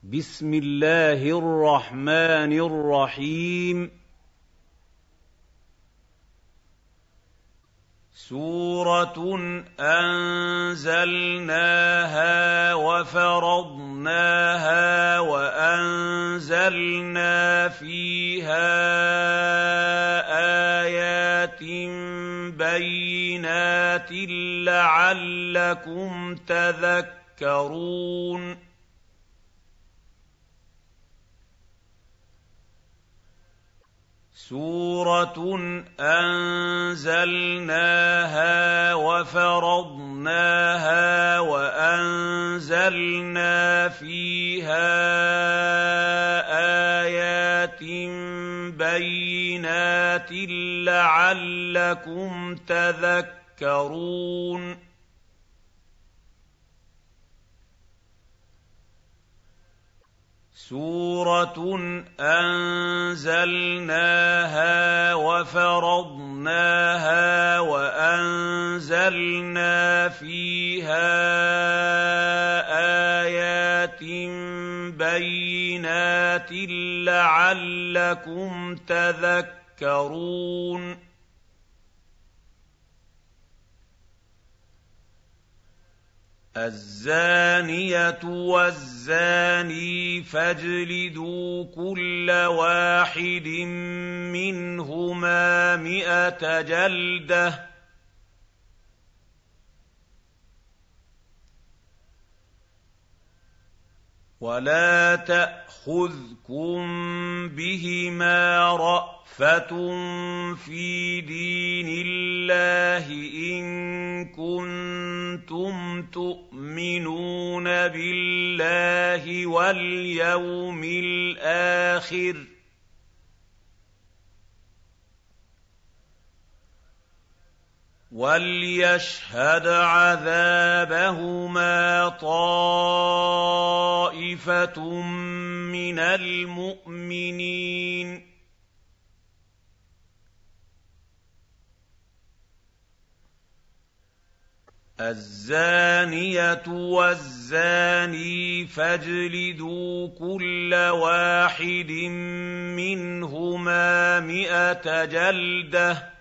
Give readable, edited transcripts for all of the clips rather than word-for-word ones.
بسم الله الرحمن الرحيم سورة أنزلناها وفرضناها وأنزلنا فيها آيات بينات لعلكم تذكرون سورة أنزلناها وفرضناها وأنزلنا فيها آيات بينات لعلكم تذكرون سورة أنزلناها وفرضناها وأنزلنا فيها آيات بينات لعلكم تذكرون الزانية والزاني فاجلدوا كل واحد منهما 100 جلدة ولا تأخذكم بهما رأفة في دين الله إن كنتم تؤمنون بالله واليوم الآخر وليشهد عذابهما طائفة من المؤمنين الزانية والزاني فاجلدوا كل واحد منهما 100 جلدة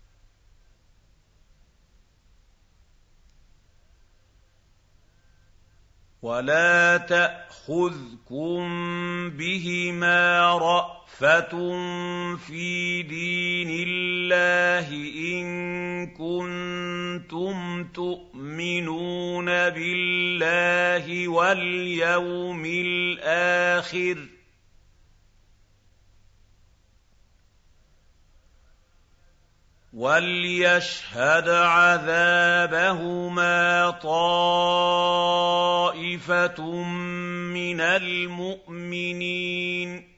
ولا تأخذكم بهما رأفة في دين الله إن كنتم تؤمنون بالله واليوم الآخر وليشهد عذابهما طائفة من المؤمنين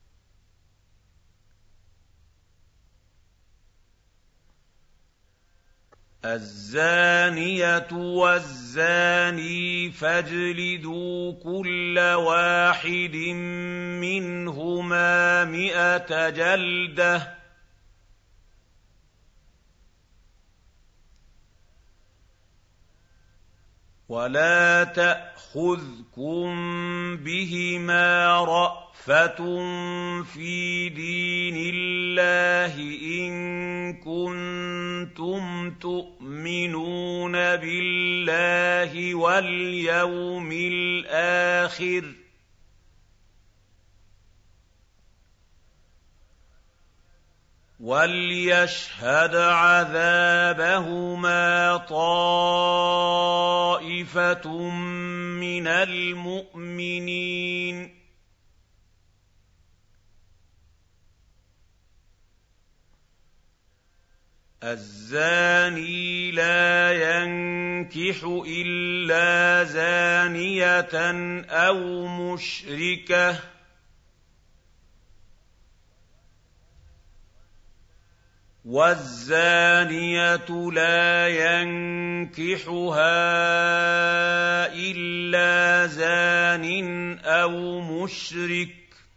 الزانية والزاني فاجلدوا كل واحد منهما 100 جلدة ولا تأخذكم بهما رأفة في دين الله إن كنتم تؤمنون بالله واليوم الآخر وليشهد عذابهما طائفة من المؤمنين الزاني لا ينكح إلا زانية أو مشركة والزانية لا ينكحها إلا زان أو مشرك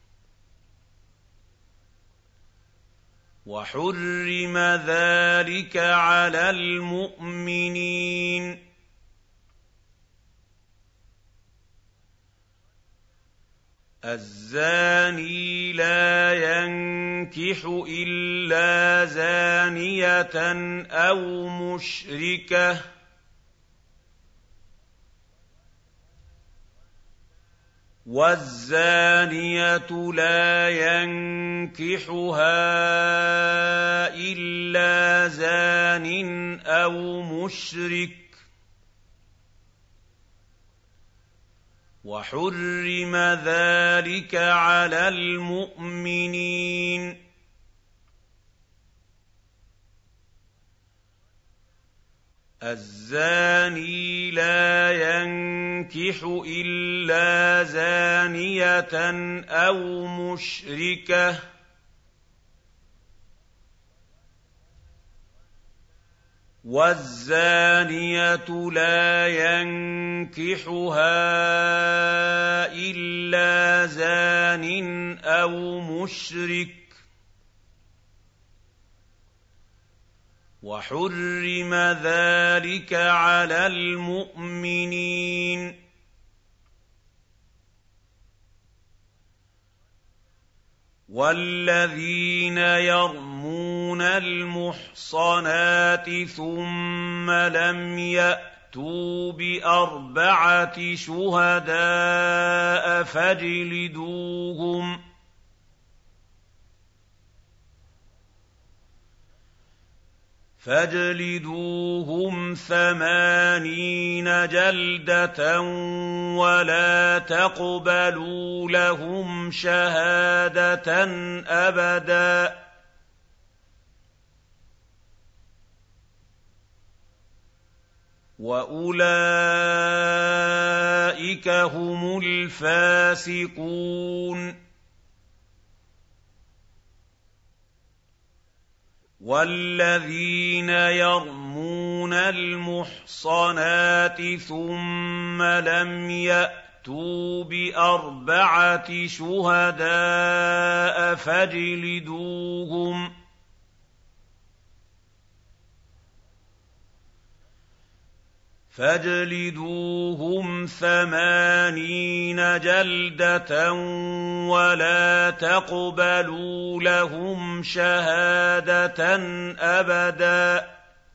وحرم ذلك على المؤمنين الزاني لا ينكح إلا زانية أو مشركة والزانية لا ينكحها إلا زان أو مشرك وحرم ذلك على المؤمنين الزاني لا ينكح إلا زانية أو مشركة والزانية لا ينكحها إلا زان أو مشرك وحرم ذلك على المؤمنين والذين يرمون المحصنات ثم لم يأتوا بأربعة شهداء فاجلدوهم 80 جلدة ولا تقبلوا لهم شهادة أبدا وأولئك هم الفاسقون والذين يرمون المحصنات ثم لم يأتوا بأربعة شهداء فاجلدوهم 80 جلدة ولا تقبلوا لهم شهادة أبدا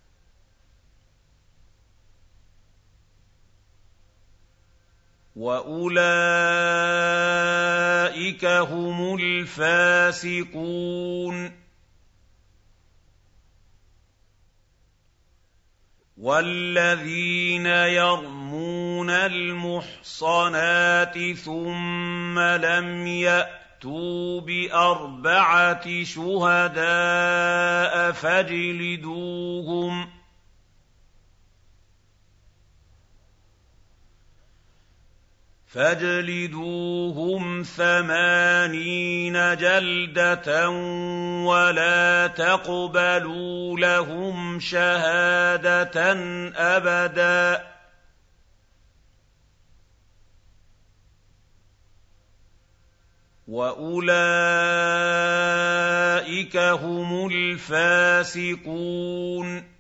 وأولئك هم الفاسقون والذين يرمون المحصنات ثم لم يأتوا بأربعة شهداء فاجلدوهم 80 جلدة ولا تقبلوا لهم شهادة أبدا وأولئك هم الفاسقون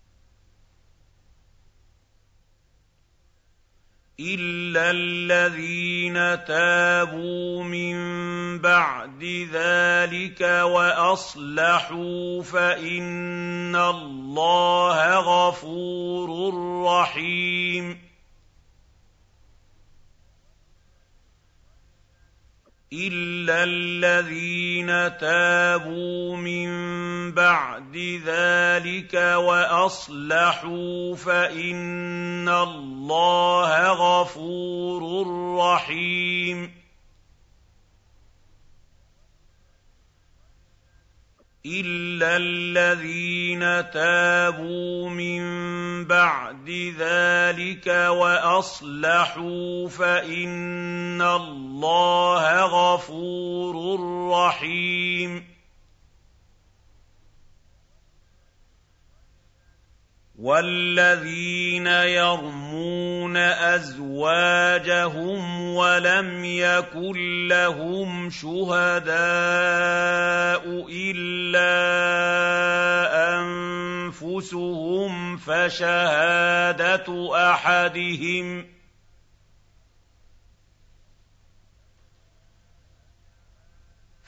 إلا الذين تابوا من بعد ذلك وأصلحوا فإن الله غفور رحيم إلا الذين تابوا من بعد ذلك وأصلحوا فإن الله غفور رحيم إلا الذين تابوا من بعد ذلك وأصلحوا فإن الله غفور رحيم والذين يرمون أزواجهم ولم يكن لهم شهداء إلا أنفسهم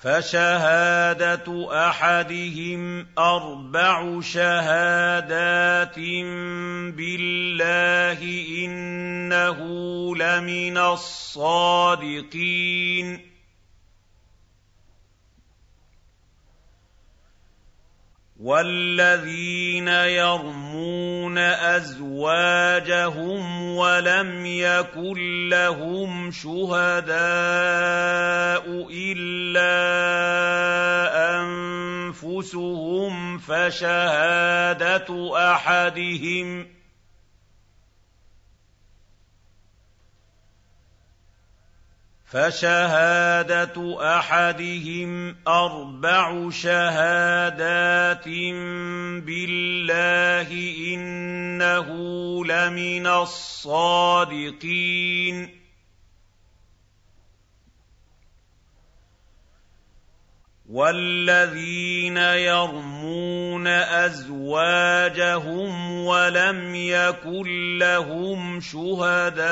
فشهادة أحدهم 4 شهادات بالله إنه لمن الصادقين والذين يرمون أزواجهم ولم يكن لهم شهداء إلا أنفسهم فشهادة أحدهم 4 شهادات بالله إنه لمن الصادقين والذين يرمون أزواجهم ولم يكن لهم شهداء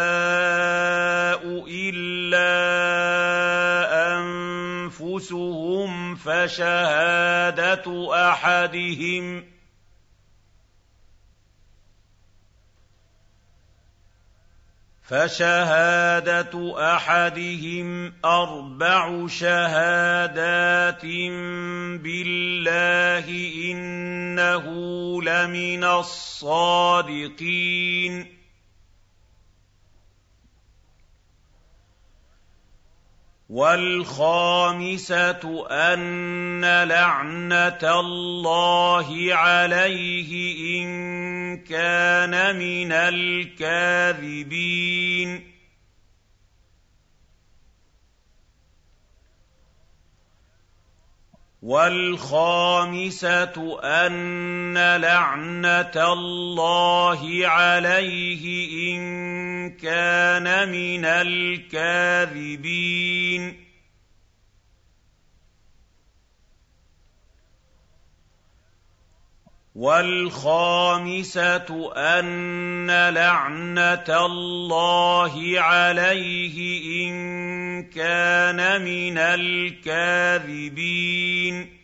إلا أنفسهم فشهادة أحدهم 4 شهادات بالله إنه لمن الصادقين والخامسة أن لعنة الله عليه إن كان من الكاذبين والخامسة أن لعنة الله عليه إن كان من الكاذبين والخامسة أن لعنة الله عليه إن كان من الكاذبين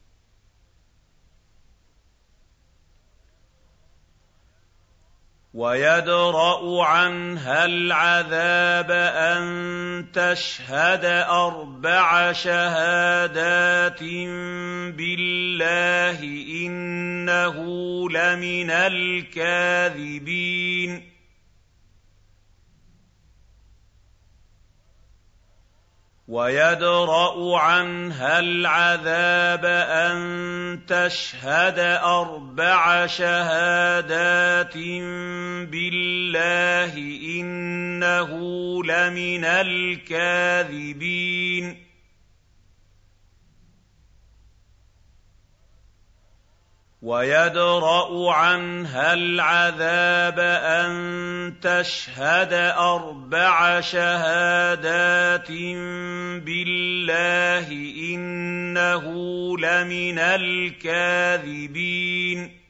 ويدرأ عنها العذاب أن تشهد 4 شهادات بالله إنه لمن الكاذبين ويدرأ عنها العذاب أن تشهد 4 شهادات بالله إنه لمن الكاذبين ويدرأ عنها العذاب أن تشهد 4 شهادات بالله إنه لمن الكاذبين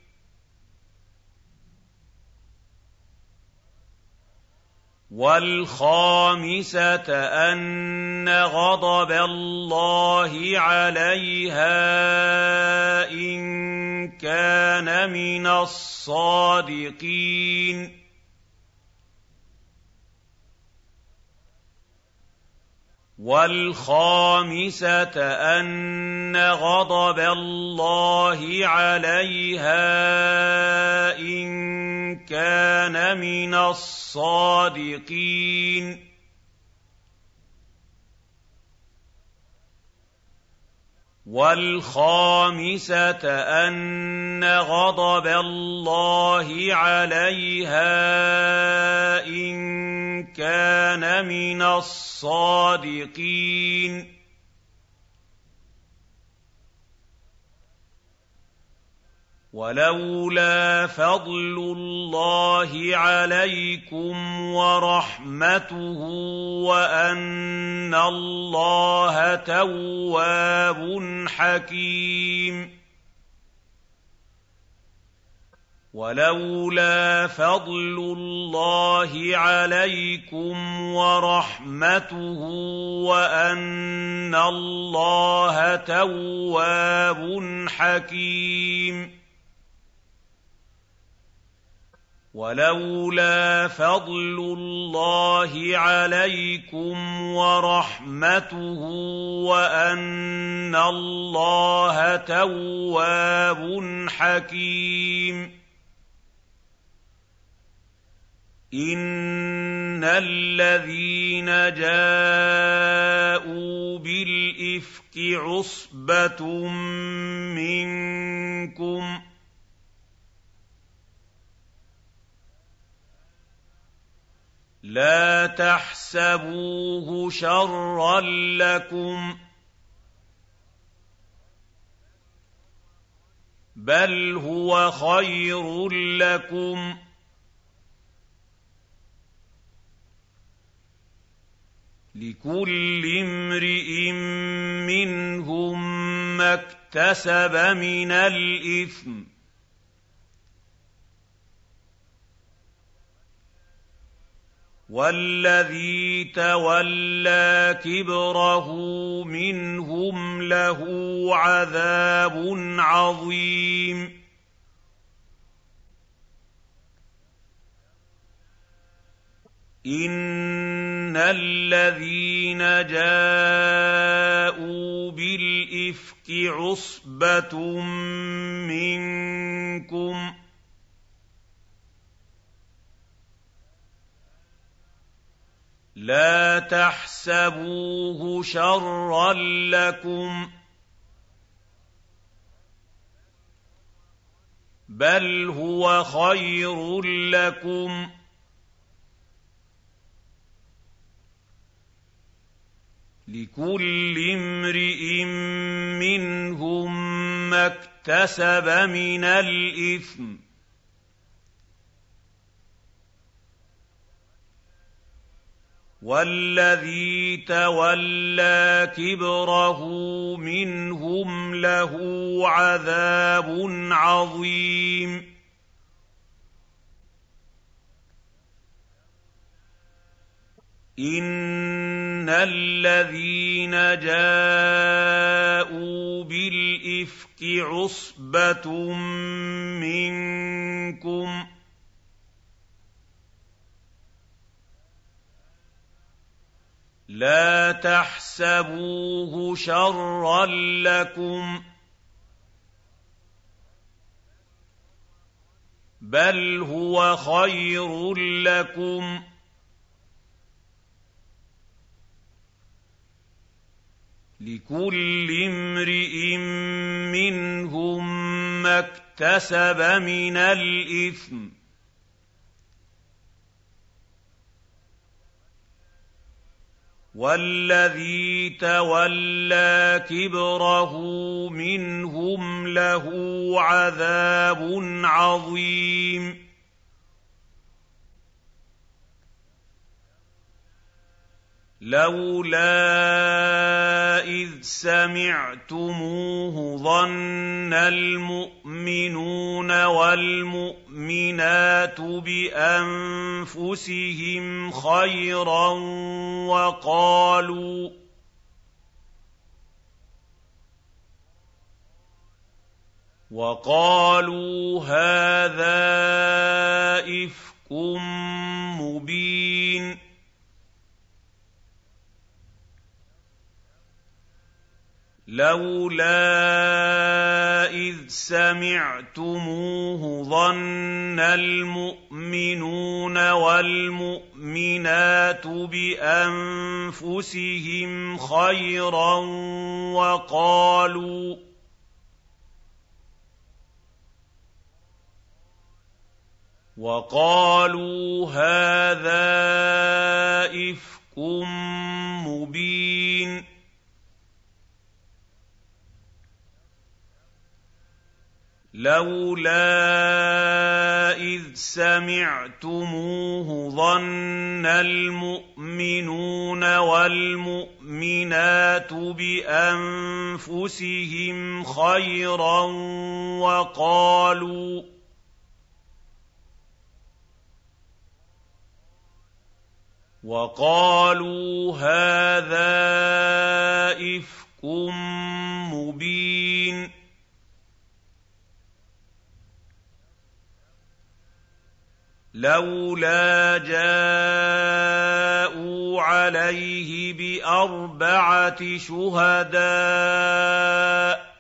والخامسة أن غضب الله عليها إن كان من الصادقين والخامسة أن غضب الله عليها إن كان من الصادقين والخامسة أن غضب الله عليها إن كان من الصادقين ولولا فضل الله عليكم ورحمته وأن الله تواب حكيم ولولا فضل الله عليكم ورحمته وأن وَأَنَّ اللَّهَ تَوَّابٌ حَكِيمٌ وَلَوْلَا فَضْلُ اللَّهِ عَلَيْكُمْ وَرَحْمَتُهُ وَأَنَّ اللَّهَ تَوَّابٌ حَكِيمٌ إِنَّ الَّذِينَ جَاءُوا بِالْإِفْكِ عُصْبَةٌ مِّنكُمْ لَا تَحْسَبُوهُ شَرًّا لَّكُم بَلْ هُوَ خَيْرٌ لَّكُمْ لِكُلِّ امْرِئٍ مِّنْهُم مَّا اكْتَسَبَ مِنَ الْإِثْمِ ۚ وَالَّذِي تَوَلَّىٰ كِبْرَهُ مِنْهُمْ لَهُ عَذَابٌ عَظِيمٌ إِنَّ الَّذِينَ جَاءُوا بِالْإِفْكِ عُصْبَةٌ مِّنكُمْ لَا تَحْسَبُوهُ شَرًّا لَّكُم بَلْ هُوَ خَيْرٌ لَّكُمْ لِكُلِّ امْرِئٍ مِّنْهُم مَّا اكْتَسَبَ مِنَ الْإِثْمِ ۚ وَالَّذِي تَوَلَّىٰ كِبْرَهُ مِنْهُمْ لَهُ عَذَابٌ عَظِيمٌ إِنَّ الَّذِينَ جَاءُوا بِالْإِفْكِ عُصْبَةٌ مِّنكُمْ لَا تَحْسَبُوهُ شَرًّا لَّكُم بَلْ هُوَ خَيْرٌ لَّكُمْ لِكُلِّ امْرِئٍ مِّنْهُم مَّا اكْتَسَبَ مِنَ الْإِثْمِ ۚ وَالَّذِي تَوَلَّىٰ كِبْرَهُ مِنْهُمْ لَهُ عَذَابٌ عَظِيمٌ لَّوْلَا إِذْ سَمِعْتُمُوهُ ظَنَّ الْمُؤْمِنُونَ وَالْمُؤْمِنَاتُ بِأَنفُسِهِمْ خَيْرًا وَقَالُوا هَٰذَا إِفْكٌ مُّبِينٌ لَّوْلَا إِذْ سَمِعْتُمُوهُ ظَنَّ الْمُؤْمِنُونَ وَالْمُؤْمِنَاتُ بِأَنفُسِهِمْ خَيْرًا وَقَالُوا هَٰذَا إِفْكٌ مُّبِينٌ لَّوْلَا إِذْ سَمِعْتُمُوهُ ظَنَّ الْمُؤْمِنُونَ وَالْمُؤْمِنَاتُ بِأَنفُسِهِمْ خَيْرًا وَقَالُوا هَٰذَا إفك مبين لولا جاءوا عليه بأربعة شهداء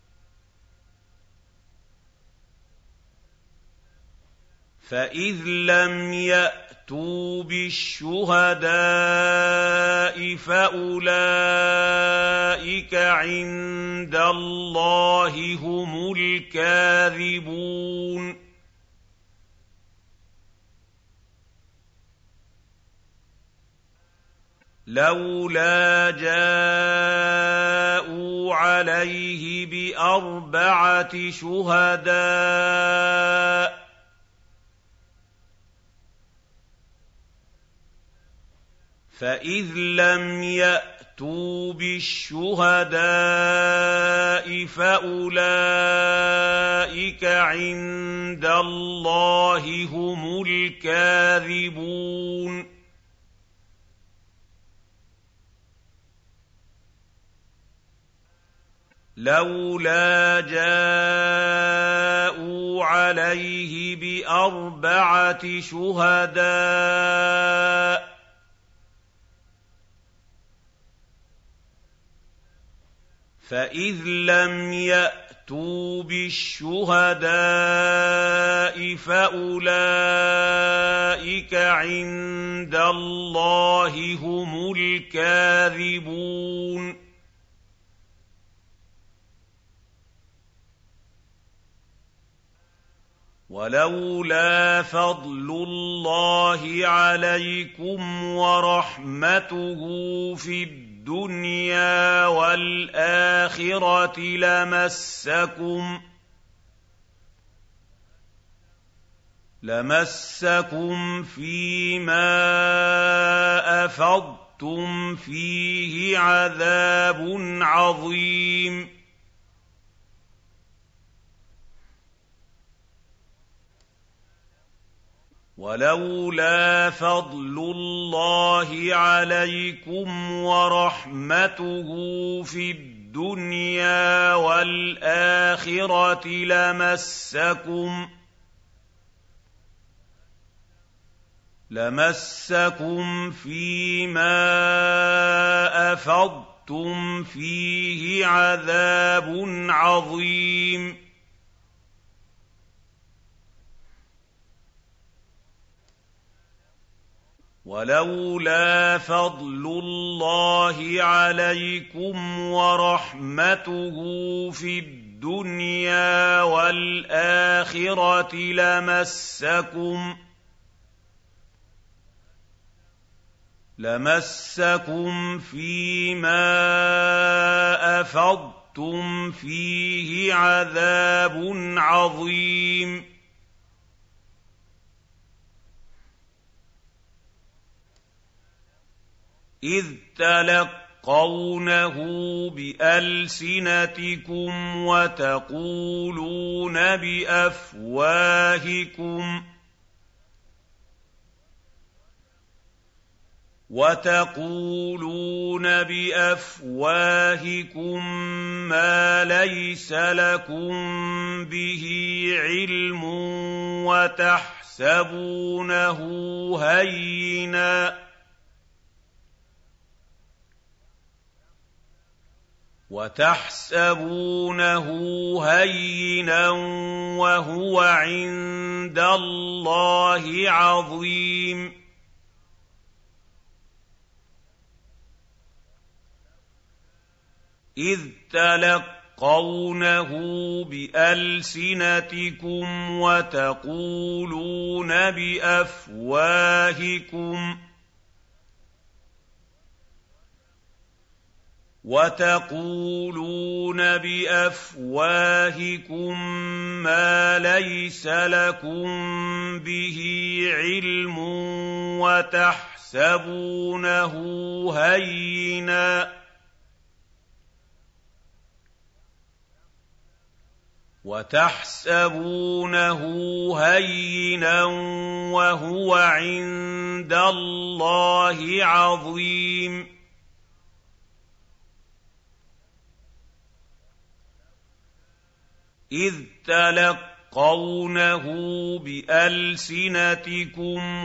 فإذ لم يأتوا بالشهداء فأولئك عند الله هم الكاذبون لولا جاءوا عليه بأربعة شهداء فإذ لم يأتوا بالشهداء فأولئك عند الله هم الكاذبون لولا جاءوا عليه بأربعة شهداء فإذ لم يأتوا بالشهداء فأولئك عند الله هم الكاذبون ولولا فضل الله عليكم ورحمته في الدنيا والآخرة لمسكم فيما أفضتم فيه عذاب عظيم ولولا فضل الله عليكم ورحمته في الدنيا والآخرة لمسكم فيما أفضتم فيه عذاب عظيم ولولا فضل الله عليكم ورحمته في الدنيا والآخرة لمسكم فيما أفضتم فيه عذاب عظيم إذ تلقونه بألسنتكم وتقولون بأفواهكم ما ليس لكم به علم وتحسبونه هينا وهو عند الله عظيم إذ تلقونه بألسنتكم وتقولون بأفواهكم ما ليس لكم به علم وتحسبونه هينا وهو عند الله عظيم إِذْ تَلَقَّوْنَهُ بِأَلْسِنَتِكُمْ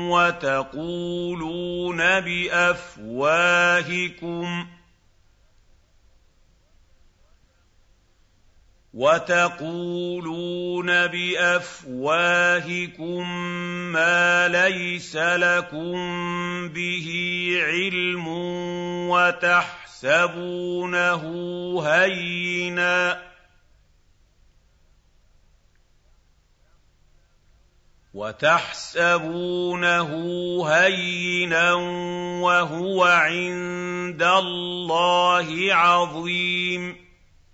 وتقولون بأفواهكم ما ليس لكم به علم وتحسبونه هينا وهو عند الله عظيم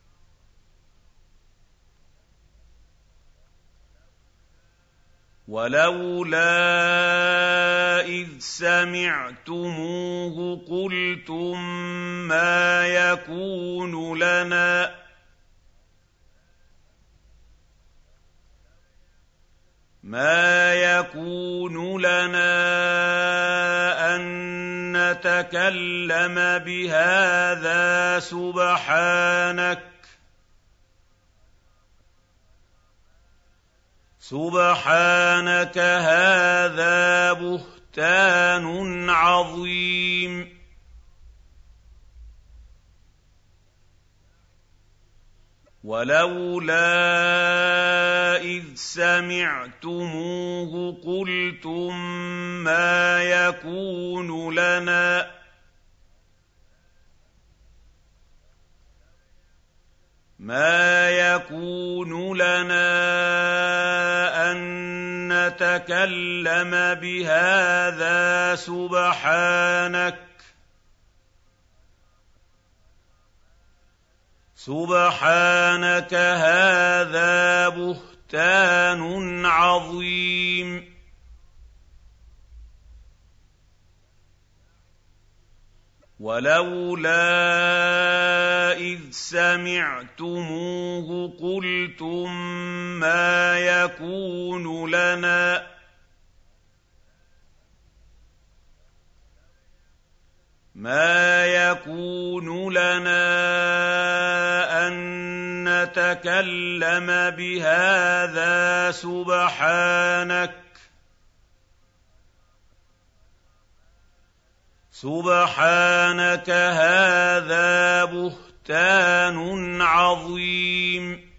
ولولا إذ سمعتموه قلتم ما يكون لنا أن نتكلم بهذا سبحانك هذا بهتان عظيم ولولا إذ سمعتموه قلتم ما يكون لنا أن نتكلم بهذا سبحانك هذا بهتان عظيم ولولا إذ سمعتموه قلتم ما يكون لنا أن نتكلم بهذا سبحانك هذا بهتان عظيم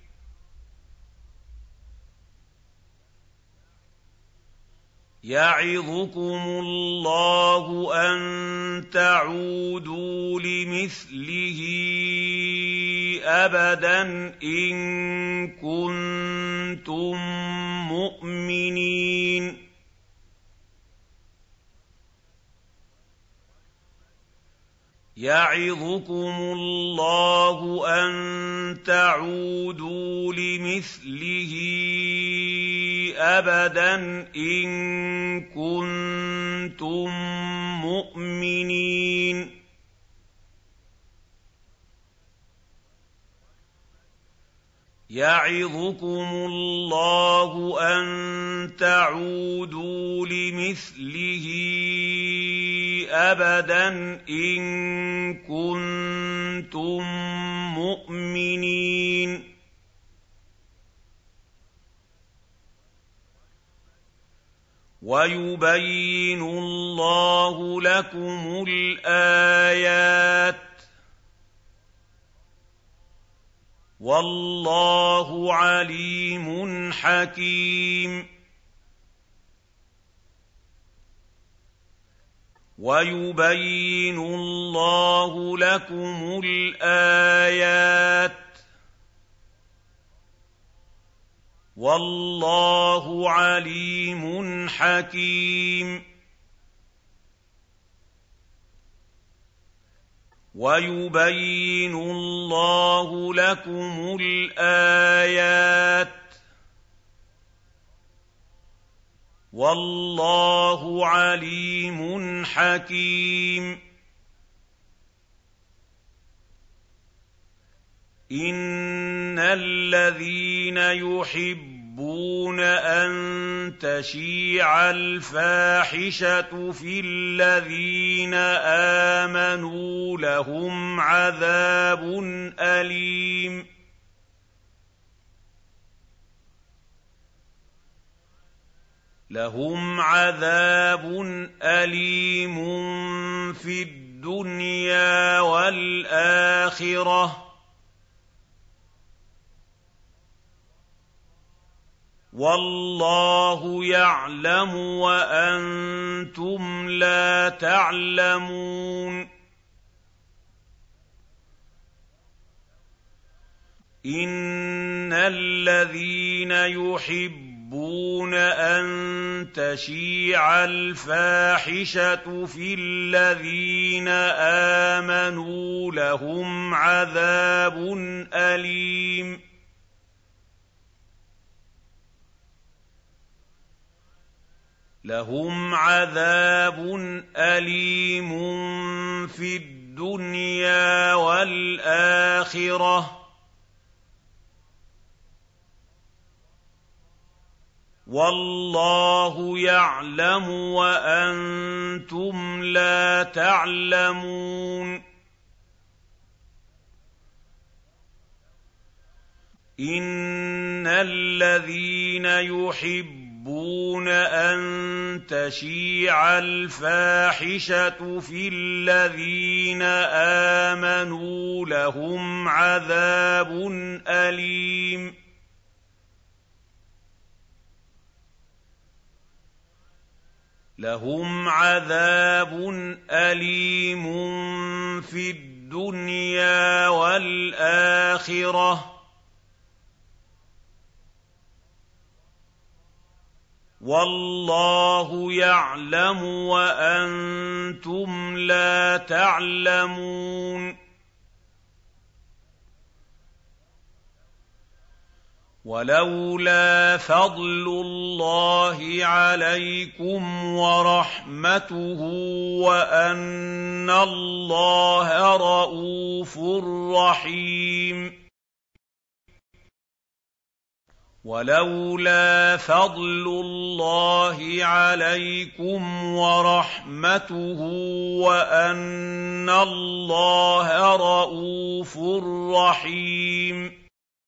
يعظكم الله أن تعودوا لمثله أبدا إن كنتم مؤمنين يعظكم الله أن تعودوا لمثله أبدا إن كنتم مؤمنين يعظكم الله أن تعودوا لمثله أبدا إن كنتم مؤمنين ويبين الله لكم الآيات والله عليم حكيم ويبين الله لكم الآيات والله عليم حكيم ويبين الله لكم الآيات والله عليم حكيم إن الذين يحبون أن تشيع الفاحشة في الذين آمنوا لهم عذاب أليم لَهُمْ عَذَابٌ أَلِيمٌ فِي الدُّنْيَا وَالْآخِرَةِ ۖ وَاللَّهُ يَعْلَمُ وَأَنتُمْ لَا تَعْلَمُونَ إِنَّ الَّذِينَ يُحِبُّونَ أَن تَشِيعَ الْفَاحِشَةُ فِي الَّذِينَ آمَنُوا لَهُمْ عَذَابٌ أَلِيمٌ فِي الدُّنْيَا وَالْآخِرَةِ ۖ وَاللَّهُ يَعْلَمُ وَأَنتُمْ لَا تَعْلَمُونَ إِنَّ الَّذِينَ يُحِبُّونَ أَن تَشِيعَ الْفَاحِشَةُ فِي الَّذِينَ آمَنُوا لَهُمْ عَذَابٌ أَلِيمٌ فِي الدُّنْيَا وَالْآخِرَةِ ۖ وَاللَّهُ يَعْلَمُ وَأَنتُمْ لَا تَعْلَمُونَ وَلَوْلَا فَضْلُ اللَّهِ عَلَيْكُمْ وَرَحْمَتُهُ وَأَنَّ اللَّهَ رَءُوفٌ رَّحِيمٌ وَلَوْلَا فَضْلُ اللَّهِ عَلَيْكُمْ وَرَحْمَتُهُ وَأَنَّ اللَّهَ رَءُوفٌ رَّحِيمٌ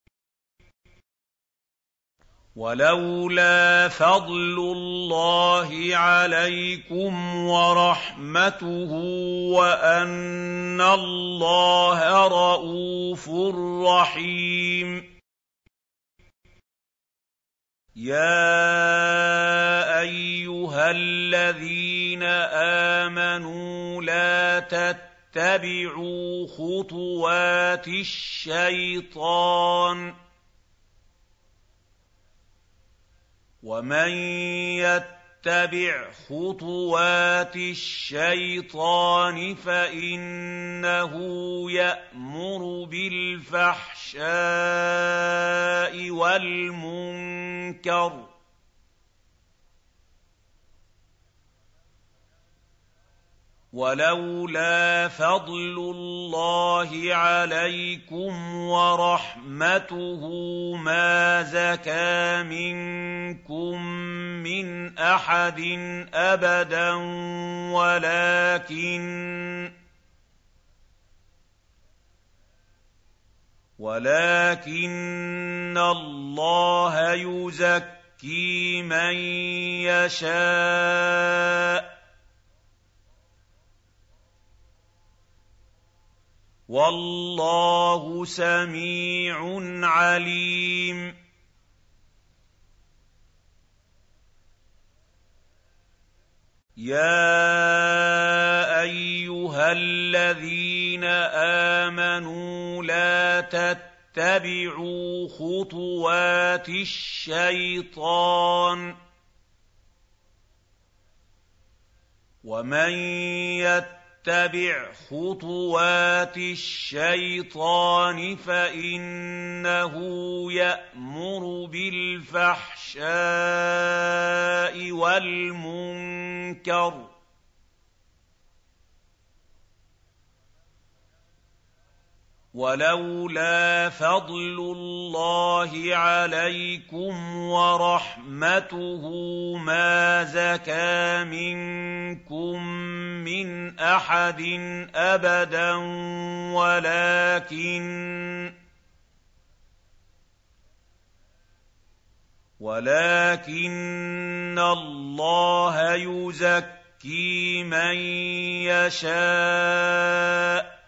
وَلَوْلَا فَضْلُ اللَّهِ عَلَيْكُمْ وَرَحْمَتُهُ وَأَنَّ اللَّهَ رَءُوفٌ رَّحِيمٌ يَا أَيُّهَا الَّذِينَ آمَنُوا لَا تَتَّبِعُوا خُطُوَاتِ الشَّيْطَانِ ۚ وَمَن يَتَّبِعْ خُطُوَاتِ الشَّيْطَانِ فَإِنَّهُ يَأْمُرُ بِالْفَحْشَاءِ وَالْمُنكَرِ ۚ وَلَوْلَا فَضْلُ اللَّهِ عَلَيْكُمْ وَرَحْمَتُهُ مَا زَكَىٰ مِنكُم مِّنْ أَحَدٍ أَبَدًا وَلَٰكِنَّ اللَّهَ يُزَكِّي مَن يَشَاءُ ۗ وَاللَّهُ سَمِيعٌ عَلِيمٌ يَا أَيُّهَا الَّذِينَ آمَنُوا لَا تَتَّبِعُوا خُطُوَاتِ الشَّيْطَانِ ۚ وَمَن يَتَّبِعْ خُطُوَاتِ الشَّيْطَانِ فَإِنَّهُ يَأْمُرُ بِالْفَحْشَاءِ وَالْمُنكَرِ ۚ وَلَوْلَا فَضْلُ اللَّهِ عَلَيْكُمْ وَرَحْمَتُهُ مَا زَكَىٰ مِنكُم مِّنْ أَحَدٍ أَبَدًا وَلَٰكِنَّ اللَّهَ يُزَكِّي مَن يَشَاءُ ۗ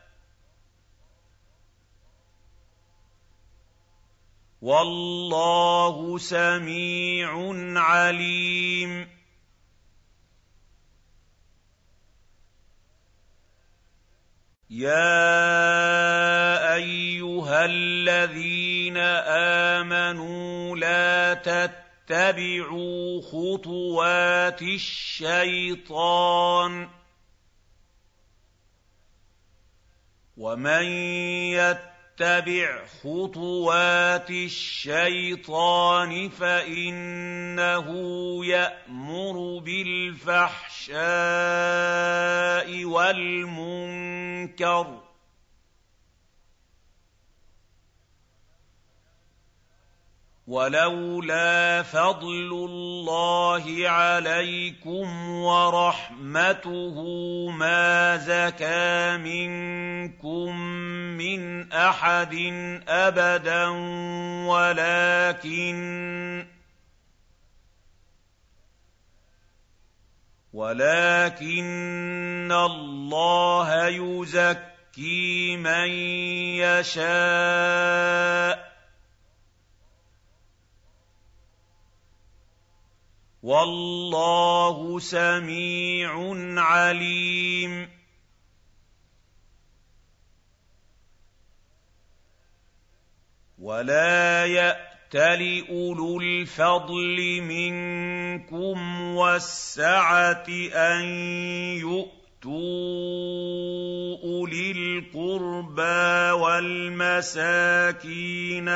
وَاللَّهُ سَمِيعٌ عَلِيمٌ يَا أَيُّهَا الَّذِينَ آمَنُوا لَا تَتَّبِعُوا خُطُوَاتِ الشَّيْطَانِ ۚ وَمَن يَتَّبِعْ خُطُوَاتِ الشَّيْطَانِ فَإِنَّهُ يَأْمُرُ بِالْفَحْشَاءِ وَالْمُنكَرِ ۚ وَلَوْلَا فَضْلُ اللَّهِ عَلَيْكُمْ وَرَحْمَتُهُ مَا زَكَىٰ مِنكُم مِّنْ أَحَدٍ أَبَدًا وَلَٰكِنَّ اللَّهَ يُزَكِّي مَن يَشَاءُ ۗ وَاللَّهُ سَمِيعٌ عَلِيمٌ وَلَا يَأْتَلِ أُولُو الْفَضْلِ مِنكُمْ وَالسَّعَةِ أَن يُؤْتُوا أُولِي الْقُرْبَىٰ وَالْمَسَاكِينَ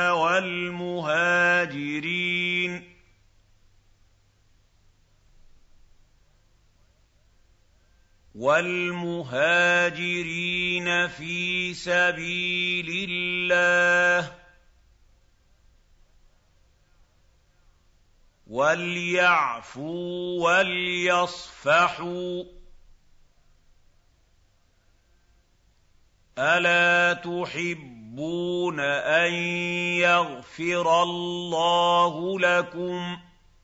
وَالْمُهَاجِرِينَ فِي سَبِيلِ اللَّهِ وَلْيَعْفُوا وَلْيَصْفَحُوا ۗ أَلَا تُحِبُّونَ أَن يَغْفِرَ اللَّهُ لَكُمْ ۗ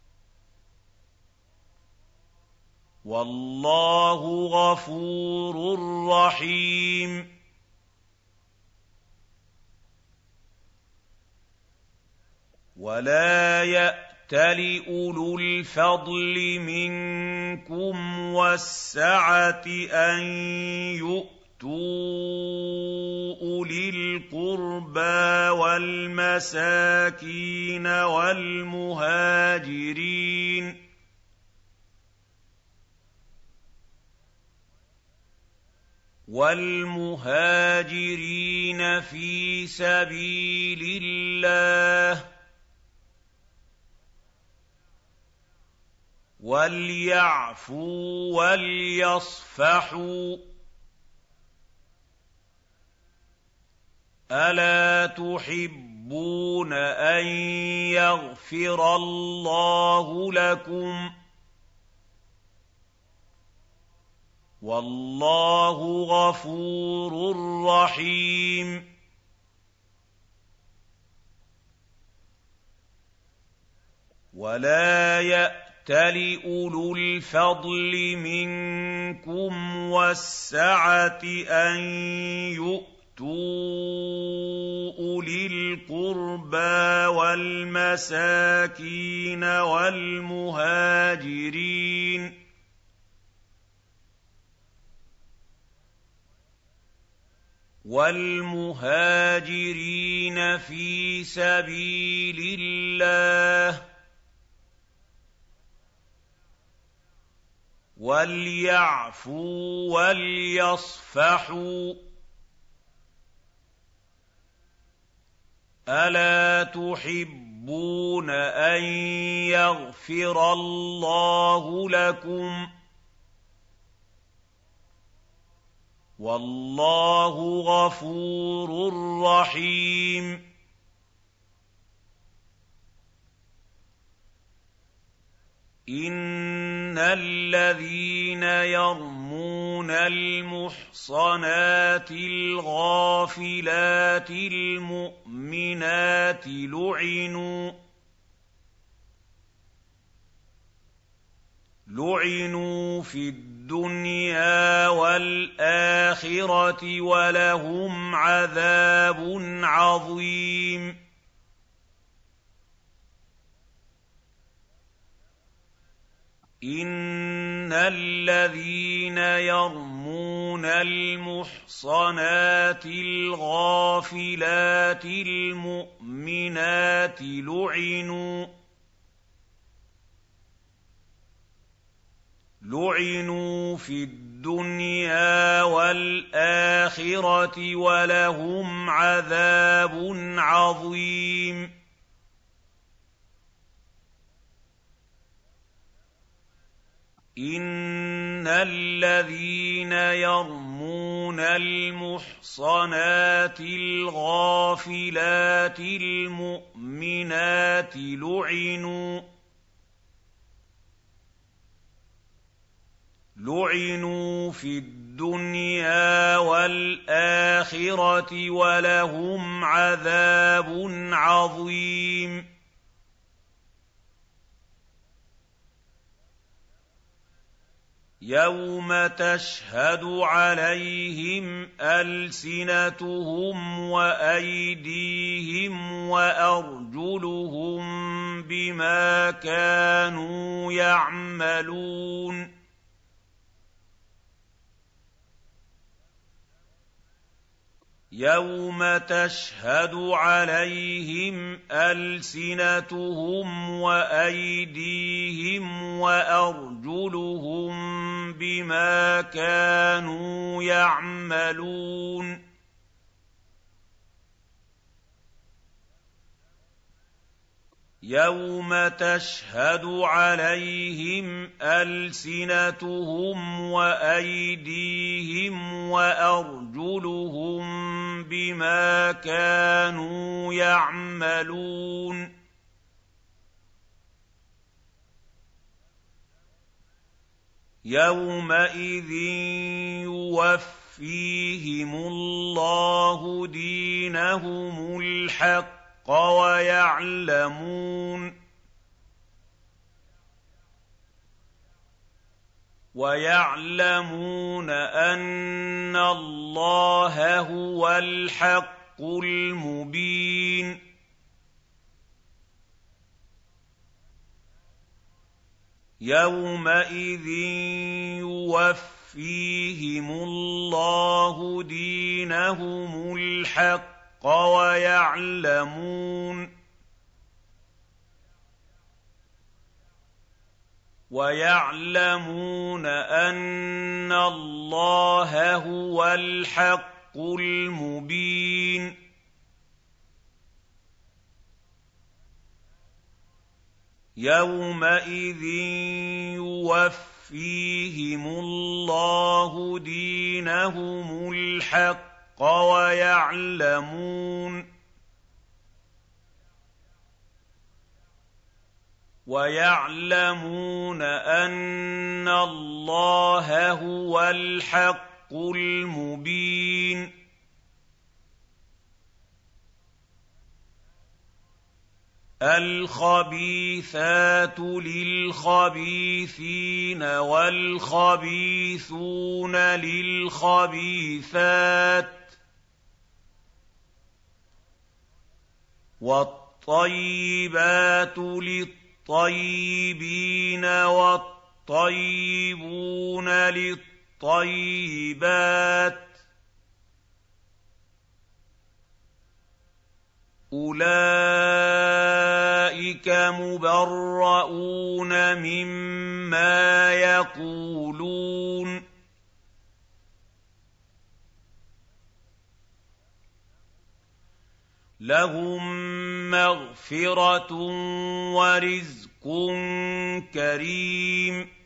وَاللَّهُ غَفُورٌ رَّحِيمٌ وَلَا يَأْتَلِ أُولُو الْفَضْلِ مِنكُمْ وَالسَّعَةِ أَن يُؤْتُوا أُولِي الْقُرْبَىٰ وَالْمَسَاكِينَ وَالْمُهَاجِرِينَ فِي سَبِيلِ اللَّهِ وَلْيَعْفُوا وَلْيَصْفَحُوا ۗ أَلَا تُحِبُّونَ أَن يَغْفِرَ اللَّهُ لَكُمْ ۗ وَاللَّهُ غَفُورٌ رَّحِيمٌ وَلَا يَأْتَلِ أُولُو الْفَضْلِ مِنكُمْ وَالسَّعَةِ أَن يُؤْتُوا أُولِي الْقُرْبَىٰ وَالْمَسَاكِينَ وَالْمُهَاجِرِينَ فِي سَبِيلِ اللَّهِ وَلْيَعْفُوا وَلْيَصْفَحُوا ۗ أَلَا تُحِبُّونَ أَن يَغْفِرَ اللَّهُ لَكُمْ ۗ وَاللَّهُ غَفُورٌ رَّحِيمٌ إِنَّ الَّذِينَ يَرْمُونَ الْمُحْصَنَاتِ الْغَافِلَاتِ الْمُؤْمِنَاتِ لُعِنُوا فِي الدُّنْيَا وَالْآخِرَةِ وَلَهُمْ عَذَابٌ عَظِيمٌ إِنَّ الَّذِينَ يَرْمُونَ الْمُحْصَنَاتِ الْغَافِلَاتِ الْمُؤْمِنَاتِ لُعِنُوا فِي الدُّنْيَا وَالْآخِرَةِ وَلَهُمْ عَذَابٌ عَظِيمٌ إِنَّ الَّذِينَ يَرْمُونَ الْمُحْصَنَاتِ الْغَافِلَاتِ الْمُؤْمِنَاتِ لُعِنُوا فِي الدُّنْيَا وَالْآخِرَةِ وَلَهُمْ عَذَابٌ عَظِيمٌ يَوْمَ تَشْهَدُ عَلَيْهِمْ أَلْسِنَتُهُمْ وَأَيْدِيهِمْ وَأَرْجُلُهُم بِمَا كَانُوا يَعْمَلُونَ يَوْمَ تَشْهَدُ عَلَيْهِمْ أَلْسِنَتُهُمْ وَأَيْدِيهِمْ وَأَرْجُلُهُم بِمَا كَانُوا يَعْمَلُونَ يَوْمَ تَشْهَدُ عَلَيْهِمْ أَلْسِنَتُهُمْ وَأَيْدِيهِمْ وَأَرْجُلُهُم بِمَا كَانُوا يَعْمَلُونَ يَوْمَئِذٍ يُوَفِّيهِمُ اللَّهُ دِينَهُمُ الْحَقَّ وَيَعْلَمُونَ أَنَّ اللَّهَ هُوَ الْحَقُّ الْمُبِينُ يَوْمَئِذٍ يُوَفِّيهِمُ اللَّهُ دِينَهُمُ الْحَقَّ وَيَعْلَمُونَ أَنَّ اللَّهَ هُوَ الْحَقُّ الْمُبِينُ يَوْمَئِذٍ يُوَفِّيهِمُ اللَّهُ دِينَهُمُ الْحَقَّ وَيَعْلَمُونَ أَنَّ اللَّهَ هُوَ الْحَقُّ الْمُبِينُ الْخَبِيثَاتُ لِلْخَبِيثِينَ وَالْخَبِيثُونَ لِلْخَبِيثَاتِ وَالطَّيِّبَاتُ لِلطَّيِّبِينَ وَالطَّيِّبُونَ لِلطَّيِّبَاتِ أُولَٰئِكَ مُبَرَّءُونَ مِمَّا يَقُولُونَ لَهُم مَّغْفِرَةٌ وَرِزْقٌ كَرِيمٌ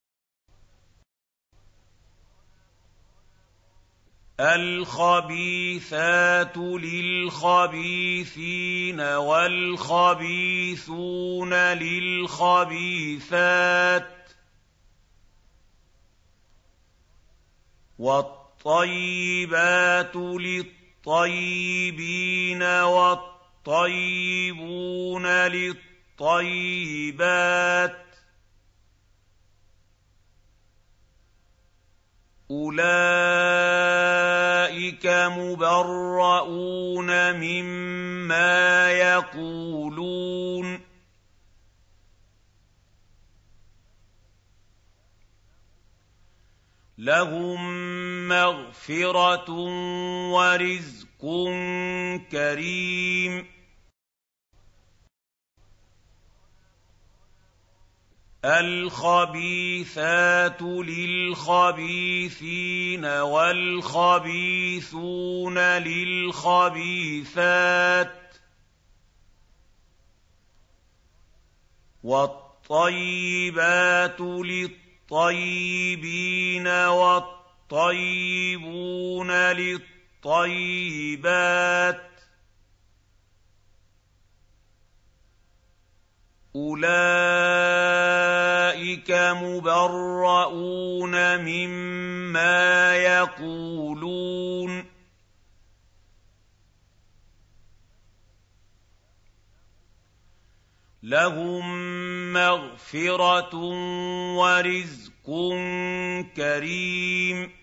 الْخَبِيثَاتُ لِلْخَبِيثِينَ وَالْخَبِيثُونَ لِلْخَبِيثَاتِ وَالطَّيِّبَاتُ لِلطَّيِّبِينَ وَالطَّيِّبُونَ لِلطَّيِّبَاتِ أُولَٰئِكَ مُبَرَّءُونَ مِمَّا يَقُولُونَ لَهُم مَّغْفِرَةٌ وَرِزْقٌ كَرِيمٌ الْخَبِيثَاتُ لِلْخَبِيثِينَ وَالْخَبِيثُونَ لِلْخَبِيثَاتِ وَالطَّيِّبَاتُ لِلطَّيِّبِينَ وَالطَّيِّبُونَ لِلطَّيِّبَاتِ أُولَٰئِكَ مُبَرَّءُونَ مِمَّا يَقُولُونَ لَهُم مَّغْفِرَةٌ وَرِزْقٌ كَرِيمٌ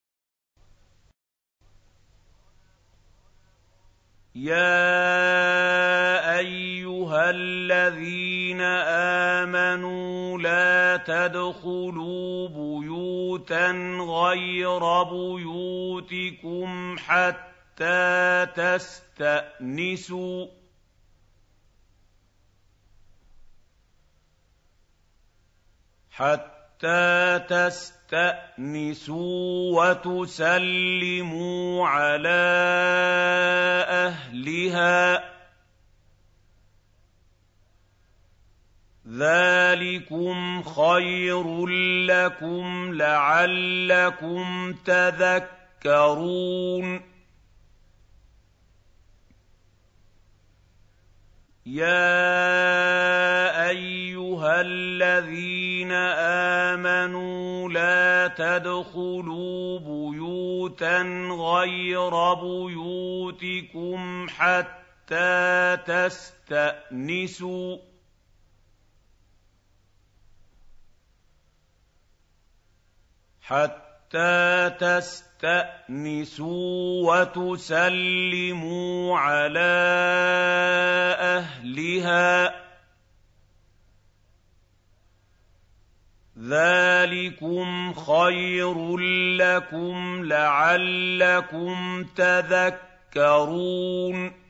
يَا أَيُّهَا الَّذِينَ آمَنُوا لَا تَدْخُلُوا بُيُوتًا غَيْرَ بُيُوتِكُمْ حَتَّىٰ تستأنسوا وتسلموا على أهلها ذلكم خير لكم لعلكم تذكرون يَا أَيُّهَا الَّذِينَ آمَنُوا لَا تَدْخُلُوا بُيُوتًا غَيْرَ بُيُوتِكُمْ حَتَّىٰ تستأنسوا وتسلموا على أهلها ذلكم خير لكم لعلكم تذكرون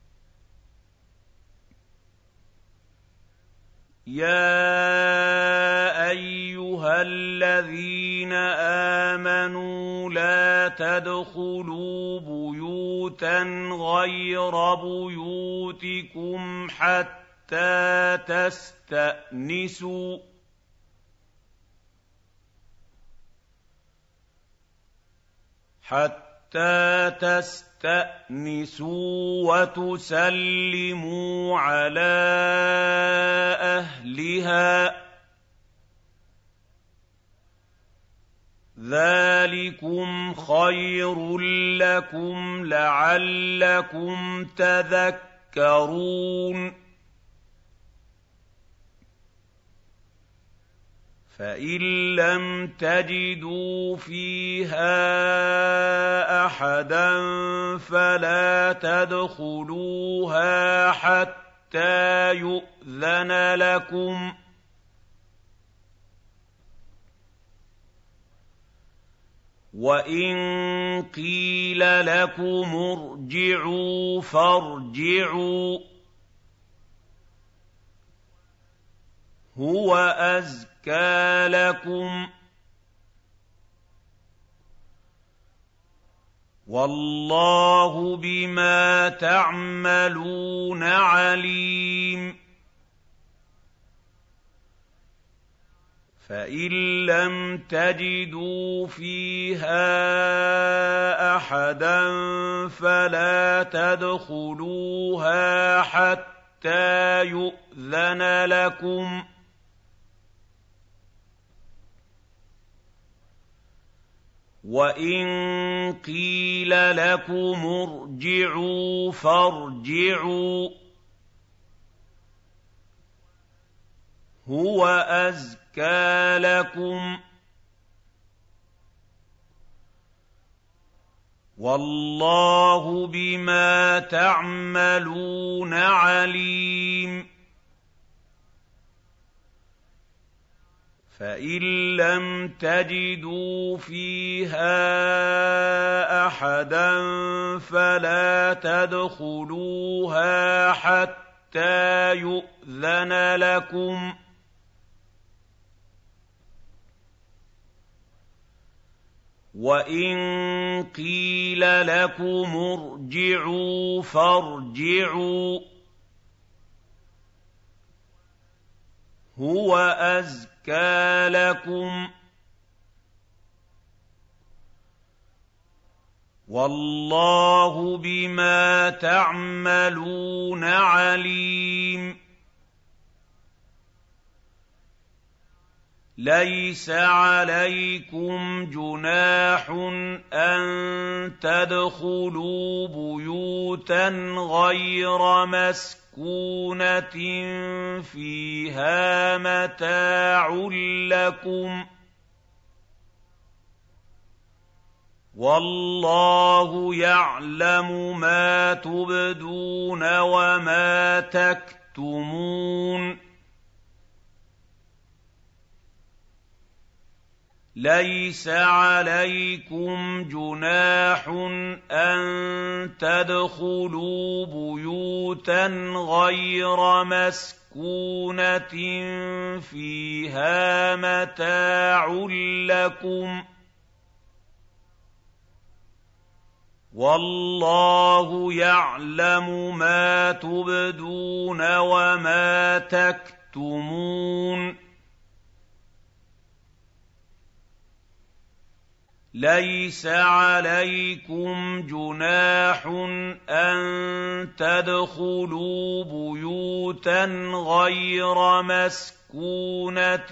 يَا أَيُّهَا الَّذِينَ آمَنُوا لَا تَدْخُلُوا بُيُوتًا غَيْرَ بُيُوتِكُمْ حَتَّىٰ تستأنسوا وتسلموا على أهلها ذلكم خير لكم لعلكم تذكرون فَإِن لَّمْ تَجِدُوا فِيهَا أَحَدًا فَلَا تَدْخُلُوهَا حَتَّىٰ يُؤْذَنَ لَكُمْ ۖ وَإِن قِيلَ لَكُمُ ارْجِعُوا فَارْجِعُوا ۖ هُوَ أَزْكَىٰ لَكُمْ ۚ وَاللَّهُ بِمَا تَعْمَلُونَ عَلِيمٌ فَإِن لَّمْ تَجِدُوا فِيهَا أَحَدًا فَلَا تَدْخُلُوهَا حَتَّىٰ يُؤْذَنَ لَكُمْ ۖ وَإِن قِيلَ لَكُمُ ارْجِعُوا فَارْجِعُوا ۖ هُوَ أَزْكَىٰ لَكُمْ ۚ وَاللَّهُ بِمَا تَعْمَلُونَ عَلِيمٌ فَإِن لَّمْ تَجِدُوا فِيهَا أَحَدًا فَلَا تَدْخُلُوهَا حَتَّىٰ يُؤْذَنَ لَكُمْ ۖ وَإِن قِيلَ لَكُمُ ارْجِعُوا فَارْجِعُوا ۖ هُوَ أَزْكَىٰ لَكُمْ ۚ وَاللَّهُ بِمَا تَعْمَلُونَ عَلِيمٌ لَيْسَ عَلَيْكُمْ جُنَاحٌ أَن تَدْخُلُوا بُيُوتًا غَيْرَ مَسْكُونَةٍ فِيهَا مَتَاعٌ لَّكُمْ ۚ وَاللَّهُ يَعْلَمُ مَا تُبْدُونَ وَمَا تَكْتُمُونَ لَيْسَ عَلَيْكُمْ جُنَاحٌ أَن تَدْخُلُوا بُيُوتًا غَيْرَ مَسْكُونَةٍ فِيهَا مَتَاعٌ لَّكُمْ ۚ وَاللَّهُ يَعْلَمُ مَا تُبْدُونَ وَمَا تَكْتُمُونَ لَيْسَ عَلَيْكُمْ جُنَاحٌ أَن تَدْخُلُوا بُيُوتًا غَيْرَ مَسْكُونَةٍ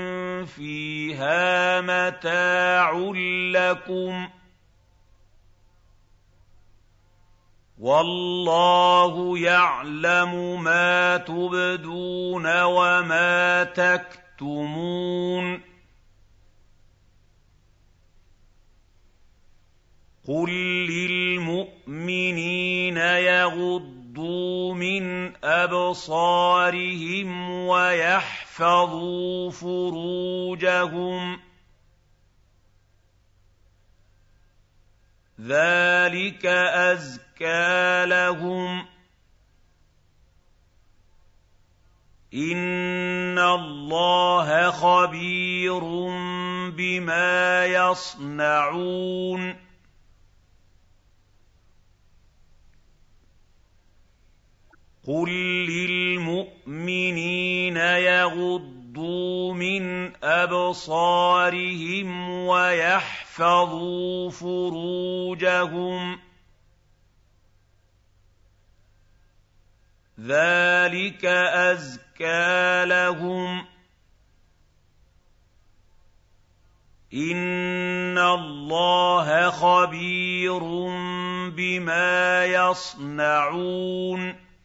فِيهَا مَتَاعٌ لَّكُمْ ۚ وَاللَّهُ يَعْلَمُ مَا تُبْدُونَ وَمَا تَكْتُمُونَ قُل لِّلْمُؤْمِنِينَ يَغُضُّوا مِنْ أَبْصَارِهِمْ وَيَحْفَظُوا فُرُوجَهُمْ ۚ ذَٰلِكَ أَزْكَىٰ لَهُمْ ۗ إِنَّ اللَّهَ خَبِيرٌ بِمَا يَصْنَعُونَ قُل لِّلْمُؤْمِنِينَ يَغُضُّوا مِنْ أَبْصَارِهِمْ وَيَحْفَظُوا فُرُوجَهُمْ ۚ ذَٰلِكَ أَزْكَىٰ لَهُمْ ۗ إِنَّ اللَّهَ خَبِيرٌ بِمَا يَصْنَعُونَ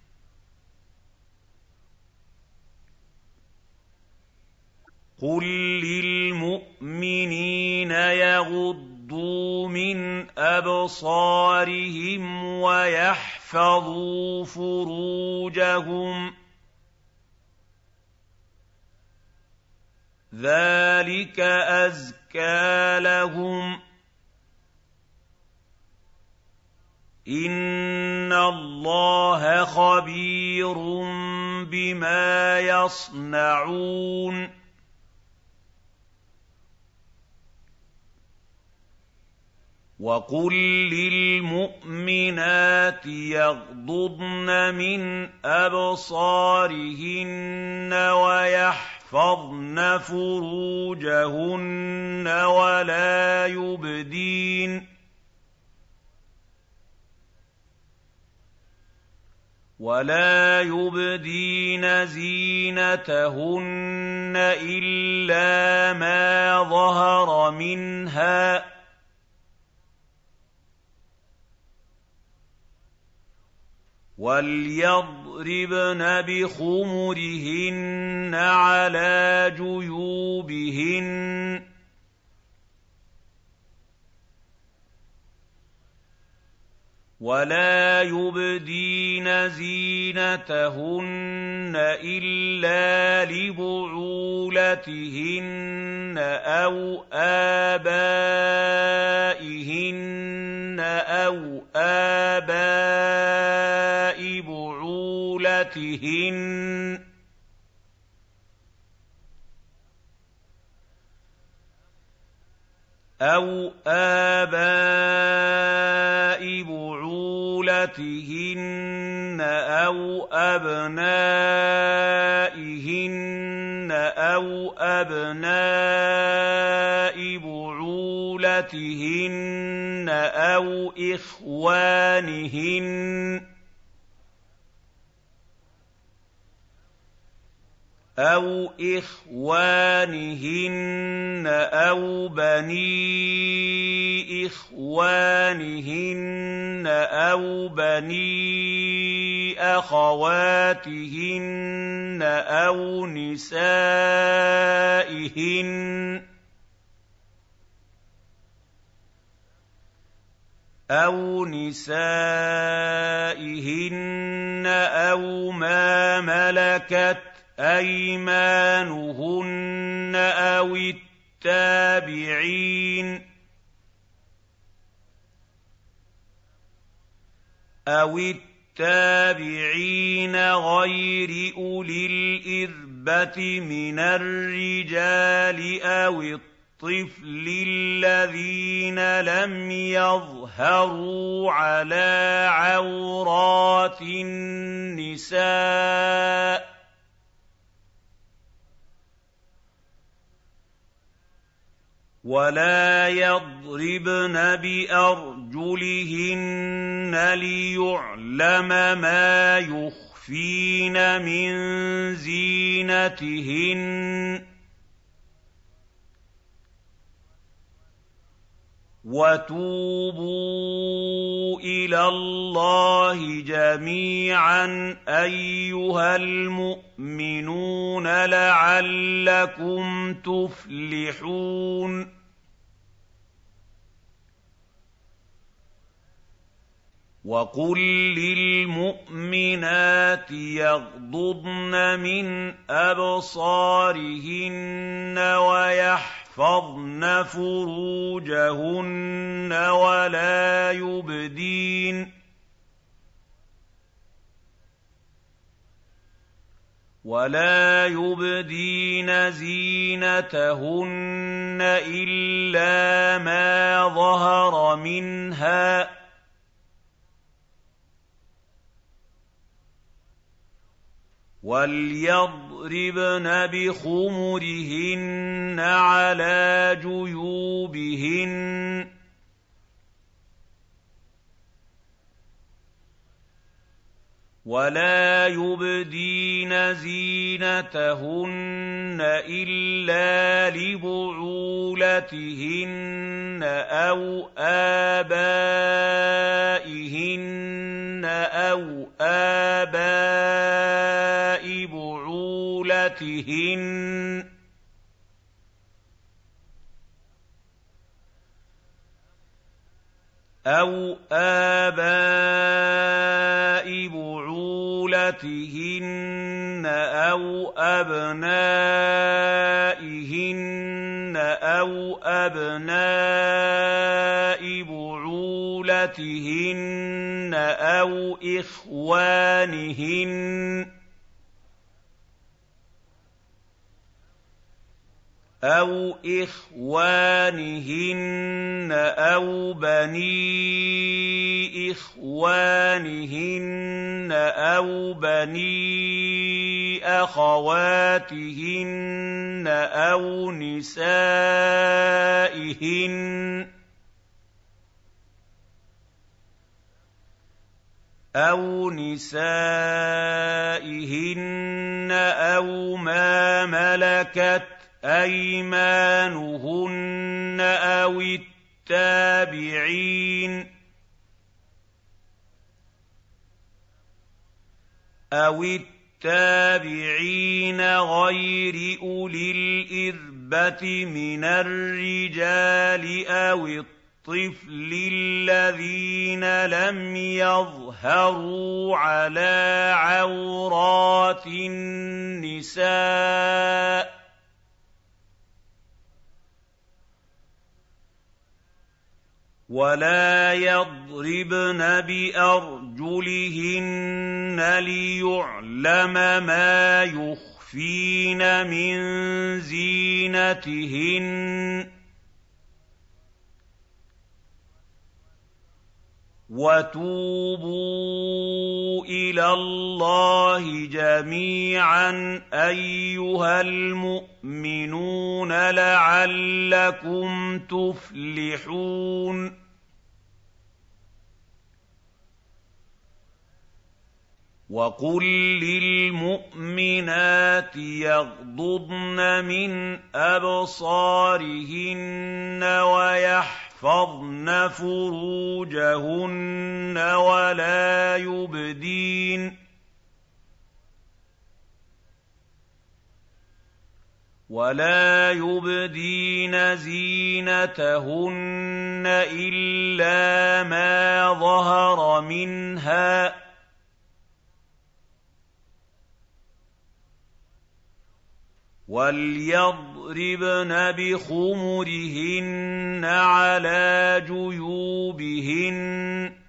قُل لِّلْمُؤْمِنِينَ يَغُضُّوا مِنْ أَبْصَارِهِمْ وَيَحْفَظُوا فُرُوجَهُمْ ۚ ذَٰلِكَ أَزْكَىٰ لَهُمْ ۗ إِنَّ اللَّهَ خَبِيرٌ بِمَا يَصْنَعُونَ وَقُل لِّلْمُؤْمِنَاتِ يَغْضُضْنَ مِنْ أَبْصَارِهِنَّ وَيَحْفَظْنَ فُرُوجَهُنَّ وَلَا يُبْدِينَ زِينَتَهُنَّ إِلَّا مَا ظَهَرَ مِنْهَا ۖ وَلْيَضْرِبْنَ بِخُمُرِهِنَّ عَلَىٰ جُيُوبِهِنَّ ۖ ولا يبدين زينتهن إلا لبعولتهن أو آبائهن أو آباء بعولتهن أو أبنائهن أو أبناء بعولتهن أو إخوانهن أو بني إخوانهن أو بني أخواتهن أو نسائهن أو ما ملكت أيمانهن أو التابعين غير أولي الإربة من الرجال أو الطفل الذين لم يظهروا على عورات النساء ولا يضربن بأرجلهن ليعلم ما يخفين من زينتهن وتوبوا إلى الله جميعا أيها المؤمنون لعلكم تفلحون وقل للمؤمنات يغضضن من أبصارهن ويحفظن فروجهن ولا يبدين زينتهن إلا ما ظهر منها وَلْيَضْرِبْنَ بِخُمُرِهِنَّ عَلَىٰ جُيُوبِهِنَّ ۖ وَلَا يُبْدِينَ زِينَتَهُنَّ إِلَّا لِبُعُولَتِهِنَّ أَوْ آبَائِهِنَّ أَوْ آبَاءِ بُعُولَتِهِنَّ أَوْ أَبْنَائِهِنَّ أَوْ أَبْنَاءِ بُعُولَتِهِنَّ أَوْ إخوانهن أو بني إخوانهن أو بني أخواتهن أو نسائهن أو ما ملكت أيمانهن أو التابعين غير أولي الإربة من الرجال أو الذين لم يظهروا على عورات النساء ولا يضربن بأرجلهن ليعلم ما يخفين من زينتهن وتوبوا إلى الله جميعا أيها المؤمنون لعلكم تفلحون وقل للمؤمنات يغضضن من أبصارهن ويحفظن فروجهن ولا يبدين زينتهن إلا ما ظهر منها وَلْيَضْرِبْنَ بِخُمُرِهِنَّ عَلَىٰ جُيُوبِهِنَّ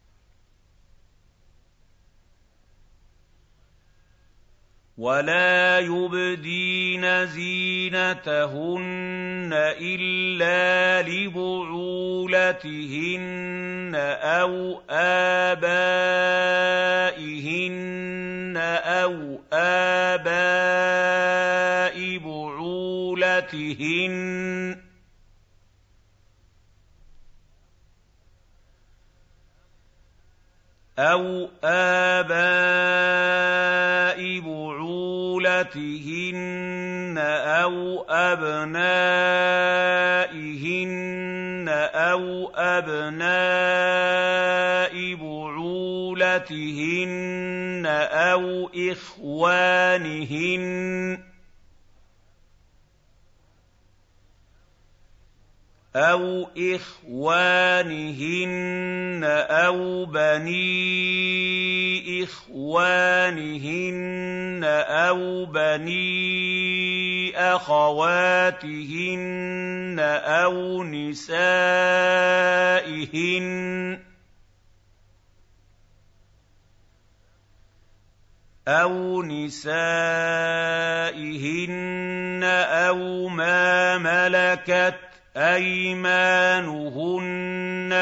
وَلَا يُبْدِينَ زِينَتَهُنَّ إِلَّا لِبُعُولَتِهِنَّ أَوْ آبَائِهِنَّ أَوْ آبَاءِ بُعُولَتِهِنَّ أَوْ أَبْنَائِهِنَّ أَوْ أَبْنَاءِ بُعُولَتِهِنَّ أَوْ إخوانهن أو بني إخوانهن أو بني أخواتهن أو نسائهن أو ما ملكت أيمانهن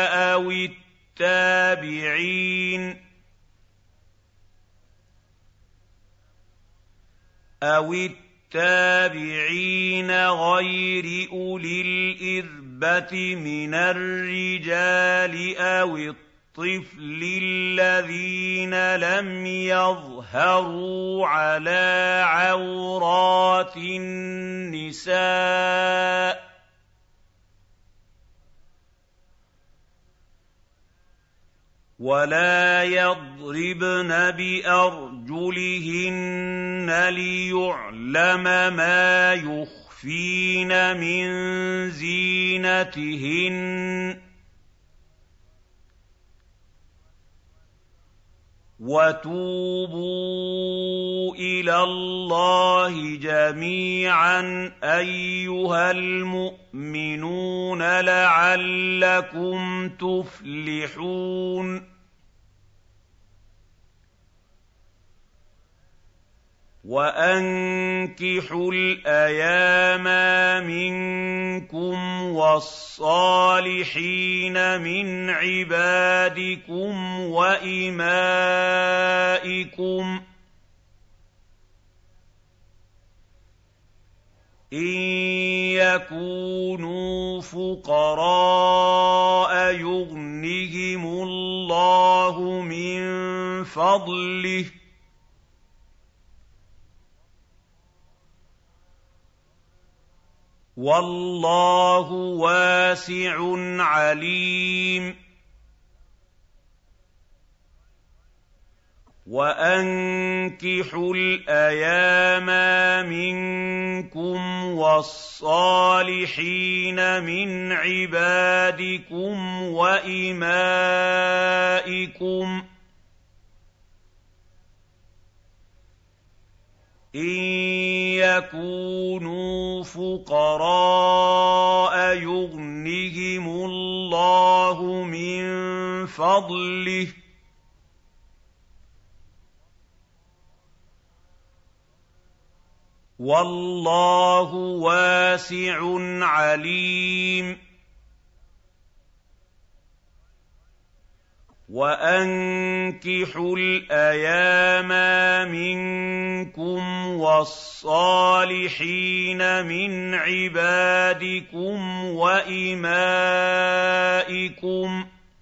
أو التابعين غير أولي الإربة من الرجال أو الطفل الذين لم يظهروا على عورات النساء ولا يضربن بأرجلهن ليعلم ما يخفين من زينتهن وتوبوا إلى الله جميعا أيها المؤمنون لعلكم تفلحون وأنكحوا الأيام منكم والصالحين من عبادكم وإمائكم إن يكونوا فقراء يغنهم الله من فضله والله واسع عليم وَأَنكِحُوا الْأَيَامَىٰ مِنكُمْ وَالصَّالِحِينَ مِنْ عِبَادِكُمْ وَإِمَائِكُمْ إِن يَكُونُوا فُقَرَاءَ يُغْنِهِمُ اللَّهُ مِن فَضْلِهِ ۗ وَاللَّهُ وَاسِعٌ عَلِيمٌ. وَأَنكِحُوا الْأَيَامَىٰ مِنكُمْ وَالصَّالِحِينَ مِنْ عِبَادِكُمْ وَإِمَائِكُمْ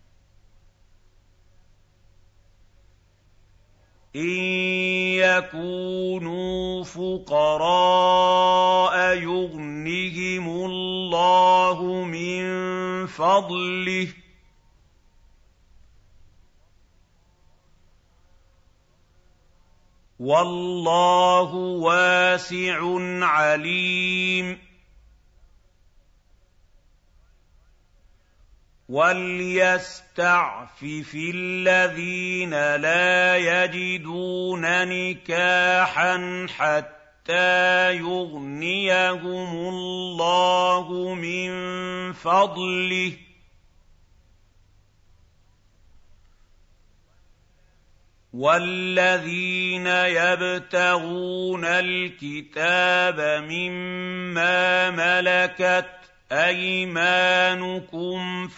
إِن يَكُونُوا فُقَرَاءَ يُغْنِهِمُ اللَّهُ مِن فَضْلِهِ ۗ وَاللَّهُ وَاسِعٌ عَلِيمٌ. وَلْيَسْتَعْفِفِ الَّذِينَ لَا يَجِدُونَ نِكَاحًا حَتَّىٰ يُغْنِيَهُمُ اللَّهُ مِن فَضْلِهِ ۗ وَالَّذِينَ يَبْتَغُونَ الْكِتَابَ مِمَّا مَلَكَتْ أَيْمَانُكُمْ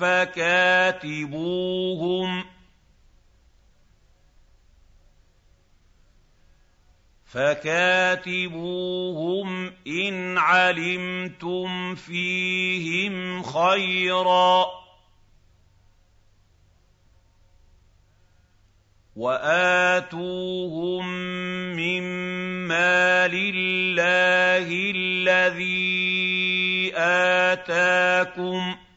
فَكَاتِبُوهُمْ إِنْ عَلِمْتُمْ فِيهِمْ خَيْرًا ۖ وَآتُوهُم مِّن مَّالِ اللَّهِ الَّذِي آتَاكُمْ ۚ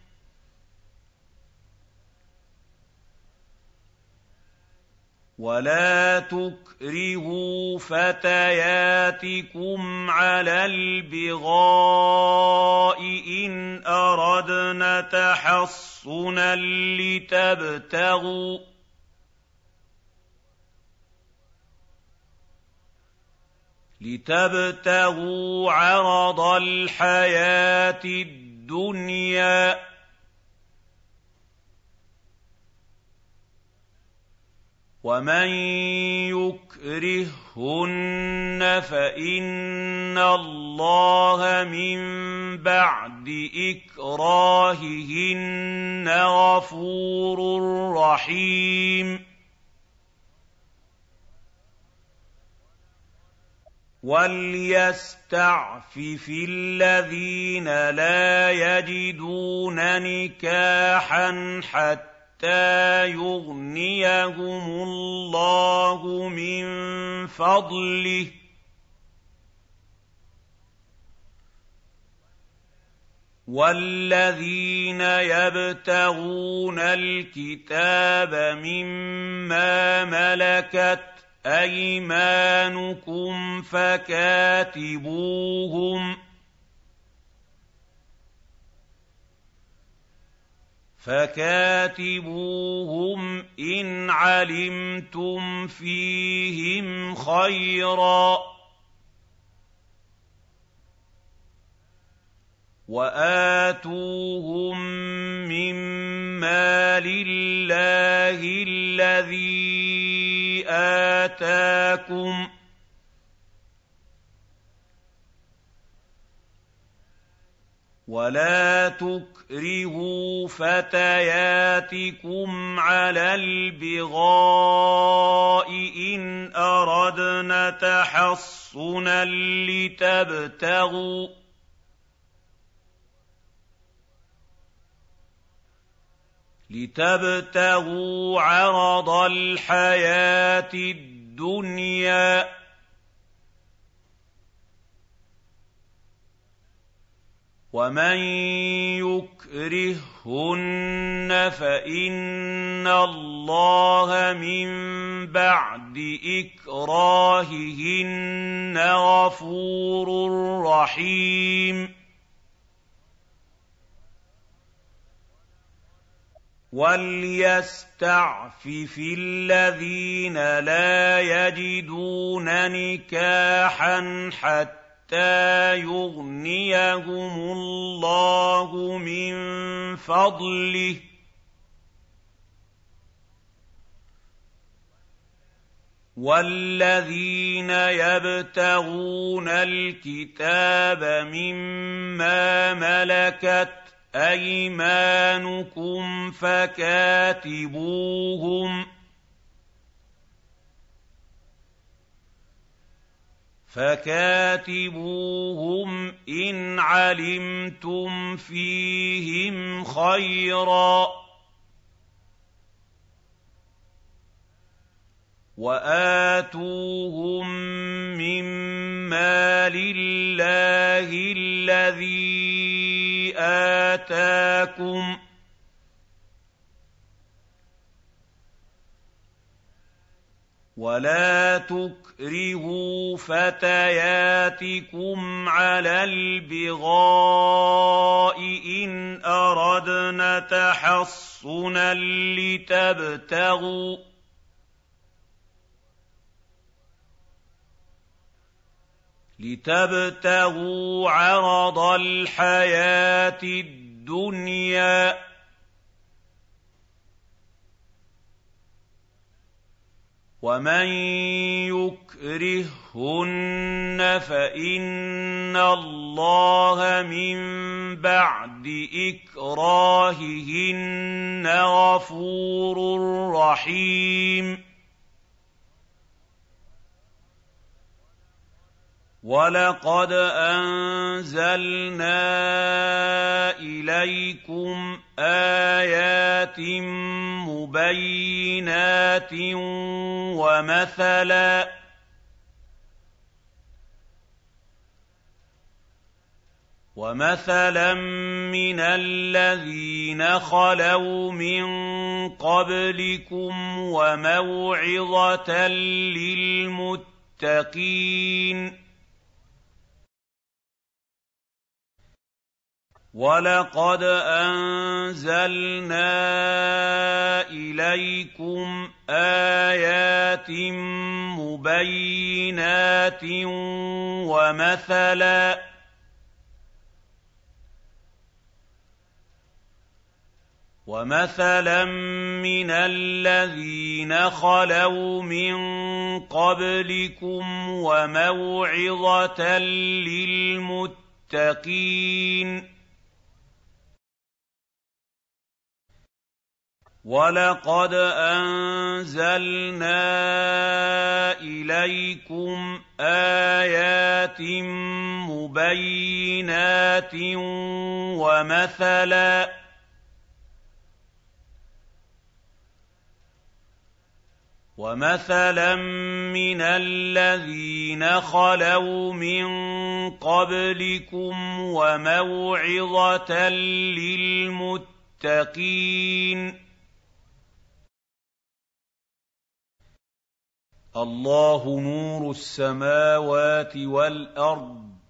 وَلَا تُكْرِهُوا فَتَيَاتِكُمْ عَلَى الْبِغَاءِ إِنْ أَرَدْنَ تَحَصُّنًا لِتَبْتَغُوا عَرَضَ الْحَيَاةِ الدُّنْيَا ۚ وَمَن يُكْرِههُّنَّ فَإِنَّ اللَّهَ مِن بَعْدِ إِكْرَاهِهِنَّ غَفُورٌ رَّحِيمٌ. وَلْيَسْتَعْفِفِ الَّذِينَ لَا يَجِدُونَ نِكَاحًا حَتَّىٰ يُغْنِيَهُمُ اللَّهُ مِن فَضْلِهِ ۗ وَالَّذِينَ يَبْتَغُونَ الْكِتَابَ مِمَّا مَلَكَتْ أَيْمَانُكُمْ فَكَاتِبُوهُمْ إِنْ عَلِمْتُمْ فِيهِمْ خَيْرًا ۖ وَآتُوهُم مِّن مَّالِ اللَّهِ الَّذِي آتَاكُمْ ۚ وَلَا تُكْرِهُوا فَتَيَاتِكُمْ عَلَى الْبِغَاءِ إِنْ أَرَدْنَ تَحَصُّنًا لِتَبْتَغُوا عَرَضَ الْحَيَاةِ الدُّنْيَا ۚ وَمَن يُكْرِههُّنَّ فَإِنَّ اللَّهَ مِن بَعْدِ إِكْرَاهِهِنَّ غَفُورٌ رَّحِيمٌ وَلْيَسْتَعْفِفِ الَّذِينَ لَا يَجِدُونَ نِكَاحًا حَتَّىٰ يُغْنِيَهُمُ اللَّهُ مِن فَضْلِهِ ۗ وَالَّذِينَ يَبْتَغُونَ الْكِتَابَ مِمَّا مَلَكَتْ أَيْمَانُكُمْ فَكَاتِبُوهُمْ إِنْ عَلِمْتُمْ فِيهِمْ خَيْرًا ۖ وَآتُوهُم مِّن مَّالِ اللَّهِ الَّذِي آتَاكُمْ ۚ وَلَا تُكْرِهُوا فَتَيَاتِكُمْ عَلَى الْبِغَاءِ إِنْ أَرَدْنَ تَحَصُّنًا لِتَبْتَغُوا عَرَضَ الْحَيَاةِ الدُّنْيَا ۚ وَمَن يُكْرِههُّنَّ فَإِنَّ اللَّهَ مِن بَعْدِ إِكْرَاهِهِنَّ غَفُورٌ رَّحِيمٌ وَلَقَدْ أَنزَلْنَا إِلَيْكُمْ آيَاتٍ مُّبَيِّنَاتٍ وَمَثَلًا مِّنَ الَّذِينَ خَلَوْا مِن قَبْلِكُمْ وَمَوْعِظَةً لِّلْمُتَّقِينَ وَلَقَدْ أَنزَلْنَا إِلَيْكُمْ آيَاتٍ مُّبَيِّنَاتٍ وَمَثَلًا مِّنَ الَّذِينَ خَلَوْا مِن قَبْلِكُمْ وَمَوْعِظَةً لِّلْمُتَّقِينَ وَلَقَدْ أَنزَلْنَا إِلَيْكُمْ آيَاتٍ مُّبَيِّنَاتٍ وَمَثَلًا مِّنَ الَّذِينَ خَلَوْا مِن قَبْلِكُمْ وَمَوْعِظَةً لِّلْمُتَّقِينَ اللَّهُ نُورُ السَّمَاوَاتِ وَالْأَرْضِ ۚ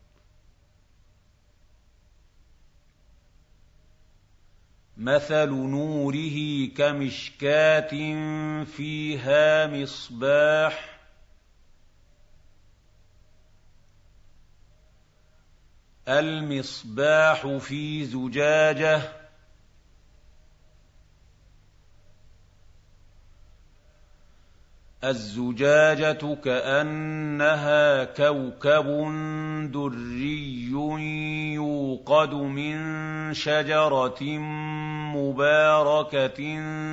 مَثَلُ نُورِهِ كَمِشْكَاةٍ فِيهَا مِصْبَاحٌ الْمِصْبَاحُ فِي زُجَاجَةٍ الزُّجَاجَةُ كَأَنَّهَا كَوْكَبٌ دُرِّيٌّ يُوقَدُ مِن شَجَرَةٍ مُّبَارَكَةٍ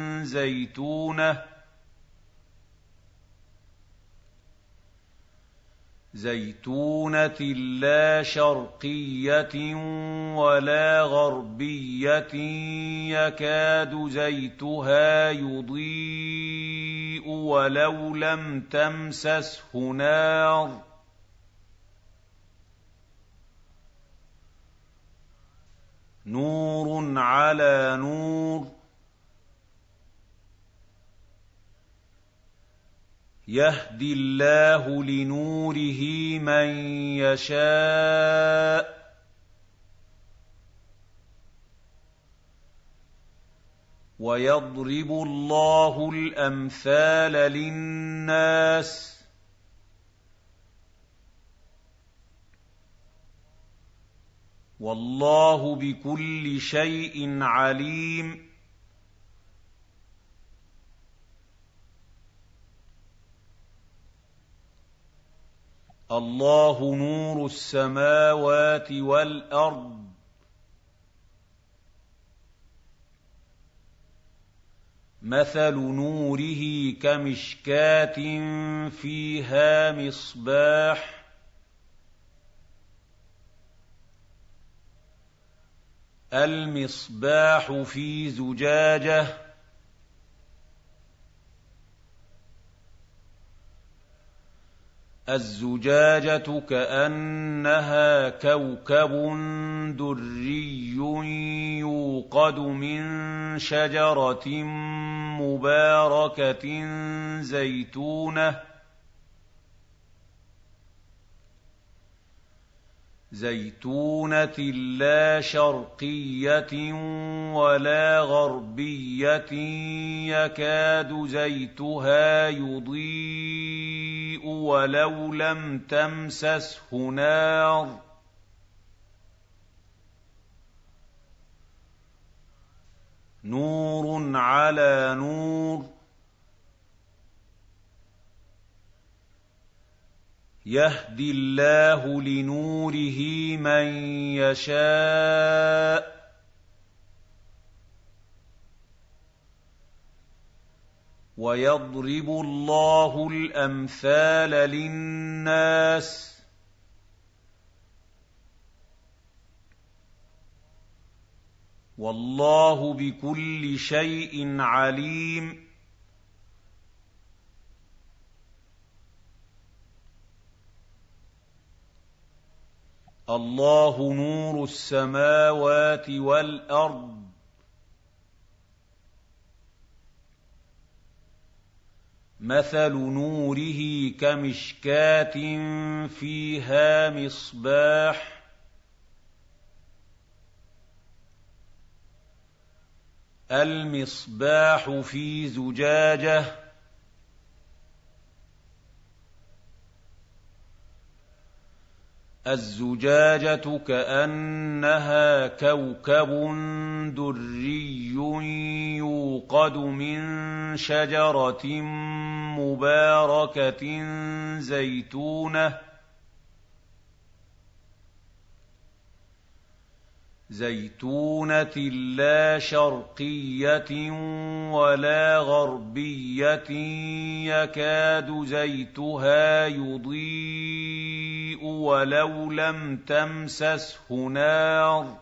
زَيْتُونَةٍ لَّا شَرْقِيَّةٍ وَلَا غَرْبِيَّةٍ يَكَادُ زَيْتُهَا يُضِيءُ وَلَوْ لَمْ تَمْسَسْهُ نَارٌ نور على نور يهدي الله لنوره من يشاء ويضرب الله الأمثال للناس والله بكل شيء عليم الله نور السماوات والأرض مثل نوره كمشكاة فيها مصباح المصباح في زجاجة الزجاجة كأنها كوكب دري يوقد من شجرة مباركة زيتونة لا شرقية ولا غربية يكاد زيتها يضيء ولو لم تمسسه نار نور على نور يهدي الله لنوره من يشاء ويضرب الله الأمثال للناس والله بكل شيء عليم الله نور السماوات والأرض مثل نوره كمشكاة فيها مصباح المصباح في زجاجة الزجاجة كأنها كوكب دري يوقد من شجرة مباركة زيتونة لا شرقية ولا غربية يكاد زيتها يضيء ولو لم تمسسه نار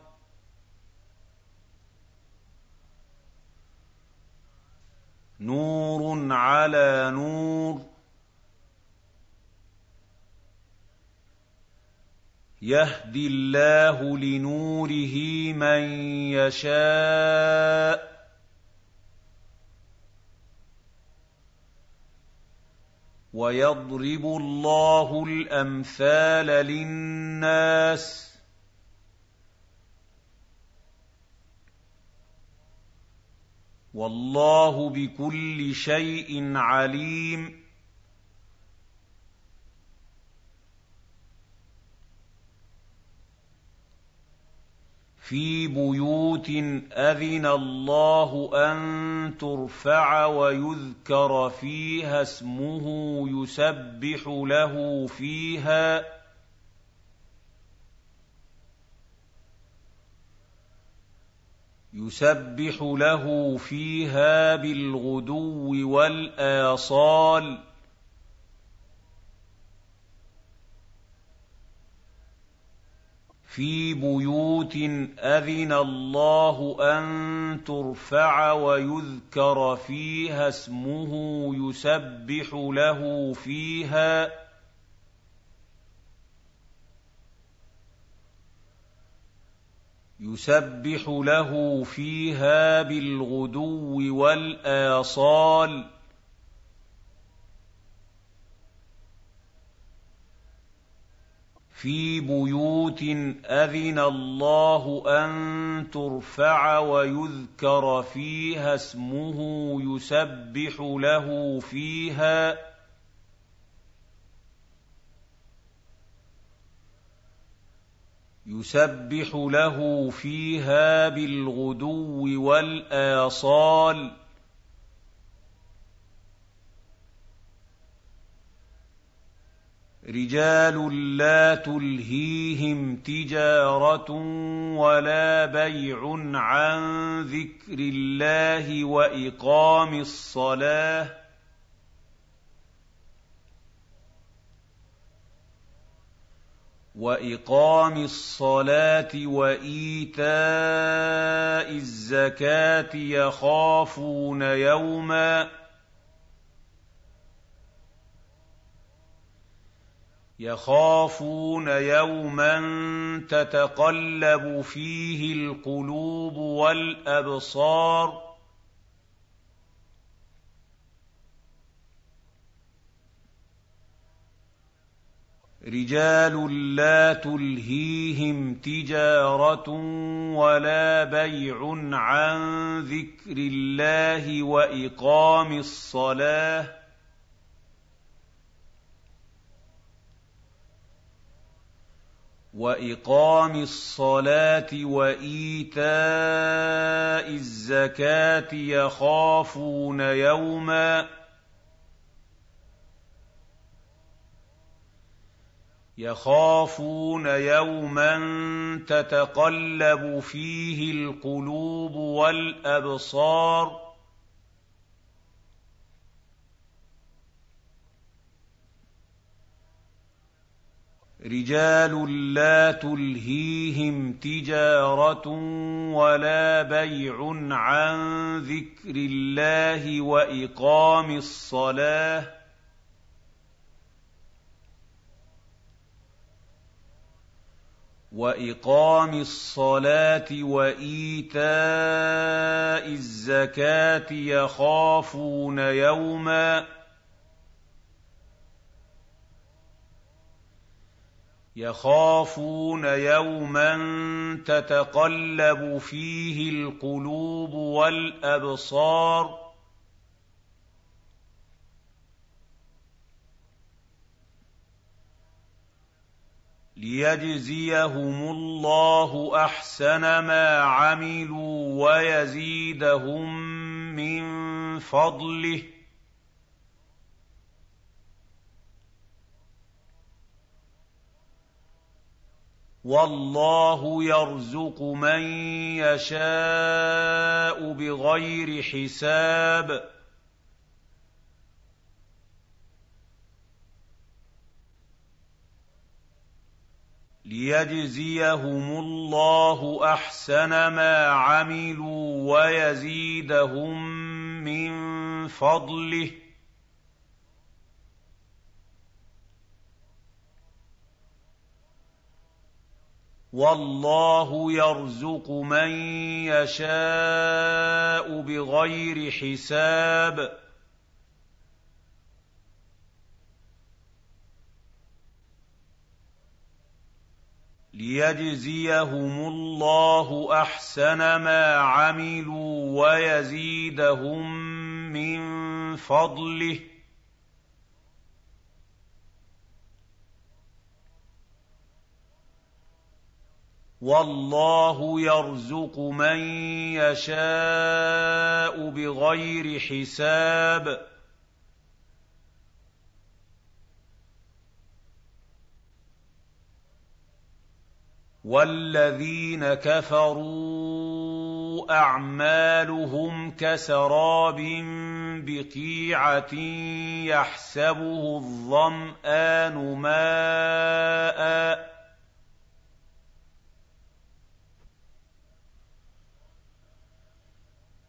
نور على نور يهدي الله لنوره من يشاء ويضرب الله الأمثال للناس والله بكل شيء عليم في بيوت أذن الله أن ترفع ويذكر فيها اسمه يسبح له فيها بالغدو والآصال في بيوت أذن الله أن ترفع ويذكر فيها اسمه يسبح له يسبح له فيها بالغدو والآصال في بيوت أذن الله أن ترفع ويذكر فيها اسمه يسبح له فيها بالغدو والآصال رجال لا تلهيهم تجارة ولا بيع عن ذكر الله وإقام الصلاة وإيتاء الزكاة يخافون يوما تتقلب فيه القلوب والأبصار رجال لا تلهيهم تجارة ولا بيع عن ذكر الله وإقام الصلاة وإيتاء الزكاة يخافون يوما تتقلب فيه القلوب والأبصار رجال لا تلهيهم تجارة ولا بيع عن ذكر الله وإقام الصلاة وإيتاء الزكاة يخافون يوما تتقلب فيه القلوب والأبصار ليجزيهم الله أحسن ما عملوا ويزيدهم من فضله والله يرزق من يشاء بغير حساب ليجزيهم الله أحسن ما عملوا ويزيدهم من فضله والله يرزق من يشاء بغير حساب ليجزيهم الله أحسن ما عملوا ويزيدهم من فضله والله يرزق من يشاء بغير حساب والذين كفروا أعمالهم كسراب بقيعة يحسبه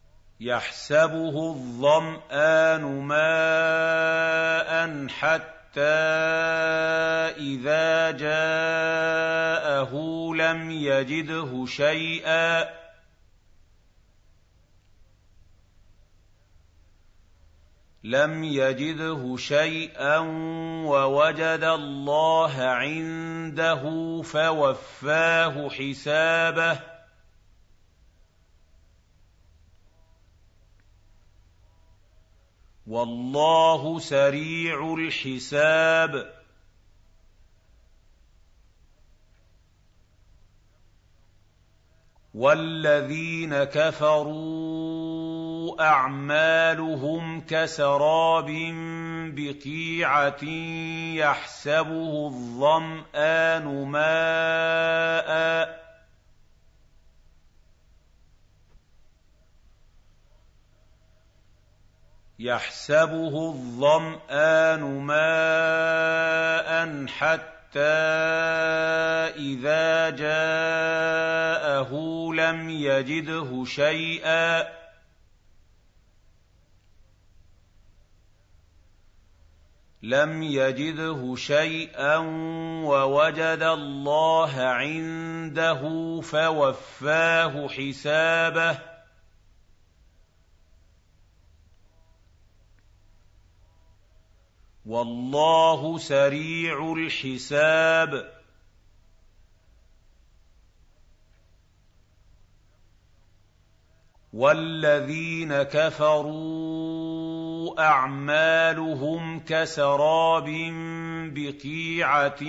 الظمآن ماء حتى إِذَا جَاءَهُ لَمْ يَجِدْهُ شَيْئًا وَوَجَدَ اللَّهَ عِندَهُ فَوَفَّاهُ حِسَابَهُ ۗ وَاللَّهُ سَرِيعُ الْحِسَابِ. وَالَّذِينَ كَفَرُوا أَعْمَالُهُمْ كَسَرَابٍ بِقِيعَةٍ يَحْسَبُهُ الظَّمْآنُ مَاءً حَتَّىٰ إِذَا جَاءَهُ لَمْ يَجِدْهُ شَيْئًا وَوَجَدَ اللَّهَ عِندَهُ فَوَفَّاهُ حِسَابَهُ ۗ وَاللَّهُ سَرِيعُ الْحِسَابِ. وَالَّذِينَ كَفَرُوا أَعْمَالُهُمْ كَسَرَابٍ بِقِيعَةٍ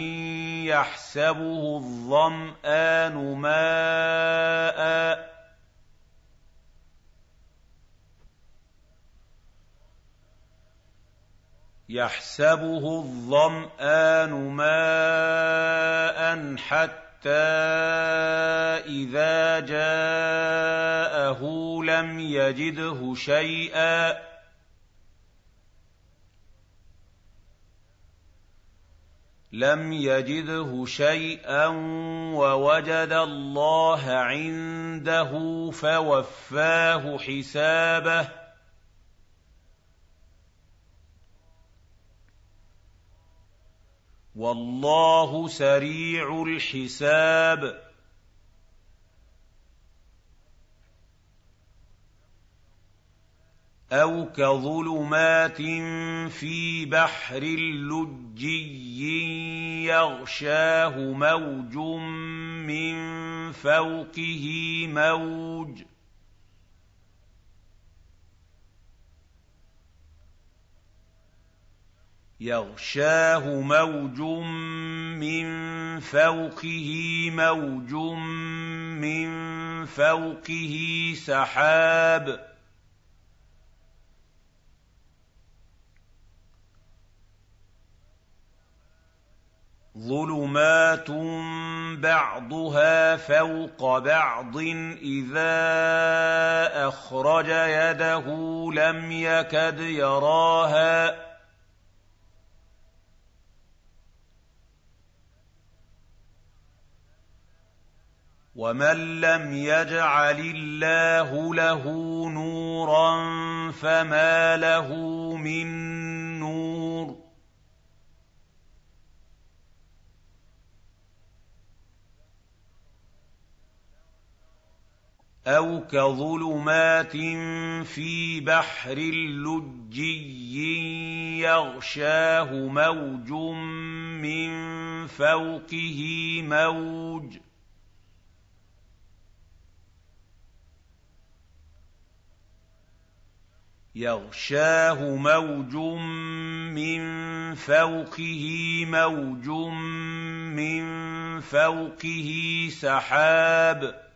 يَحْسَبُهُ الظَّمْآنُ مَاءً حَتَّىٰ إِذَا جَاءَهُ لَمْ يَجِدْهُ شَيْئًا وَوَجَدَ اللَّهَ عِندَهُ فَوَفَّاهُ حِسَابَهُ ۗ وَاللَّهُ سَرِيعُ الْحِسَابِ. أَوْ كَظُلُمَاتٍ فِي بَحْرٍ لُّجِّيٍّ يَغْشَاهُ مَوْجٌ مِّن فَوْقِهِ مَوْجٌ مِّن فَوْقِهِ سَحَابٌ ظُلُمَاتٌ بَعْضُهَا فَوْقَ بَعْضٍ إِذَا أَخْرَجَ يَدَهُ لَمْ يَكَدْ يَرَاهَا ۗ وَمَن لَّمْ يَجْعَلِ اللَّهُ لَهُ نُورًا فَمَا لَهُ مِن نُّورٍ. أَوْ كَظُلُمَاتٍ فِي بَحْرٍ لُّجِّيٍّ يَغْشَاهُ مَوْجٌ مِّن فَوْقِهِ مَوْجٌ مِّن فَوْقِهِ سَحَابٌ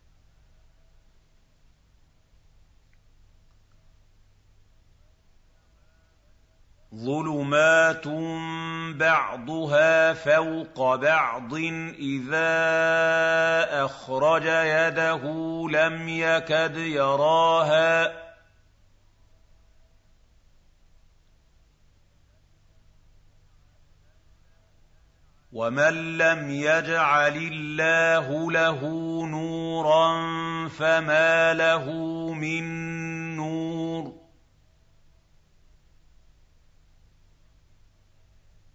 ظُلُمَاتٌ بَعْضُهَا فَوْقَ بَعْضٍ إِذَا أَخْرَجَ يَدَهُ لَمْ يَكَدْ يَرَاهَا ۗ وَمَن لَّمْ يَجْعَلِ اللَّهُ لَهُ نُورًا فَمَا لَهُ مِن نُّورٍ.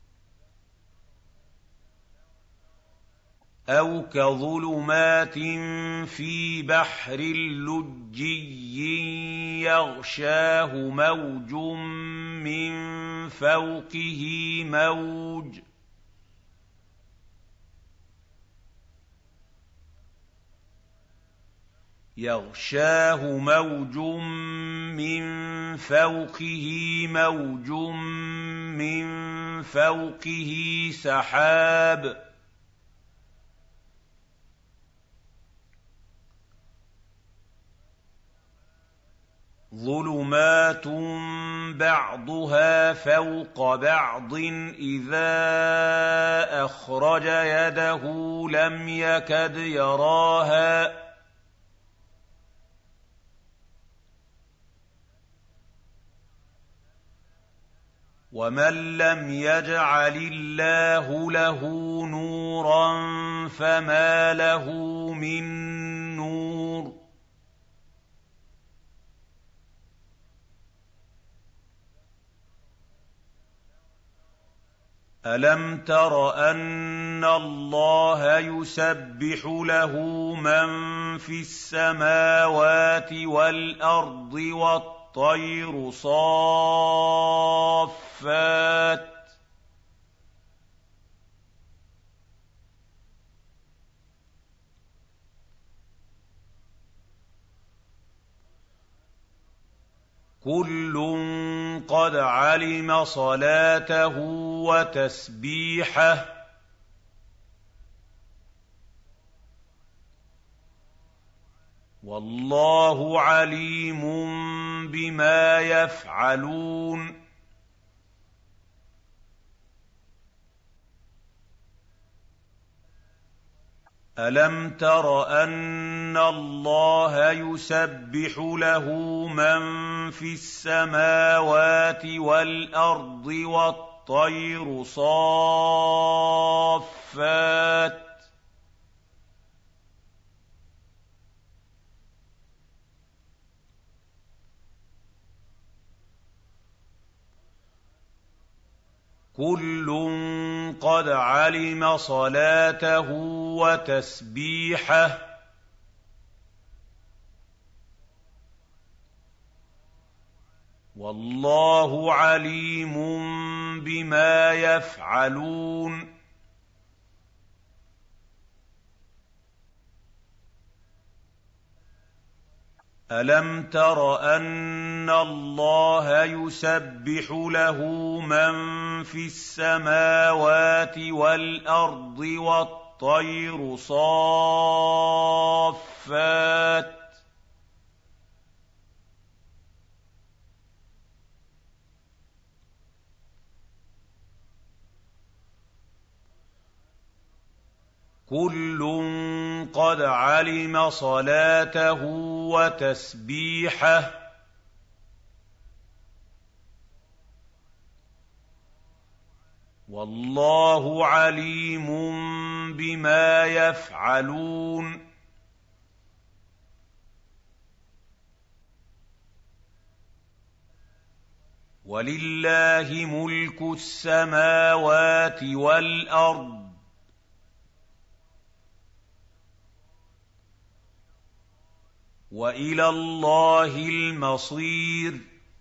أَوْ كَظُلُمَاتٍ فِي بَحْرٍ لُّجِّيٍّ يَغْشَاهُ مَوْجٌ مِّن فَوْقِهِ مَوْجٌ مِّن فَوْقِهِ سَحَابٌ ظُلُمَاتٌ بَعْضُهَا فَوْقَ بَعْضٍ إِذَا أَخْرَجَ يَدَهُ لَمْ يَكَدْ يَرَاهَا ۗ وَمَن لَّمْ يَجْعَلِ اللَّهُ لَهُ نُورًا فَمَا لَهُ مِن نُّورٍ أَلَمْ تَرَ أَنَّ اللَّهَ يُسَبِّحُ لَهُ مَن فِي السَّمَاوَاتِ وَالْأَرْضِ وَالطَّيْرُ صَافَّاتٍ ۖ كُلٌّ قَدْ عَلِمَ صَلَاتَهُ وَتَسْبِيحَهُ ۗ وَاللَّهُ عَلِيمٌ بِمَا يَفْعَلُونَ أَلَمْ تَرَ أَنَّ اللَّهَ يُسَبِّحُ لَهُ مَن فِي السَّمَاوَاتِ وَالْأَرْضِ وَالطَّيْرُ صَافَّاتٍ ۖ كُلٌّ قَدْ عَلِمَ صَلَاتَهُ وَتَسْبِيحَهُ ۗ وَاللَّهُ عَلِيمٌ بِمَا يَفْعَلُونَ أَلَمْ تَرَ أَنَّ اللَّهَ يُسَبِّحُ لَهُ مَن فِي السَّمَاوَاتِ وَالْأَرْضِ وَالطَّيْرُ صَافَّاتٍ ۖ كُلٌّ قَدْ عَلِمَ صَلَاتَهُ وَتَسْبِيحَهُ ۗ وَاللَّهُ عَلِيمٌ بِمَا يَفْعَلُونَ وَلِلَّهِ مُلْكُ السَّمَاوَاتِ وَالْأَرْضِ ۚ وَإِلَى اللَّهِ الْمَصِيرُ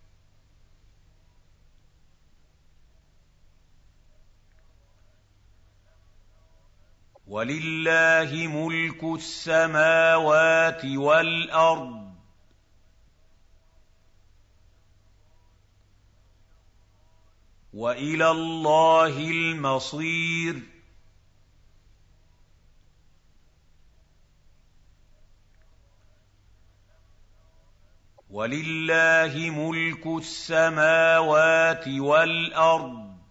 وَلِلَّهِ مُلْكُ السَّمَاوَاتِ وَالْأَرْضِ ۚ وَإِلَى اللَّهِ الْمَصِيرُ وَلِلَّهِ مُلْكُ السَّمَاوَاتِ وَالْأَرْضِ ۚ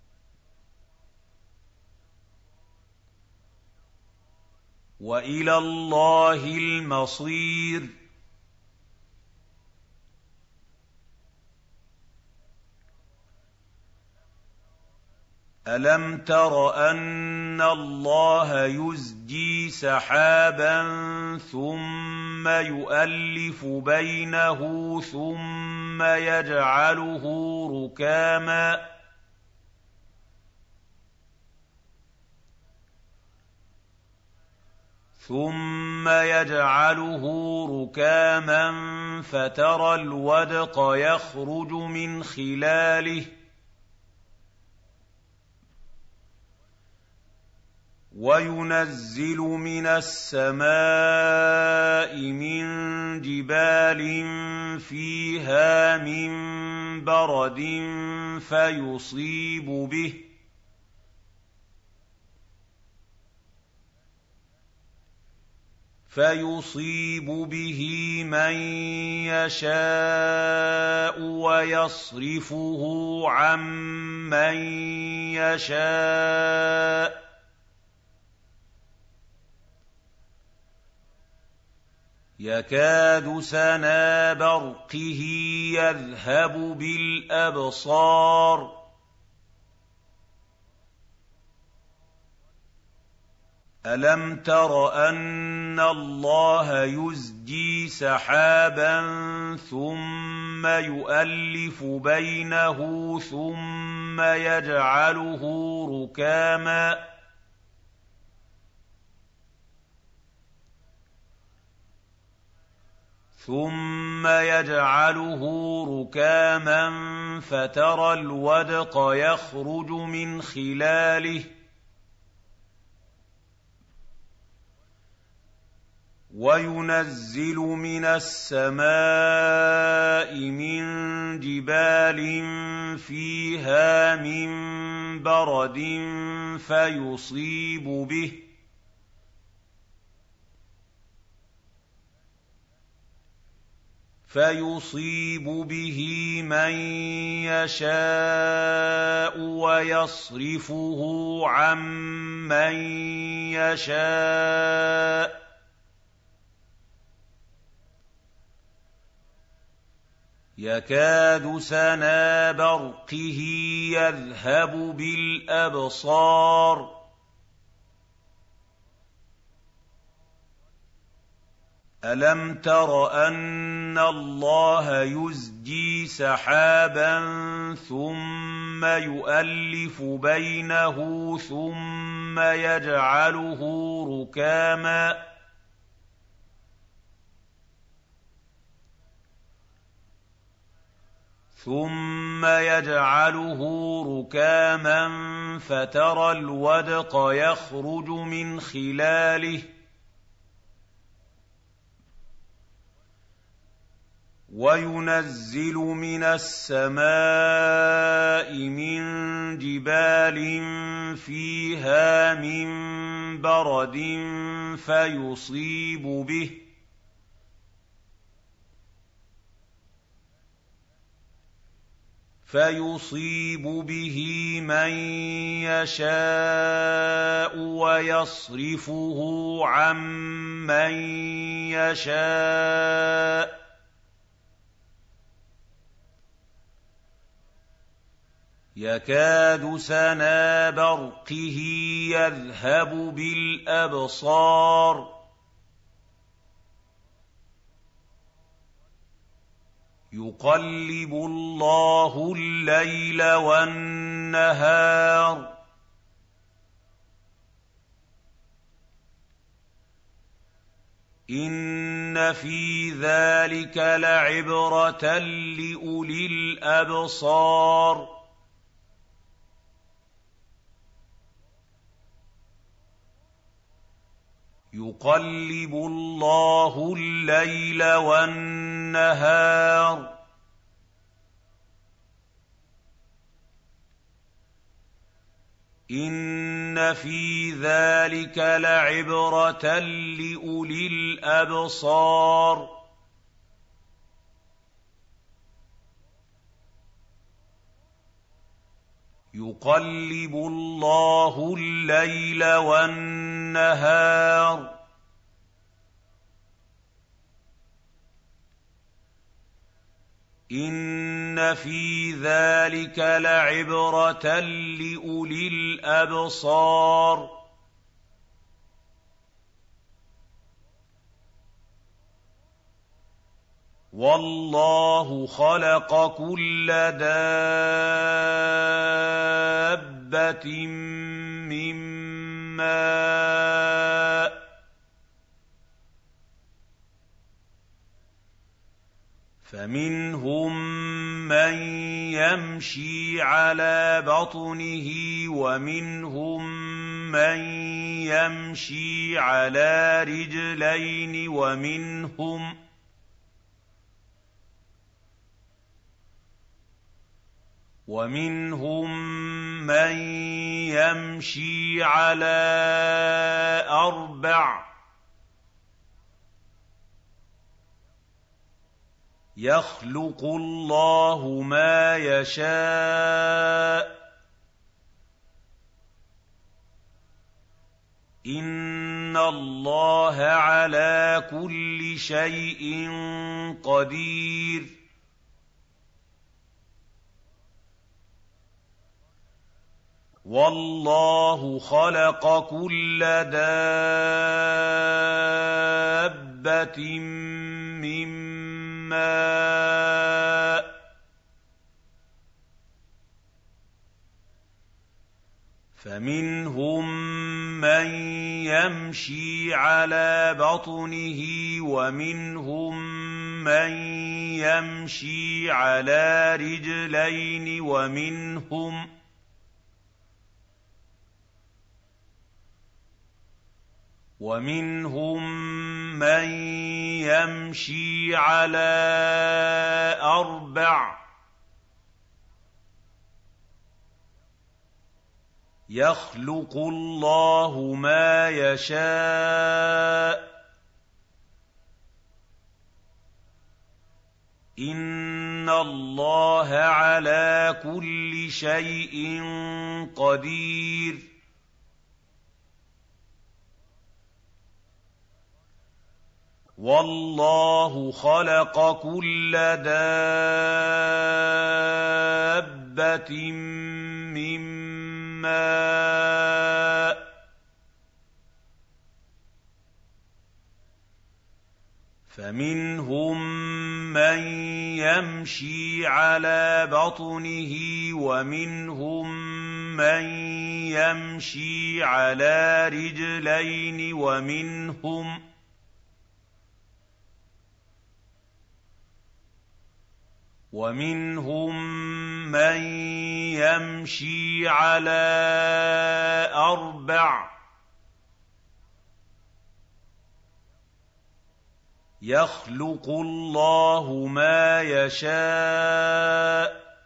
وَإِلَى اللَّهِ الْمَصِيرُ أَلَمْ تَرَ أَنَّ اللَّهَ يُزْجِي سَحَابًا ثُمَّ يُؤَلِّفُ بَيْنَهُ ثُمَّ يَجْعَلُهُ ثُمَّ يَجْعَلُهُ رُكَامًا فَتَرَى الْوَدْقَ يَخْرُجُ مِنْ خِلَالِهِ وَيُنَزِّلُ مِنَ السَّمَاءِ مِن جِبَالٍ فِيهَا مِن بَرَدٍ فَيُصِيبُ بِهِ مَن يَشَاءُ وَيَصْرِفُهُ عَن مَّن يَشَاءُ يَكَادُ سَنَا بَرْقِهِ يَذْهَبُ بِالْأَبْصَارِ أَلَمْ تَرَ أَنَّ اللَّهَ يُزْجِي سَحَابًا ثُمَّ يُؤَلِّفُ بَيْنَهُ ثُمَّ يَجْعَلُهُ رُكَامًا فَتَرَى الْوَدْقَ يَخْرُجُ مِنْ خِلَالِهِ وَيُنَزِّلُ مِنَ السَّمَاءِ مِن جِبَالٍ فِيهَا مِن بَرَدٍ فَيُصِيبُ بِهِ مَن يَشَاءُ وَيَصْرِفُهُ عَن مَّن يَشَاءُ يَكَادُ سَنَا بَرْقِهِ يَذْهَبُ بِالْأَبْصَارِ أَلَمْ تَرَ أَنَّ اللَّهَ يُزْجِي سَحَابًا ثُمَّ يُؤَلِّفُ بَيْنَهُ ثُمَّ يَجْعَلُهُ رُكَامًا فَتَرَى الْوَدْقَ يَخْرُجُ مِنْ خِلَالِهِ وَيُنَزِّلُ مِنَ السَّمَاءِ مِن جِبَالٍ فِيهَا مِن بَرَدٍ فَيُصِيبُ بِهِ مَن يَشَاءُ وَيَصْرِفُهُ عَن مَّن يَشَاءُ يَكَادُ سَنَا بَرْقِهِ يَذْهَبُ بِالْأَبْصَارِ يُقَلِّبُ اللَّهُ اللَّيْلَ وَالنَّهَارَ إِنَّ فِي ذَٰلِكَ لَعِبْرَةً لِّأُولِي الْأَبْصَارِ يُقَلِّبُ اللَّهُ اللَّيْلَ وَالنَّهَارَ إِنَّ فِي ذَٰلِكَ لَعِبْرَةً لِّأُولِي الْأَبْصَارِ يُقَلِّبُ اللَّهُ اللَّيْلَ وَالنَّهَارَ إِنَّ فِي ذَٰلِكَ لَعِبْرَةً لِّأُولِي الْأَبْصَارِ وَاللَّهُ خَلَقَ كُلَّ دَابَّةٍ مِّن مَّاءٍ فمنهم من يمشي على بطنه ومنهم من يمشي على رجلين ومنهم من يمشي على أربع يخلق الله ما يشاء إن الله على كل شيء قدير والله خلق كل دابة من ماء فمنهم من يمشي على بطنه ومنهم من يمشي على رجلين ومنهم من يمشي على أربع يخلق الله ما يشاء إن الله على كل شيء قدير والله خلق كل دابة من ماء فمنهم من يمشي على بطنه ومنهم من يمشي على رجلين ومنهم من يمشي على أربع يخلق الله ما يشاء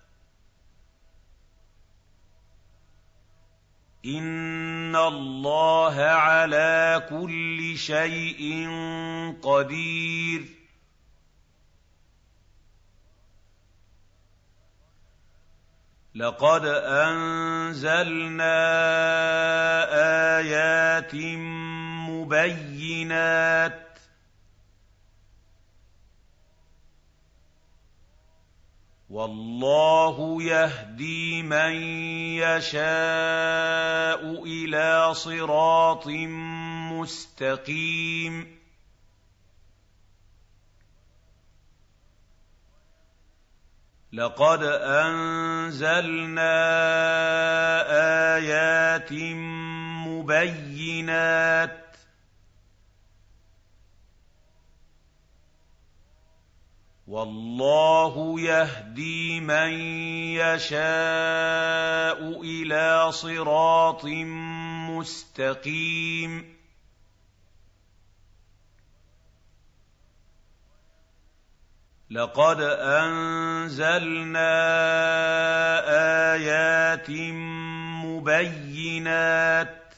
إن الله على كل شيء قدير لقد أنزلنا آيات مبينات والله يهدي من يشاء إلى صراط مستقيم لقد أنزلنا آيات مبينات والله يهدي من يشاء إلى صراط مستقيم لقد أنزلنا آيات مبينات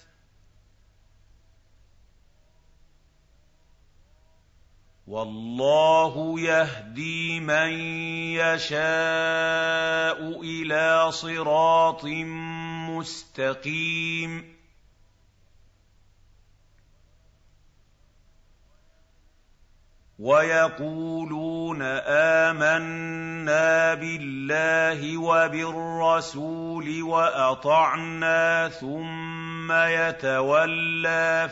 والله يهدي من يشاء إلى صراط مستقيم ويقولون آمنا بالله وبالرسول وأطعنا ثم يتولى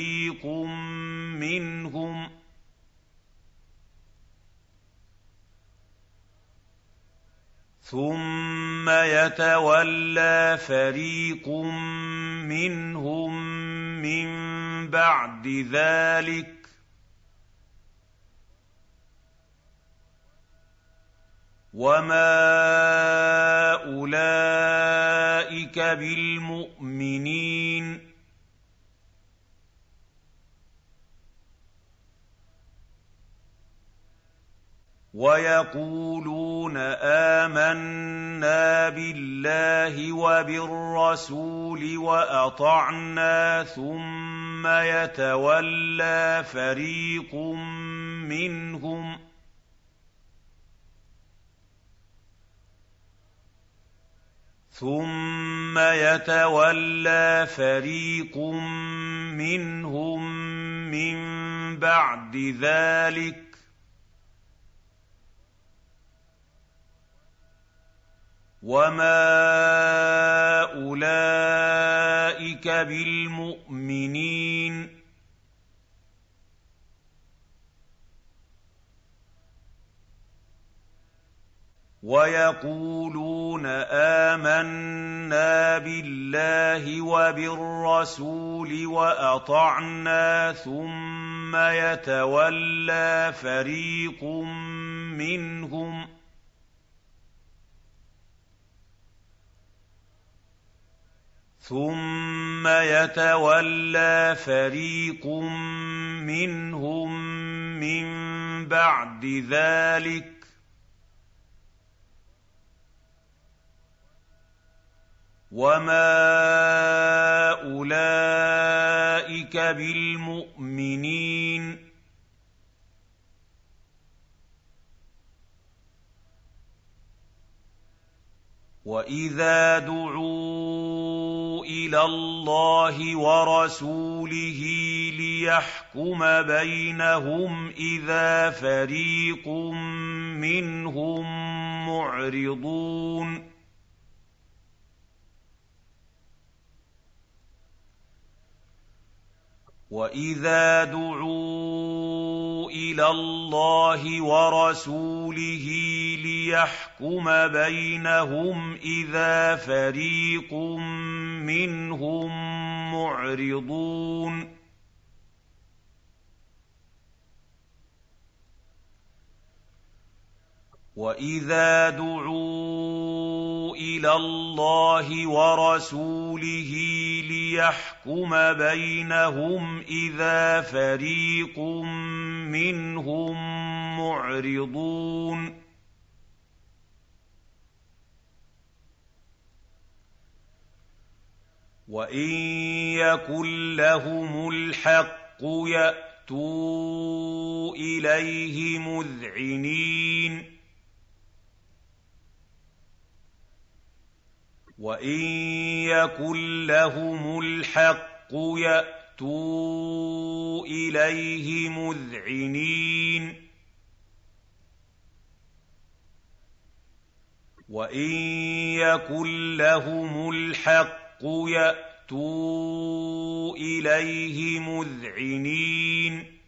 فريق منهم من بعد ذلك وَمَا أُولَٰئِكَ بِالْمُؤْمِنِينَ وَيَقُولُونَ آمَنَّا بِاللَّهِ وَبِالرَّسُولِ وَأَطَعْنَا ثُمَّ يَتَوَلَّىٰ فَرِيقٌ مِّنْهُم مِّن بَعْدِ ذَٰلِكَ ۚ وَمَا أُولَٰئِكَ بِالْمُؤْمِنِينَ وَيَقُولُونَ آمَنَّا بِاللَّهِ وَبِالرَّسُولِ وَأَطَعْنَا ثُمَّ يَتَوَلَّىٰ فَرِيقٌ مِّنْهُم مِّن بَعْدِ ذَٰلِكَ ۚ وَمَا أُولَٰئِكَ بِالْمُؤْمِنِينَ وَإِذَا دُعُوا إِلَى اللَّهِ وَرَسُولِهِ لِيَحْكُمَ بَيْنَهُمْ إِذَا فَرِيقٌ مِّنْهُم مُّعْرِضُونَ وَإِذَا دُعُوا إِلَى اللَّهِ وَرَسُولِهِ لِيَحْكُمَ بَيْنَهُمْ إِذَا فَرِيقٌ مِّنْهُم مُّعْرِضُونَ وَإِذَا دُعُوا إِلَى اللَّهِ وَرَسُولِهِ لِيَحْكُمَ بَيْنَهُمْ إِذَا فَرِيقٌ مِّنْهُم مُّعْرِضُونَ وَإِن يَكُن لَّهُمُ الْحَقُّ يَأْتُوا إِلَيْهِ مُذْعِنِينَ وَإِن يَكُن لَّهُمُ الْحَقُّ يَأْتُوا إِلَيْهِ مُذْعِنِينَ وَإِن يَكُن لَّهُمُ الْحَقُّ يَأْتُوا إِلَيْهِ مُذْعِنِينَ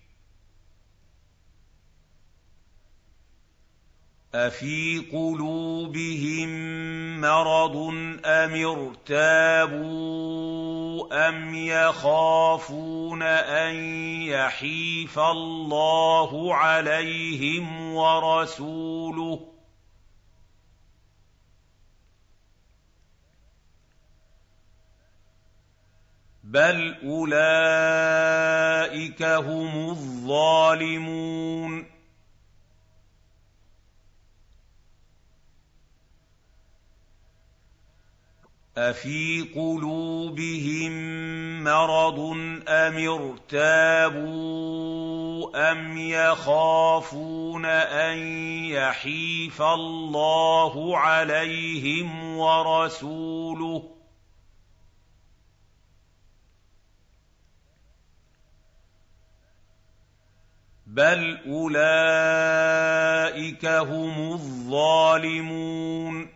أَفِي قُلُوبِهِم مَّرَضٌ أَمِ ارْتَابُوا أَمْ يَخَافُونَ أَن يَحِيفَ اللَّهُ عَلَيْهِمْ وَرَسُولُهُ ۚ بَلْ أُولَٰئِكَ هُمُ الظَّالِمُونَ أَفِي قُلُوبِهِم مَّرَضٌ أَمِ ارْتَابُوا أَمْ يَخَافُونَ أَن يَحِيفَ اللَّهُ عَلَيْهِمْ وَرَسُولُهُ ۚ بَلْ أُولَٰئِكَ هُمُ الظَّالِمُونَ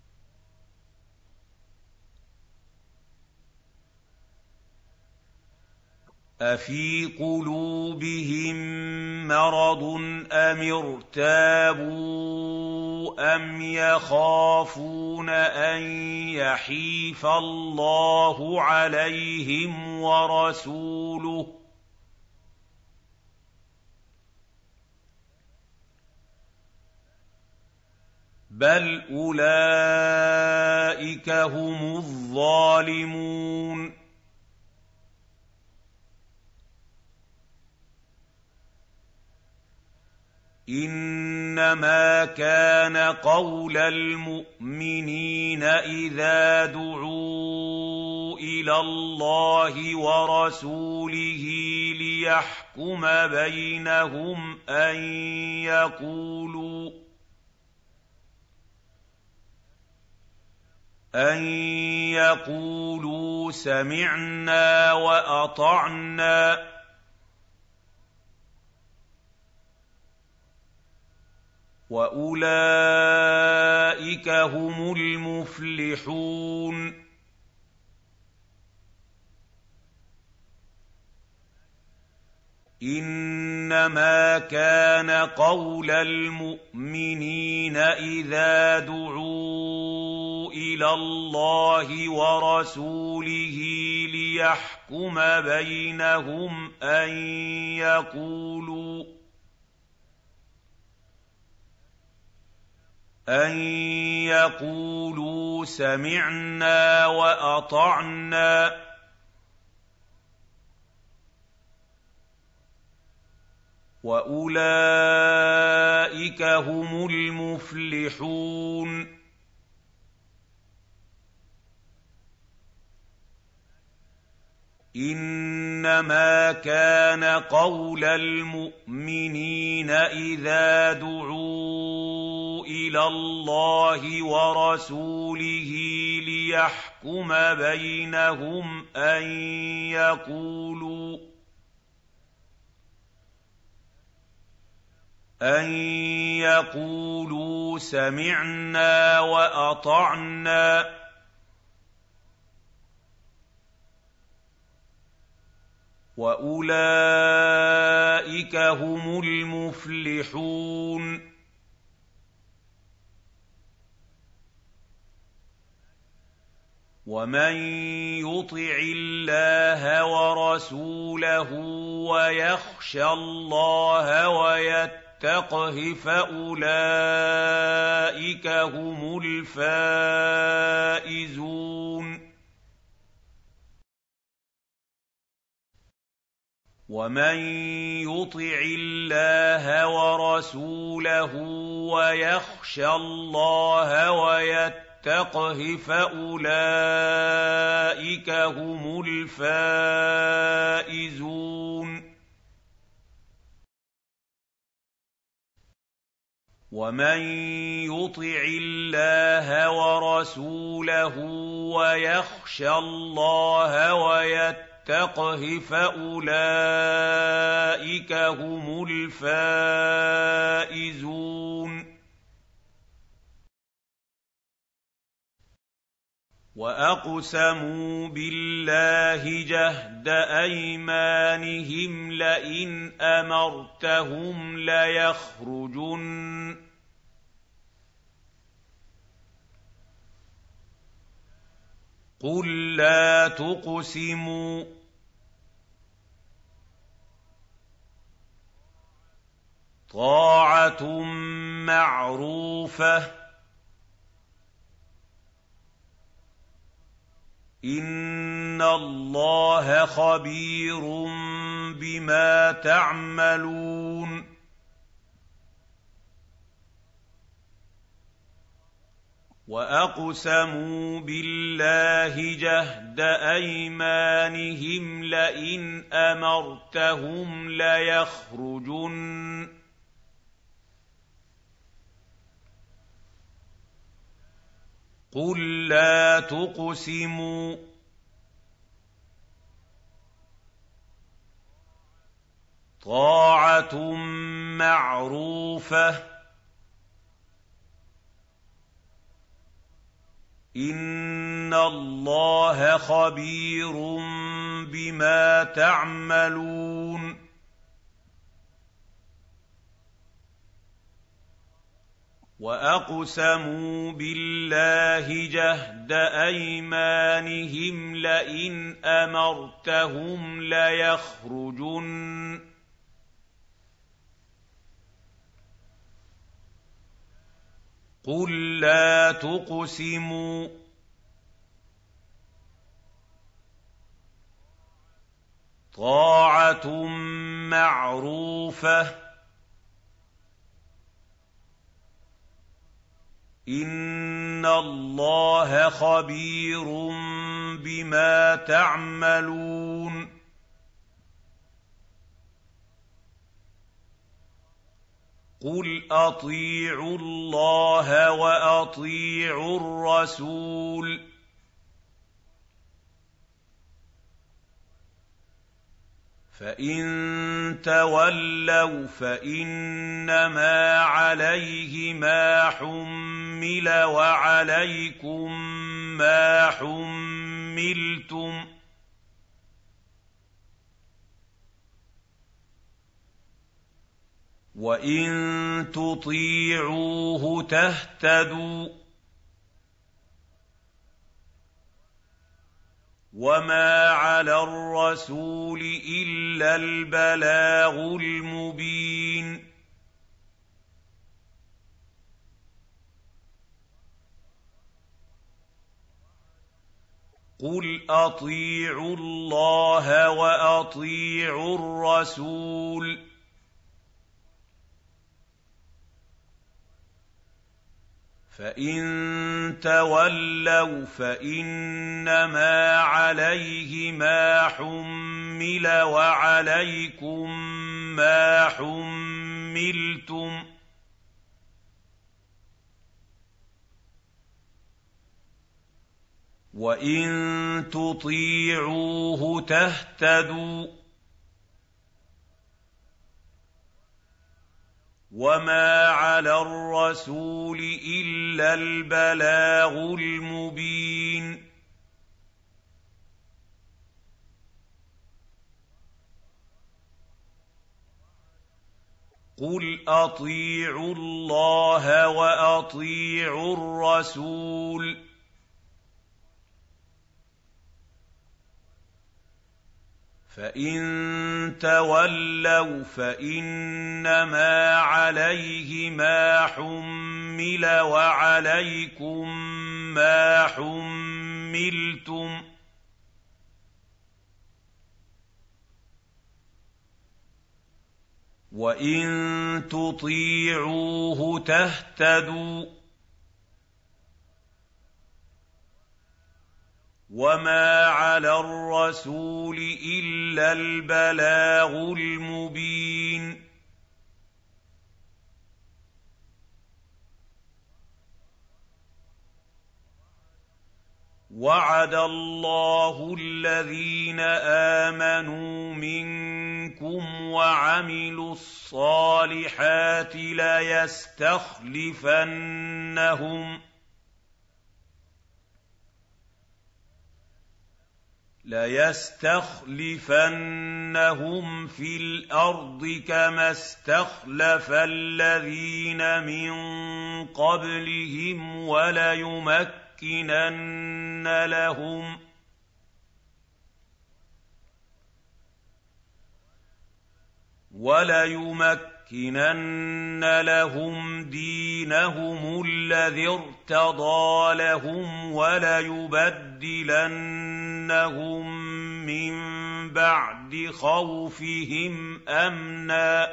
أَفِي قُلُوبِهِم مَّرَضٌ أَمِ ارْتَابُوا أَمْ يَخَافُونَ أَن يَحِيفَ اللَّهُ عَلَيْهِمْ وَرَسُولُهُ ۚ بَلْ أُولَٰئِكَ هُمُ الظَّالِمُونَ إِنَّمَا كَانَ قَوْلَ الْمُؤْمِنِينَ إِذَا دُعُوا إِلَى اللَّهِ وَرَسُولِهِ لِيَحْكُمَ بَيْنَهُمْ أَن يَقُولُوا سَمِعْنَا وَأَطَعْنَا ۖ وَأُولَٰئِكَ هُمُ الْمُفْلِحُونَ إِنَّمَا كَانَ قَوْلَ الْمُؤْمِنِينَ إِذَا دُعُوا إِلَى اللَّهِ وَرَسُولِهِ لِيَحْكُمَ بَيْنَهُمْ أَن يَقُولُوا سَمِعْنَا وَأَطَعْنَا ۖ وَأُولَٰئِكَ هُمُ الْمُفْلِحُونَ إِنَّمَا كَانَ قَوْلَ الْمُؤْمِنِينَ إِذَا دُعُوا إِلَى اللَّهِ وَرَسُولِهِ لِيَحْكُمَ بَيْنَهُمْ أَن يَقُولُوا سَمِعْنَا وَأَطَعْنَا ۖ وَأُولَٰئِكَ هُمُ الْمُفْلِحُونَ وَمَن يُطِعِ اللَّهَ وَرَسُولَهُ وَيَخْشَ اللَّهَ وَيَتَّقْهِ فَأُولَٰئِكَ هُمُ الْفَائِزُونَ وَمَن يُطِعِ اللَّهَ وَرَسُولَهُ وَيَخْشَ اللَّهَ وَيَتَّقْهِ فَأُولَٰئِكَ هُمُ الْفَائِزُونَ وَمَن يُطِعِ اللَّهَ وَرَسُولَهُ وَيَخْشَ اللَّهَ وَيَتَّقْهِ فَأُولَٰئِكَ هُمُ الْفَائِزُونَ وَأَقْسَمُوا بِاللَّهِ جَهْدَ أَيْمَانِهِمْ لَئِنْ أَمَرْتَهُمْ لَيَخْرُجُنَّ قُل لَّا تُقْسِمُوا طَاعَةٌ مَّعْرُوفَةٌ ۚ إِنَّ اللَّهَ خَبِيرٌ بِمَا تَعْمَلُونَ وَأَقْسَمُوا بِاللَّهِ جَهْدَ أَيْمَانِهِمْ لَئِنْ أَمَرْتَهُمْ لَيَخْرُجُنَّ قُل لَّا تُقْسِمُوا طَاعَةٌ مَّعْرُوفَةٌ ۚ إِنَّ اللَّهَ خَبِيرٌ بِمَا تَعْمَلُونَ وَأَقْسَمُوا بِاللَّهِ جَهْدَ أَيْمَانِهِمْ لَئِنْ أَمَرْتَهُمْ لَيَخْرُجُنَّ قُل لَّا تُقْسِمُوا طَاعَةٌ مَّعْرُوفَةٌ ۚ إِنَّ اللَّهَ خَبِيرٌ بِمَا تَعْمَلُونَ قُلْ أَطِيعُوا اللَّهَ وَأَطِيعُوا الرَّسُولَ ۖ فَإِن تَوَلَّوْا فَإِنَّمَا عَلَيْهِ مَا حُمِّلَ وَعَلَيْكُم مَّا حُمِّلْتُمْ ۖ وَإِن تُطِيعُوهُ تَهْتَدُوا ۚ وَمَا عَلَى الرَّسُولِ إِلَّا الْبَلَاغُ الْمُبِينُ قُلْ أَطِيعُوا اللَّهَ وَأَطِيعُوا الرَّسُولَ ۖ فَإِن تَوَلَّوْا فَإِنَّمَا عَلَيْهِ مَا حُمِّلَ وَعَلَيْكُم مَّا حُمِّلْتُمْ ۖ وَإِن تُطِيعُوهُ تَهْتَدُوا ۚ وَمَا عَلَى الرَّسُولِ إِلَّا الْبَلَاغُ الْمُبِينُ قُلْ أَطِيعُوا اللَّهَ وَأَطِيعُوا الرَّسُولَ ۖ فَإِن تَوَلَّوْا فَإِنَّمَا عَلَيْهِ مَا حُمِّلَ وَعَلَيْكُم مَّا حُمِّلْتُمْ ۖ وَإِن تُطِيعُوهُ تَهْتَدُوا ۚ وَمَا عَلَى الرَّسُولِ إِلَّا الْبَلَاغُ الْمُبِينُ وَعَدَ اللَّهُ الَّذِينَ آمَنُوا مِنكُمْ وَعَمِلُوا الصَّالِحَاتِ لَيَسْتَخْلِفَنَّهُمْ فِي الْأَرْضِ كَمَا اسْتَخْلَفَ الَّذِينَ مِن قَبْلِهِمْ وَلَيُمَكِّنَنَّ لَهُمْ دِينَهُمُ الَّذِي ارْتَضَىٰ لَهُمْ وَلَيُبَدِّلَنَّهُم مِّن بَعْدِ خَوْفِهِمْ أَمْنًا ۚ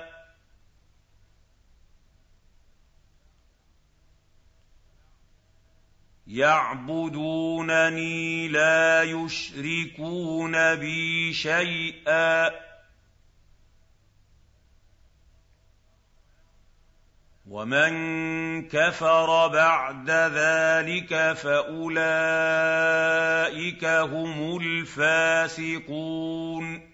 يَعْبُدُونَنِي لَا يُشْرِكُونَ بِي شَيْئًا ۚ وَمَن كَفَرَ بَعْدَ ذَٰلِكَ فَأُولَٰئِكَ هُمُ الْفَاسِقُونَ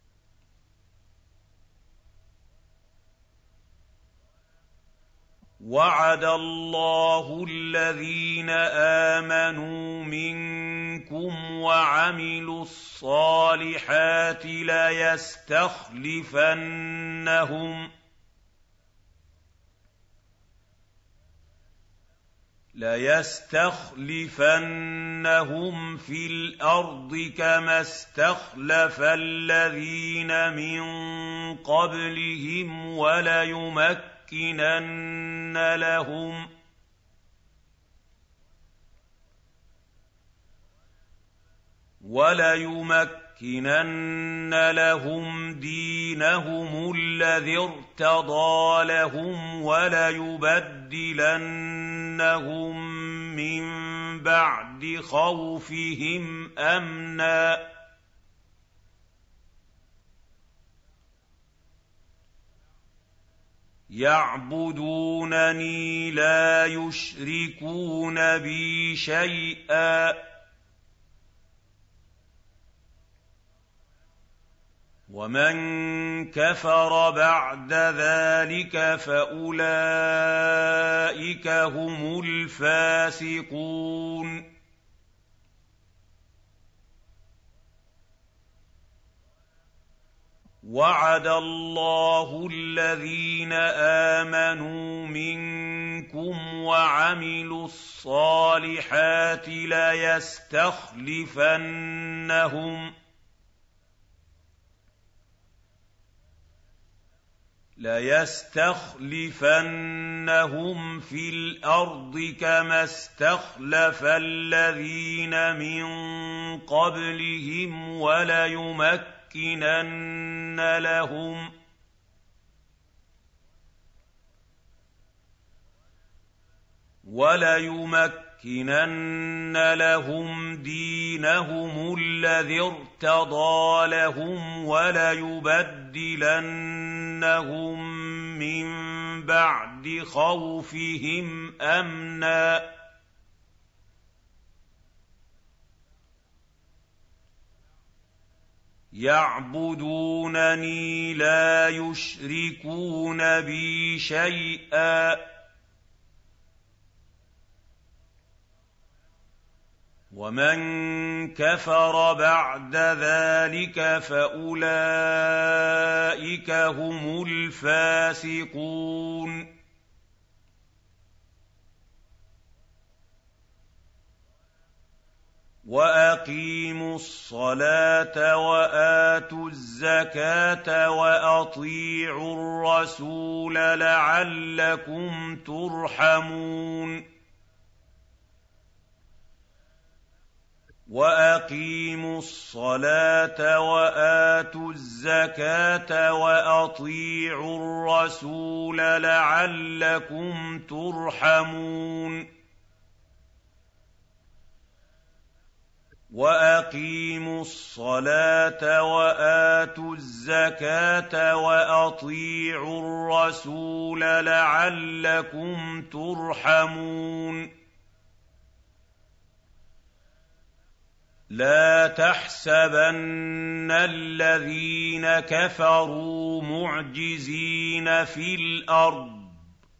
وَعَدَ اللَّهُ الَّذِينَ آمَنُوا مِنكُمْ وَعَمِلُوا الصَّالِحَاتِ لَيَسْتَخْلِفَنَّهُمْ فِي الْأَرْضِ كَمَا اسْتَخْلَفَ الَّذِينَ مِن قَبْلِهِمْ وَلَيُمَكِّنَنَّ لَهُمْ دِينَهُمُ الَّذِي ارْتَضَىٰ لَهُمْ وَلَيُبَدِّلَنَّهُم مِّن بَعْدِ خَوْفِهِمْ أَمْنًا ۚ يَعْبُدُونَنِي لَا يُشْرِكُونَ بِي شَيْئًا ۚ وَمَن كَفَرَ بَعْدَ ذَٰلِكَ فَأُولَٰئِكَ هُمُ الْفَاسِقُونَ وَعَدَ اللَّهُ الَّذِينَ آمَنُوا مِنكُمْ وَعَمِلُوا الصَّالِحَاتِ لَيَسْتَخْلِفَنَّهُمْ فِي الْأَرْضِ كَمَا اسْتَخْلَفَ الَّذِينَ مِن قَبْلِهِمْ وَلَيُمَكِّنَنَّ لَهُمْ دِينَهُمُ الَّذِي ارْتَضَىٰ لَهُمْ وَلَيُبَدِّلَنَّهُم مِّن بَعْدِ خَوْفِهِمْ أَمْنًا ۚ يَعْبُدُونَنِي لَا يُشْرِكُونَ بِي شَيْئًا ۚ وَمَن كَفَرَ بَعْدَ ذَٰلِكَ فَأُولَٰئِكَ هُمُ الْفَاسِقُونَ وَأَقِيمُوا الصَّلَاةَ وَآتُوا الزَّكَاةَ وَأَطِيعُوا الرَّسُولَ لَعَلَّكُمْ تُرْحَمُونَ وَأَقِيمُوا الصَّلَاةَ وَآتُوا الزَّكَاةَ وَأَطِيعُوا الرَّسُولَ لَعَلَّكُمْ تُرْحَمُونَ وَأَقِيمُوا الصَّلَاةَ وَآتُوا الزَّكَاةَ وَأَطِيعُوا الرَّسُولَ لَعَلَّكُمْ تُرْحَمُونَ لَا تَحْسَبَنَّ الَّذِينَ كَفَرُوا مُعْجِزِينَ فِي الْأَرْضِ ۚ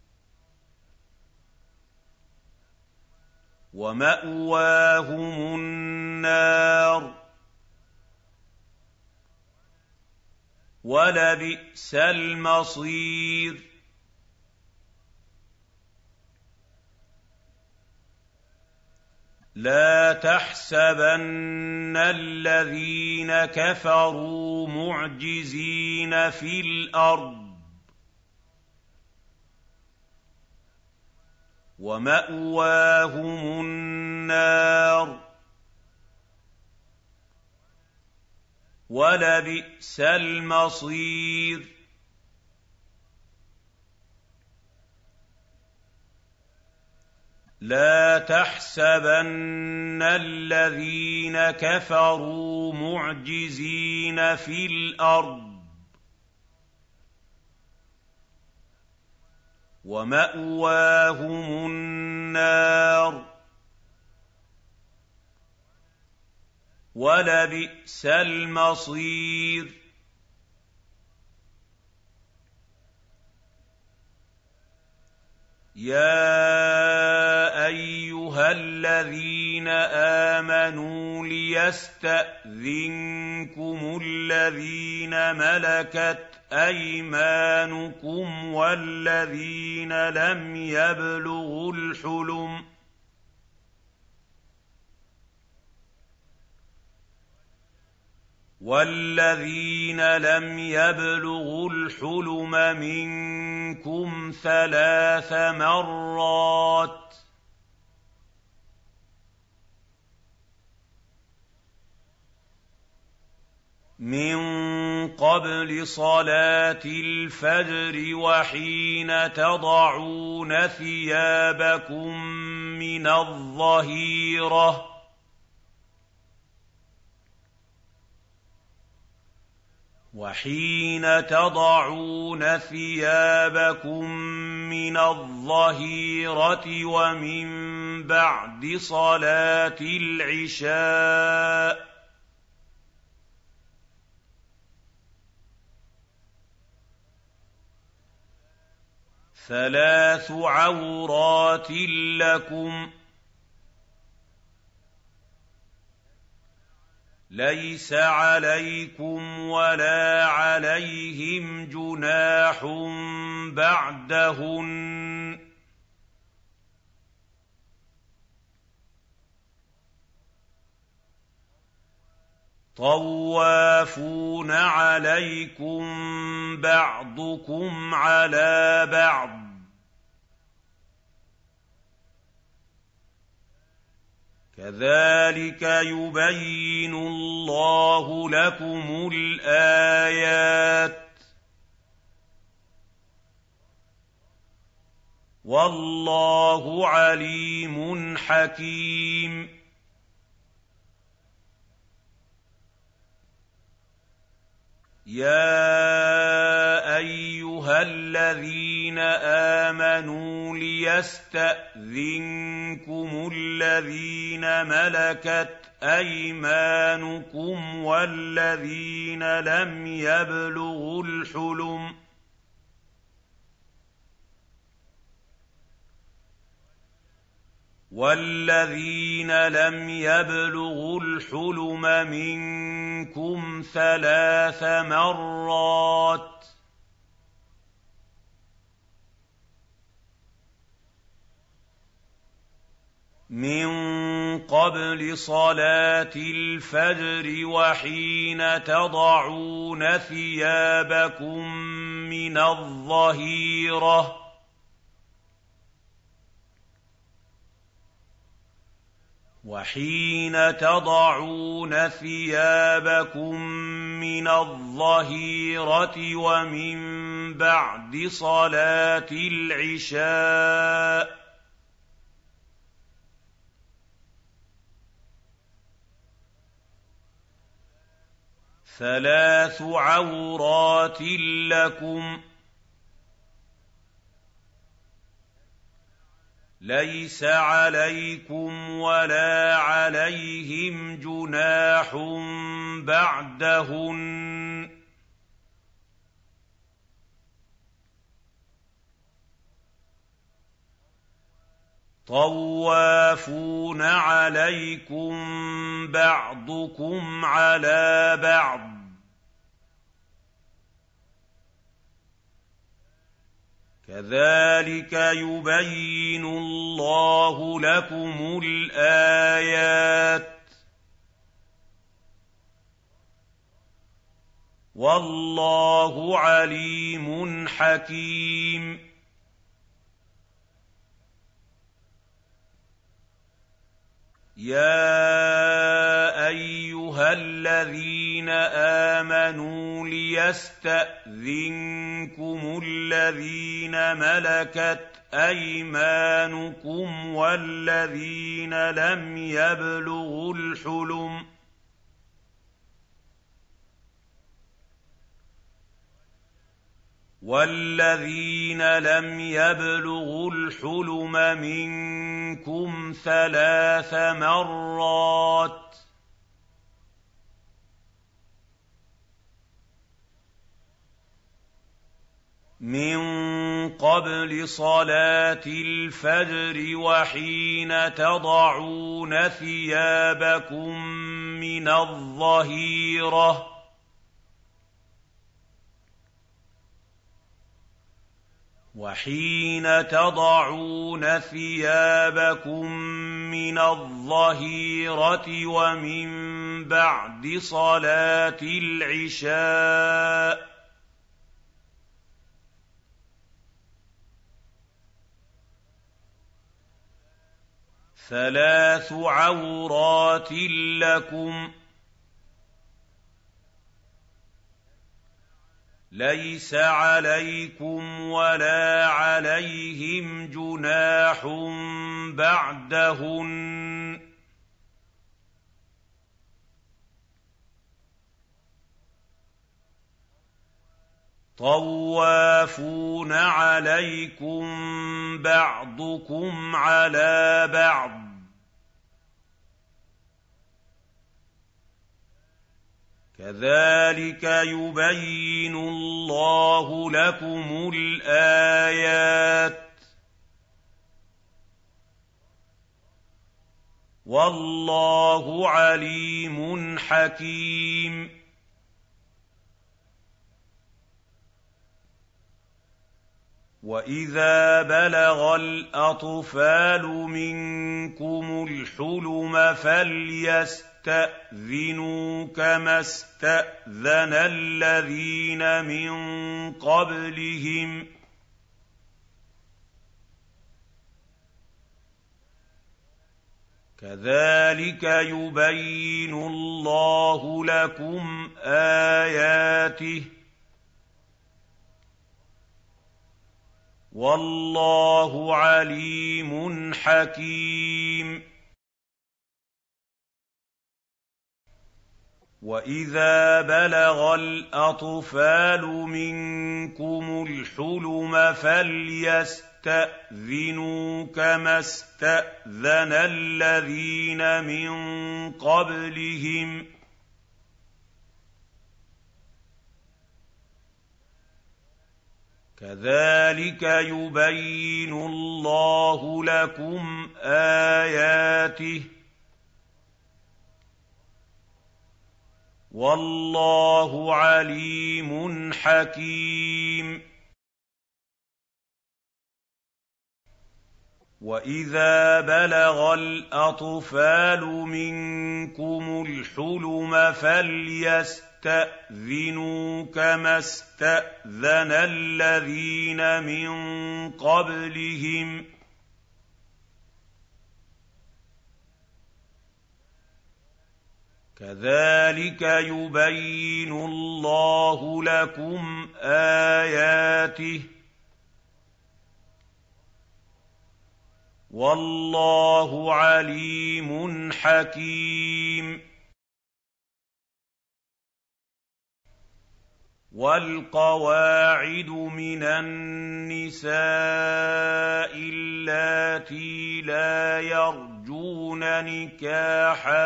وَمَأْوَاهُمُ النَّارُ ۖ وَلَبِئْسَ الْمَصِيرُ لَا تَحْسَبَنَّ الَّذِينَ كَفَرُوا مُعْجِزِينَ فِي الْأَرْضِ ۚ وَمَأْوَاهُمُ النَّارُ ۖ وَلَبِئْسَ الْمَصِيرُ لَا تَحْسَبَنَّ الَّذِينَ كَفَرُوا مُعْجِزِينَ فِي الْأَرْضِ ۚ وَمَأْوَاهُمُ النَّارُ ۖ وَلَبِئْسَ الْمَصِيرُ يَا أَيُّهَا الَّذِينَ آمَنُوا لِيَسْتَأْذِنكُمُ الَّذِينَ مَلَكَتْ أَيْمَانُكُمْ وَالَّذِينَ لَمْ يَبْلُغُوا الْحُلُمَ مِنكُمْ 3 مرات ۚ مِن قَبْلِ صَلَاةِ الْفَجْرِ وَحِينَ تَضَعُونَ ثِيَابَكُم مِّنَ الظَّهِيرَةِ وَمِن بَعْدِ صَلَاةِ الْعِشَاءِ ۚ ثَلَاثُ عَوْرَاتٍ لَّكُمْ ۚ لَيْسَ عَلَيْكُمْ وَلَا عَلَيْهِمْ جُنَاحٌ بَعْدَهُنَّ ۚ طَوَّافُونَ عَلَيْكُم بَعْضُكُمْ عَلَىٰ بَعْضٍ ۚ كَذَٰلِكَ يُبَيِّنُ اللَّهُ لَكُمُ الْآيَاتِ ۗ وَاللَّهُ عَلِيمٌ حَكِيمٌ. يَا أَيُّهَا الَّذِينَ آمَنُوا لِيَسْتَأْذِنكُمُ الَّذِينَ مَلَكَتْ أَيْمَانُكُمْ وَالَّذِينَ لَمْ يَبْلُغُوا الْحُلُمَ مِنكُمْ 3 مرات ۚ مِن قَبْلِ صَلَاةِ الْفَجْرِ وَحِينَ تَضَعُونَ ثِيَابَكُم مِّنَ الظَّهِيرَةِ ۚ وَمِن بَعْدِ صَلَاةِ الْعِشَاءِ ۚ ثَلَاثُ عَوْرَاتٍ لَّكُمْ ۚ لَيْسَ عَلَيْكُمْ وَلَا عَلَيْهِمْ جُنَاحٌ بَعْدَهُنَّ ۚ طَوَّافُونَ عَلَيْكُم بَعْضُكُمْ عَلَىٰ بَعْضٍ ۚ كَذَٰلِكَ يُبَيِّنُ اللَّهُ لَكُمُ الْآيَاتِ ۗ وَاللَّهُ عَلِيمٌ حَكِيمٌ. يَا أَيُّهَا الَّذِينَ آمَنُوا لِيَسْتَأْذِنكُمُ الَّذِينَ مَلَكَتْ أَيْمَانُكُمْ وَالَّذِينَ لَمْ يَبْلُغُوا الْحُلُمَ مِنكُمْ 3 مرات ۚ مِن قَبْلِ صَلَاةِ الْفَجْرِ وَحِينَ تَضَعُونَ ثِيَابَكُم مِّنَ الظَّهِيرَةِ ۚ وَمِن بَعْدِ صَلَاةِ الْعِشَاءِ ۚ ثَلَاثُ عَوْرَاتٍ لَّكُمْ ۚ لَيْسَ عَلَيْكُمْ وَلَا عَلَيْهِمْ جُنَاحٌ بَعْدَهُنَّ ۚ طَوَّافُونَ عَلَيْكُم بَعْضُكُمْ عَلَىٰ بَعْضٍ ۚ كَذَٰلِكَ يُبَيِّنُ اللَّهُ لَكُمُ الْآيَاتِ ۗ وَاللَّهُ عَلِيمٌ حَكِيمٌ. وَإِذَا بَلَغَ الْأَطْفَالُ مِنكُمُ الْحُلُمَ فَلْيَسْتَأْذِنُوا كَمَا اسْتَأْذَنَ الَّذِينَ مِن قَبْلِهِمْ ۚ كَذَٰلِكَ يُبَيِّنُ اللَّهُ لَكُمْ آيَاتِهِ ۗ وَاللَّهُ عَلِيمٌ حَكِيمٌ. وَإِذَا بَلَغَ الْأَطْفَالُ مِنكُمُ الْحُلُمَ فَلْيَسْتَأْذِنُوا كَمَا اسْتَأْذَنَ الَّذِينَ مِن قَبْلِهِمْ ۚ كَذَٰلِكَ يُبَيِّنُ اللَّهُ لَكُمْ آيَاتِهِ ۗ وَاللَّهُ عَلِيمٌ حَكِيمٌ. وَإِذَا بَلَغَ الْأَطْفَالُ مِنكُمُ الْحُلُمَ فَلْيَسْتَأْذِنُوا كَمَا اسْتَأْذَنَ الَّذِينَ مِن قَبْلِهِمْ ۚ كَذَٰلِكَ يُبَيِّنُ اللَّهُ لَكُمْ آيَاتِهِ ۗ وَاللَّهُ عَلِيمٌ حَكِيمٌ. وَالْقَوَاعِدُ مِنَ النِّسَاءِ اللَّاتِي لَا يَرْجُونَ نِكَاحًا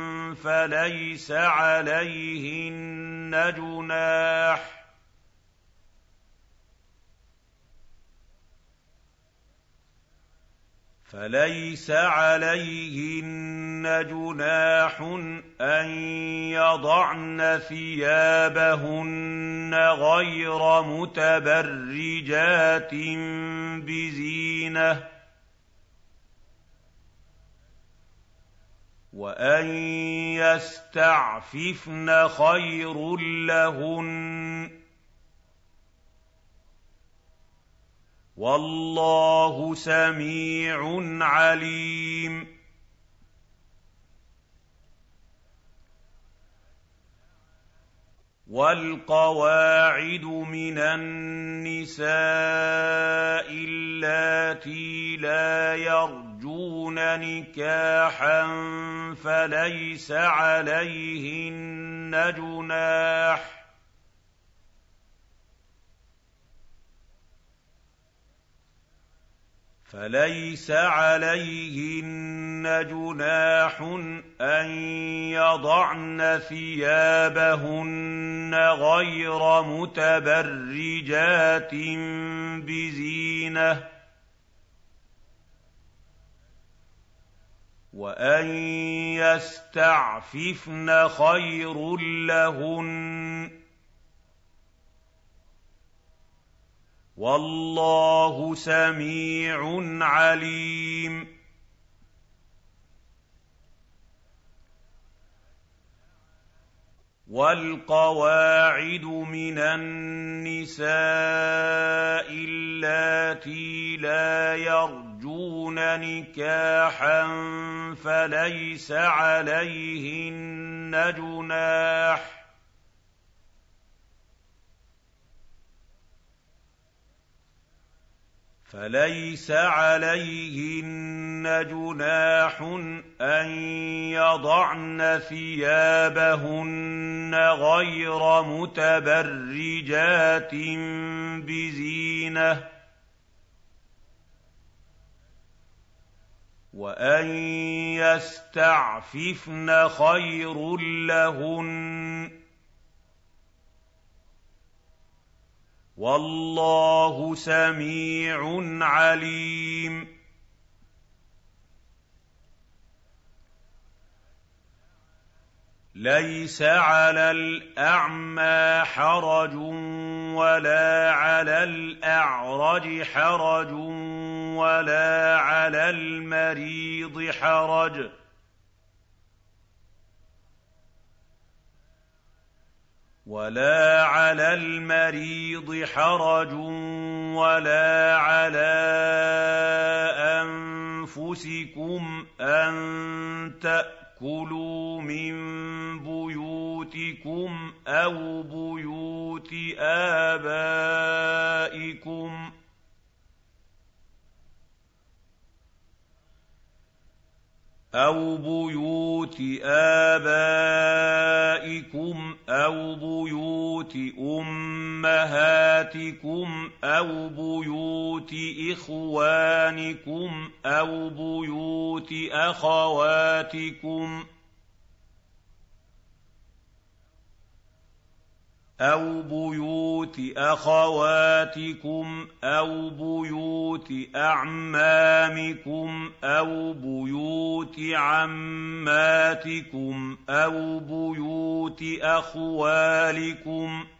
فَلَيْسَ عَلَيْهِنَّ جُنَاحٌ أَن يَضَعْنَ ثِيَابَهُنَّ غَيْرَ مُتَبَرِّجَاتٍ بِزِينَةٍ ۖ وَأَن يَسْتَعْفِفْنَ خَيْرٌ لَّهُنَّ ۗ وَاللَّهُ سَمِيعٌ عَلِيمٌ. وَالْقَوَاعِدُ مِنَ النِّسَاءِ اللَّاتِي لَا يَرْجُونَ نِكَاحًا فَلَيْسَ عَلَيْهِنَّ جُنَاحٌ أَن يَضَعْنَ ثِيَابَهُنَّ غَيْرَ مُتَبَرِّجَاتٍ بِزِينَةٍ ۖ وَأَن يَسْتَعْفِفْنَ خَيْرٌ لَّهُنَّ ۗ فَلَيْسَ عَلَيْهِنَّ جُنَاحٌ أَن يَضَعْنَ ثِيَابَهُنَّ غَيْرَ مُتَبَرِّجَاتٍ بِزِينَةٍ ۖ وَأَن يَسْتَعْفِفْنَ خَيْرٌ لَّهُنَّ ۗ وَاللَّهُ سَمِيعٌ عَلِيمٌ. وَالْقَوَاعِدُ مِنَ النِّسَاءِ اللَّاتِي لَا يَرْجُونَ نِكَاحًا فليس عليهن جناح أن يضعن ثيابهن غير متبرجات بزينة وأن يستعففن خير لهن والله سميع عليم ليس على الأعمى حرج ولا على الأعرج حرج ولا على المريض حرج ولا على أنفسكم أن تأكلوا من بيوتكم أو بيوت آبائكم أو بيوت أمهاتكم أو بيوت إخوانكم أو بيوت أخواتكم أو بيوت أعمامكم أو بيوت عماتكم أو بيوت أخوالكم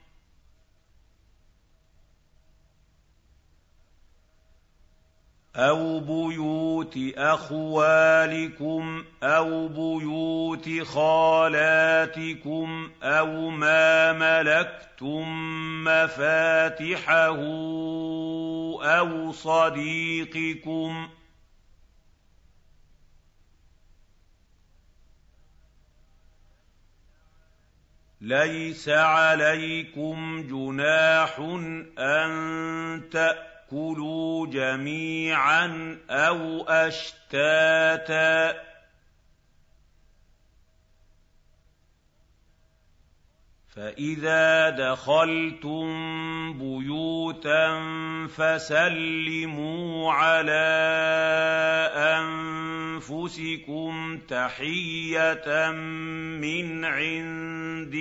أو بيوت خالاتكم أو ما ملكتم مفاتحه أو صديقكم ليس عليكم جناح أن تأكلوا جميعا أو أشتاتا فإذا دخلتم بيوتا فسلموا على أنفسكم تحية من عند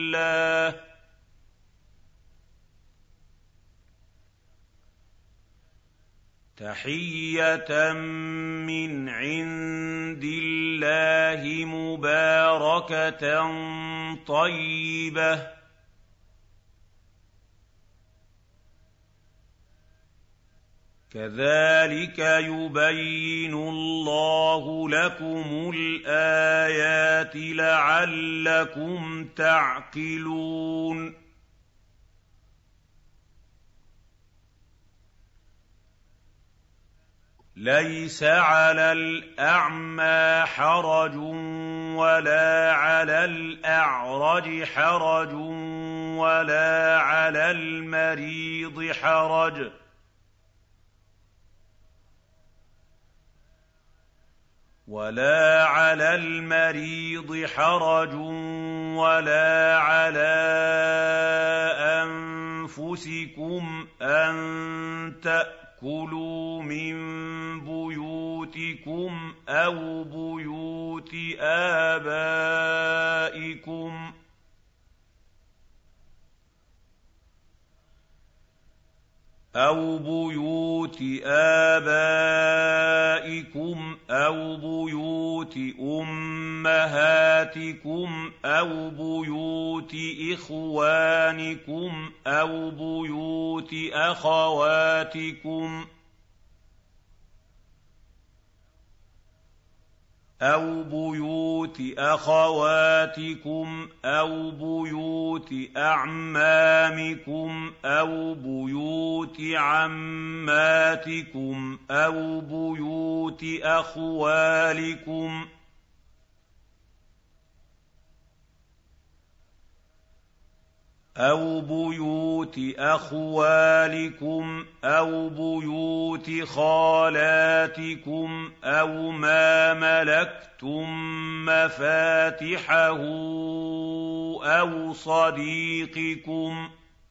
الله مباركة طيبة كذلك يبين الله لكم الآيات لعلكم تعقلون ليس على الأعمى حرج ولا على الأعرج حرج ولا على المريض حرج ولا على أنفسكم أن تأكلوا من بيوتكم أو بيوت آبائكم أو بيوت أمهاتكم أو بيوت إخوانكم أو بيوت أخواتكم أو بيوت أعمامكم أو بيوت عماتكم أو بيوت أخوالكم أَوْ بُيُوتِ أَخْوَالِكُمْ أَوْ بُيُوتِ خَالَاتِكُمْ أَوْ مَا مَلَكْتُم مَّفَاتِحَهُ أَوْ صَدِيقِكُمْ ۚ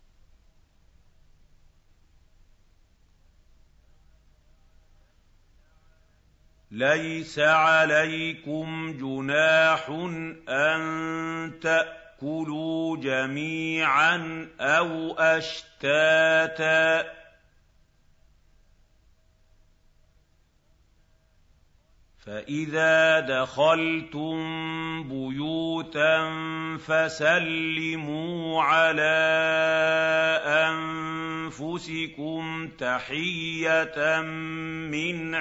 لَيْسَ عَلَيْكُمْ جُنَاحٌ أَن تَأْكُلُوا جَمِيعًا أَوْ أَشْتَاتًا ۚ فَإِذَا دَخَلْتُم بُيُوتًا فَسَلِّمُوا عَلَىٰ أَنفُسِكُمْ تَحِيَّةً مِّنْ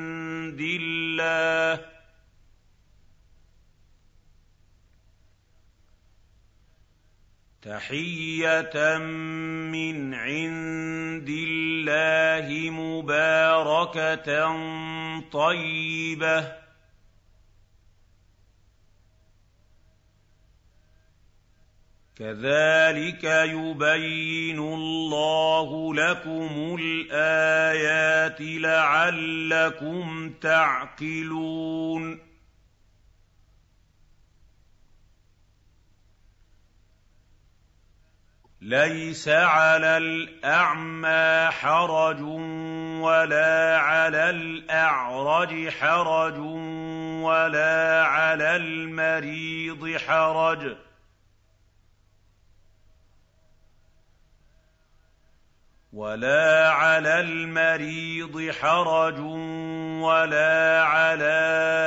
عِندِ اللَّهِ مُبَارَكَةً طَيِّبَةً ۚ كَذَٰلِكَ يُبَيِّنُ اللَّهُ لَكُمُ الْآيَاتِ لَعَلَّكُمْ تَعْقِلُونَ لَيْسَ عَلَى الْأَعْمَىٰ حَرَجٌ وَلَا عَلَى الْأَعْرَجِ حَرَجٌ وَلَا عَلَى الْمَرِيضِ حَرَجٌ وَلَا عَلَىٰ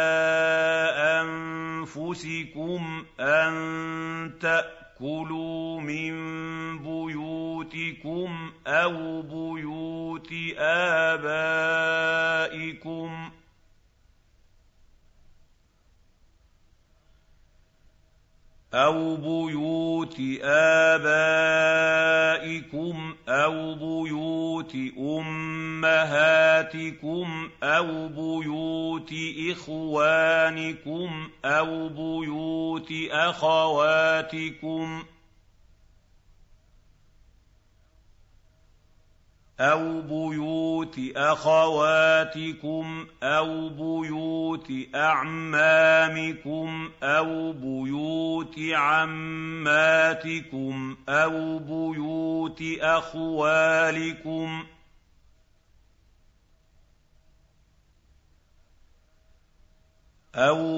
أَنفُسِكُمْ أَن تَأْكُلُوا مِن بُيُوتِكُمْ أَوْ بُيُوتِ آبَائِكُمْ أَوْ بُيُوتِ أُمَّهَاتِكُمْ أَوْ بُيُوتِ إِخْوَانِكُمْ أَوْ بُيُوتِ أَخَوَاتِكُمْ أَوْ بُيُوتِ أَعْمَامِكُمْ أَوْ بُيُوتِ عَمَّاتِكُمْ أَوْ بُيُوتِ أَخْوَالِكُمْ أَوْ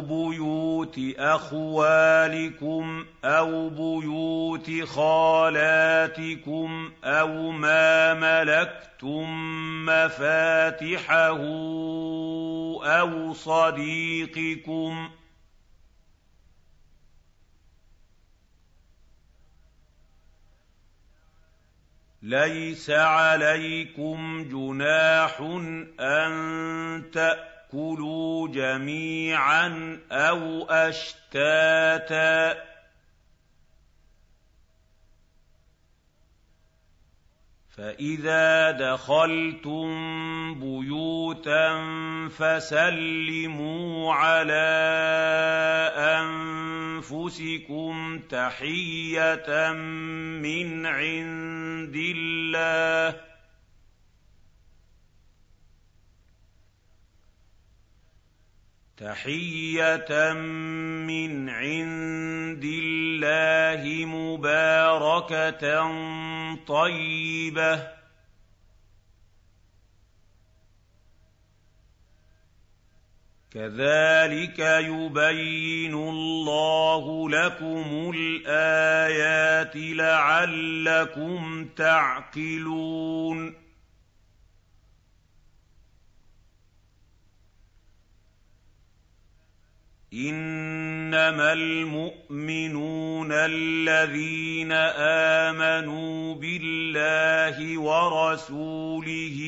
بُيُوتِ خَالَاتِكُمْ أَوْ مَا مَلَكْتُم مَّفَاتِحَهُ أَوْ صَدِيقِكُمْ ۚ لَيْسَ عَلَيْكُمْ جُنَاحٌ أَن تَأْكُلُوا جَمِيعًا أَوْ أَشْتَاتًا ۚ فَإِذَا دَخَلْتُم بُيُوتًا فَسَلِّمُوا عَلَىٰ أَنفُسِكُمْ تَحِيَّةً مِّنْ عِندِ اللَّهِ مُبَارَكَةً طَيِّبَةً ۚ كَذَٰلِكَ يُبَيِّنُ اللَّهُ لَكُمُ الْآيَاتِ لَعَلَّكُمْ تَعْقِلُونَ إِنَّمَا الْمُؤْمِنُونَ الَّذِينَ آمَنُوا بِاللَّهِ وَرَسُولِهِ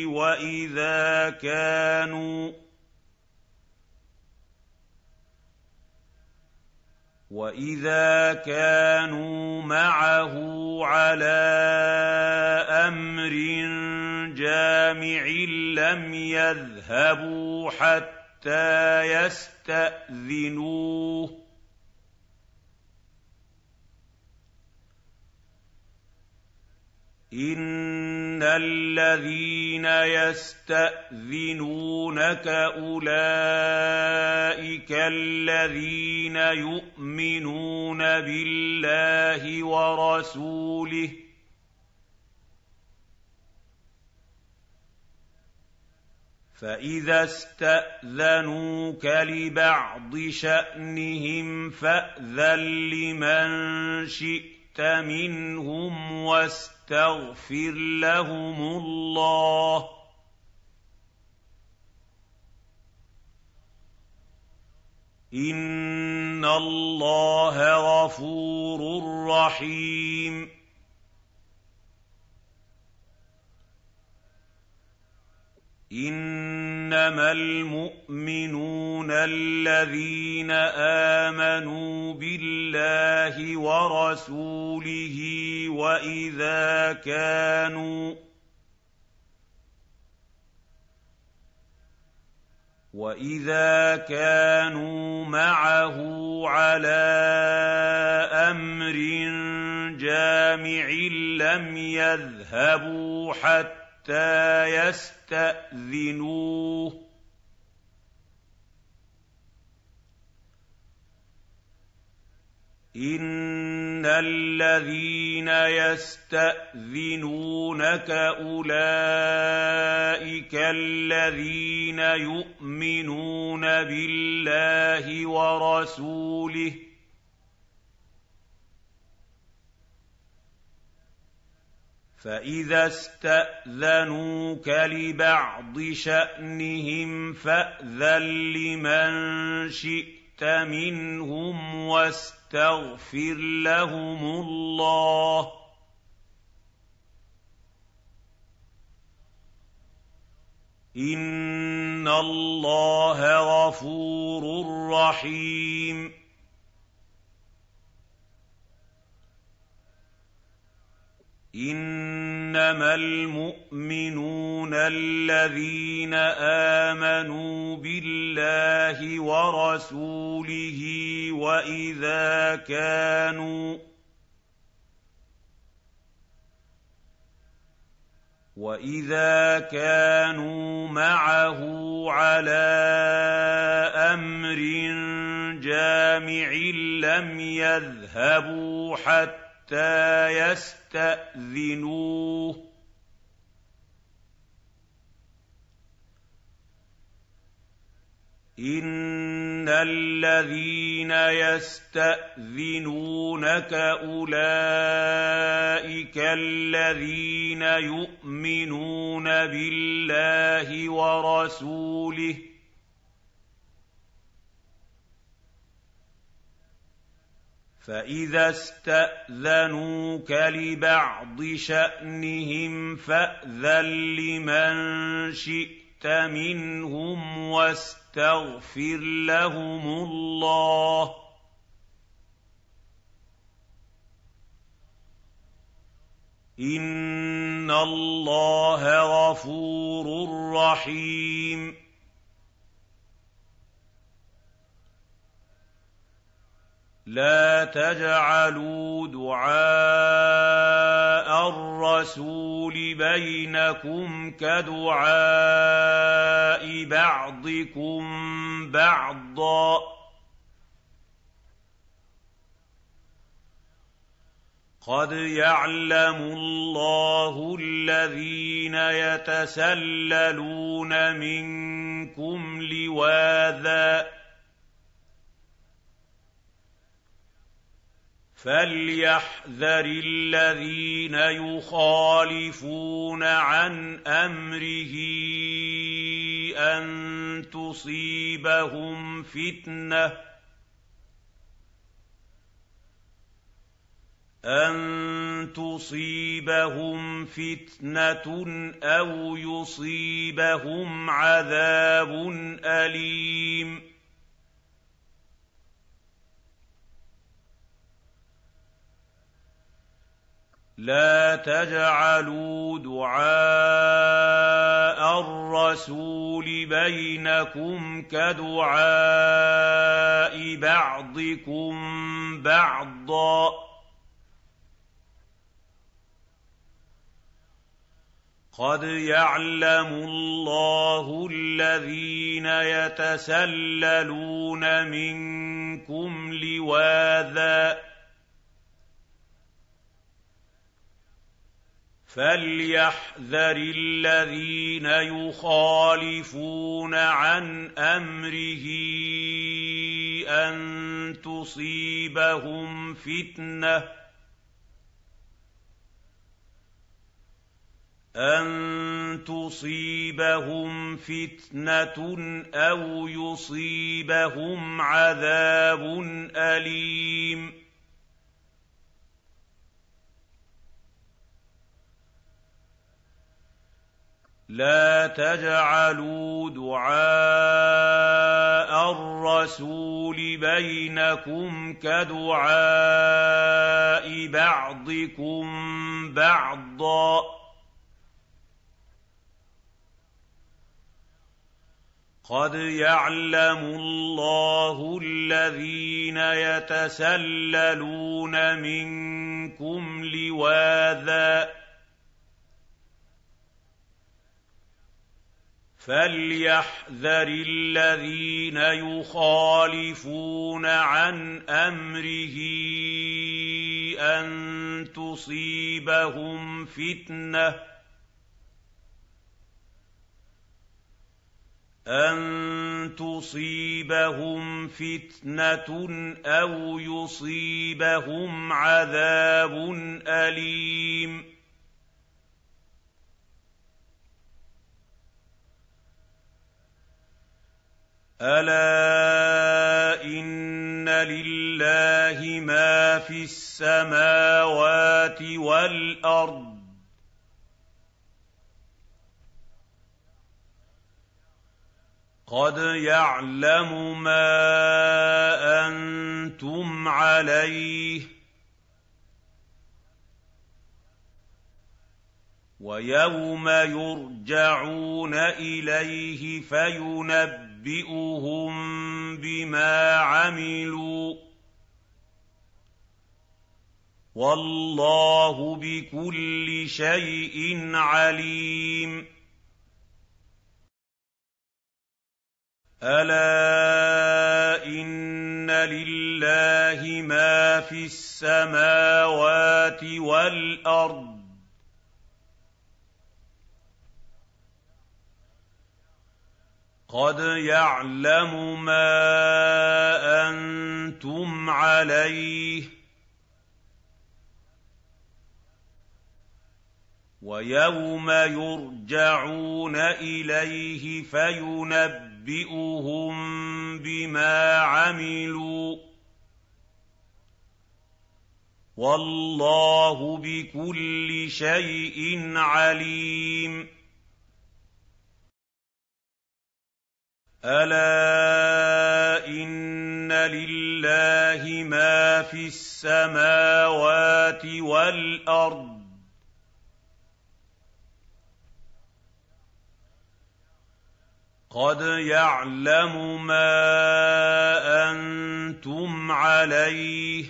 وَإِذَا كَانُوا معه عَلَىٰ أَمْرٍ جَامِعٍ لَّمْ يَذْهَبُوا حَتَّىٰ يَسْتَأْذِنُوهُ ۚ إِنَّ الَّذِينَ يَسْتَأْذِنُونَكَ أُولَٰئِكَ الَّذِينَ يُؤْمِنُونَ بِاللَّهِ وَرَسُولِهِ ۚ فَإِذَا اسْتَأْذَنُوكَ لِبَعْضِ شَأْنِهِمْ فَأْذَن لِّمَن شِئْتَ مِنْهُمْ وَاسْتَغْفِرْ لَهُمُ اللَّهَ ۚ إِنَّ اللَّهَ غَفُورٌ رَّحِيمٌ. إِنَّمَا الْمُؤْمِنُونَ الَّذِينَ آمَنُوا بِاللَّهِ وَرَسُولِهِ وَإِذَا كَانُوا معه عَلَىٰ أَمْرٍ جَامِعٍ لَّمْ يَذْهَبُوا حَتَّىٰ يَسْتَأْذِنُوهُ ۚ إِنَّ الَّذِينَ يَسْتَأْذِنُونَكَ أُولَٰئِكَ الَّذِينَ يُؤْمِنُونَ بِاللَّهِ وَرَسُولِهِ ۚ فَإِذَا اسْتَأْذَنُوكَ لِبَعْضِ شَأْنِهِمْ فَأْذَن لِّمَن شِئْتَ مِنْهُمْ وَاسْتَغْفِرْ لَهُمُ اللَّهَ ۚ إِنَّ اللَّهَ غَفُورٌ رَّحِيمٌ. إِنَّمَا الْمُؤْمِنُونَ الَّذِينَ آمَنُوا بِاللَّهِ وَرَسُولِهِ وَإِذَا كَانُوا معه عَلَىٰ أَمْرٍ جَامِعٍ لَّمْ يَذْهَبُوا حَتَّىٰ يَسْتَأْذِنُوهُ ۚ إِنَّ الَّذِينَ يَسْتَأْذِنُونَكَ أُولَٰئِكَ الَّذِينَ يُؤْمِنُونَ بِاللَّهِ وَرَسُولِهِ ۚ فَإِذَا اسْتَأْذَنُوكَ لِبَعْضِ شَأْنِهِمْ فَأْذَن لِّمَن شِئْتَ مِنْهُمْ وَاسْتَغْفِرْ لَهُمُ اللَّهَ ۚ إِنَّ اللَّهَ غَفُورٌ رَّحِيمٌ. لَّا تَجْعَلُوا دُعَاءَ الرَّسُولِ بَيْنَكُمْ كَدُعَاءِ بَعْضِكُم بَعْضًا ۚ قَدْ يَعْلَمُ اللَّهُ الَّذِينَ يَتَسَلَّلُونَ مِنكُمْ لِوَاذًا ۚ فَلْيَحْذَرِ الَّذِينَ يُخَالِفُونَ عَنْ أَمْرِهِ أَن تُصِيبَهُمْ فِتْنَةٌ أَوْ يُصِيبَهُمْ عَذَابٌ أَلِيمٌ. لَّا تَجْعَلُوا دُعَاءَ الرَّسُولِ بَيْنَكُمْ كَدُعَاءِ بَعْضِكُم بَعْضًا ۚ قد يعلم الله الذين يتسللون منكم لواذا فليحذر الذين يخالفون عن أمره أن تصيبهم فتنة أو يصيبهم عذاب أليم لا تجعلوا دعاء الرسول بينكم كدعاء بعضكم بعضا قد يعلم الله الذين يتسللون منكم لواذا فليحذر الذين يخالفون عن أمره أن تصيبهم فتنة أو يصيبهم عذاب أليم ألا إن لله ما في السماوات والأرض قد يعلم ما أنتم عليه ويوم يرجعون إليه فينبئهم بما عملوا والله بكل شيء عليم ألا إن لله ما في السماوات والأرض قد يعلم ما أنتم عليه ويوم يرجعون إليه فينبئهم بما عملوا والله بكل شيء عليم ألا إن لله ما في السماوات والأرض قد يعلم ما أنتم عليه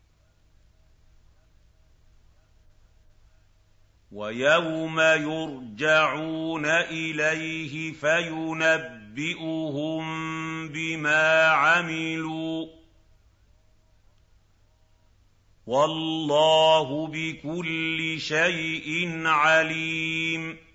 ويوم يرجعون إليه فينبئهم بما عملوا والله بكل شيء عليم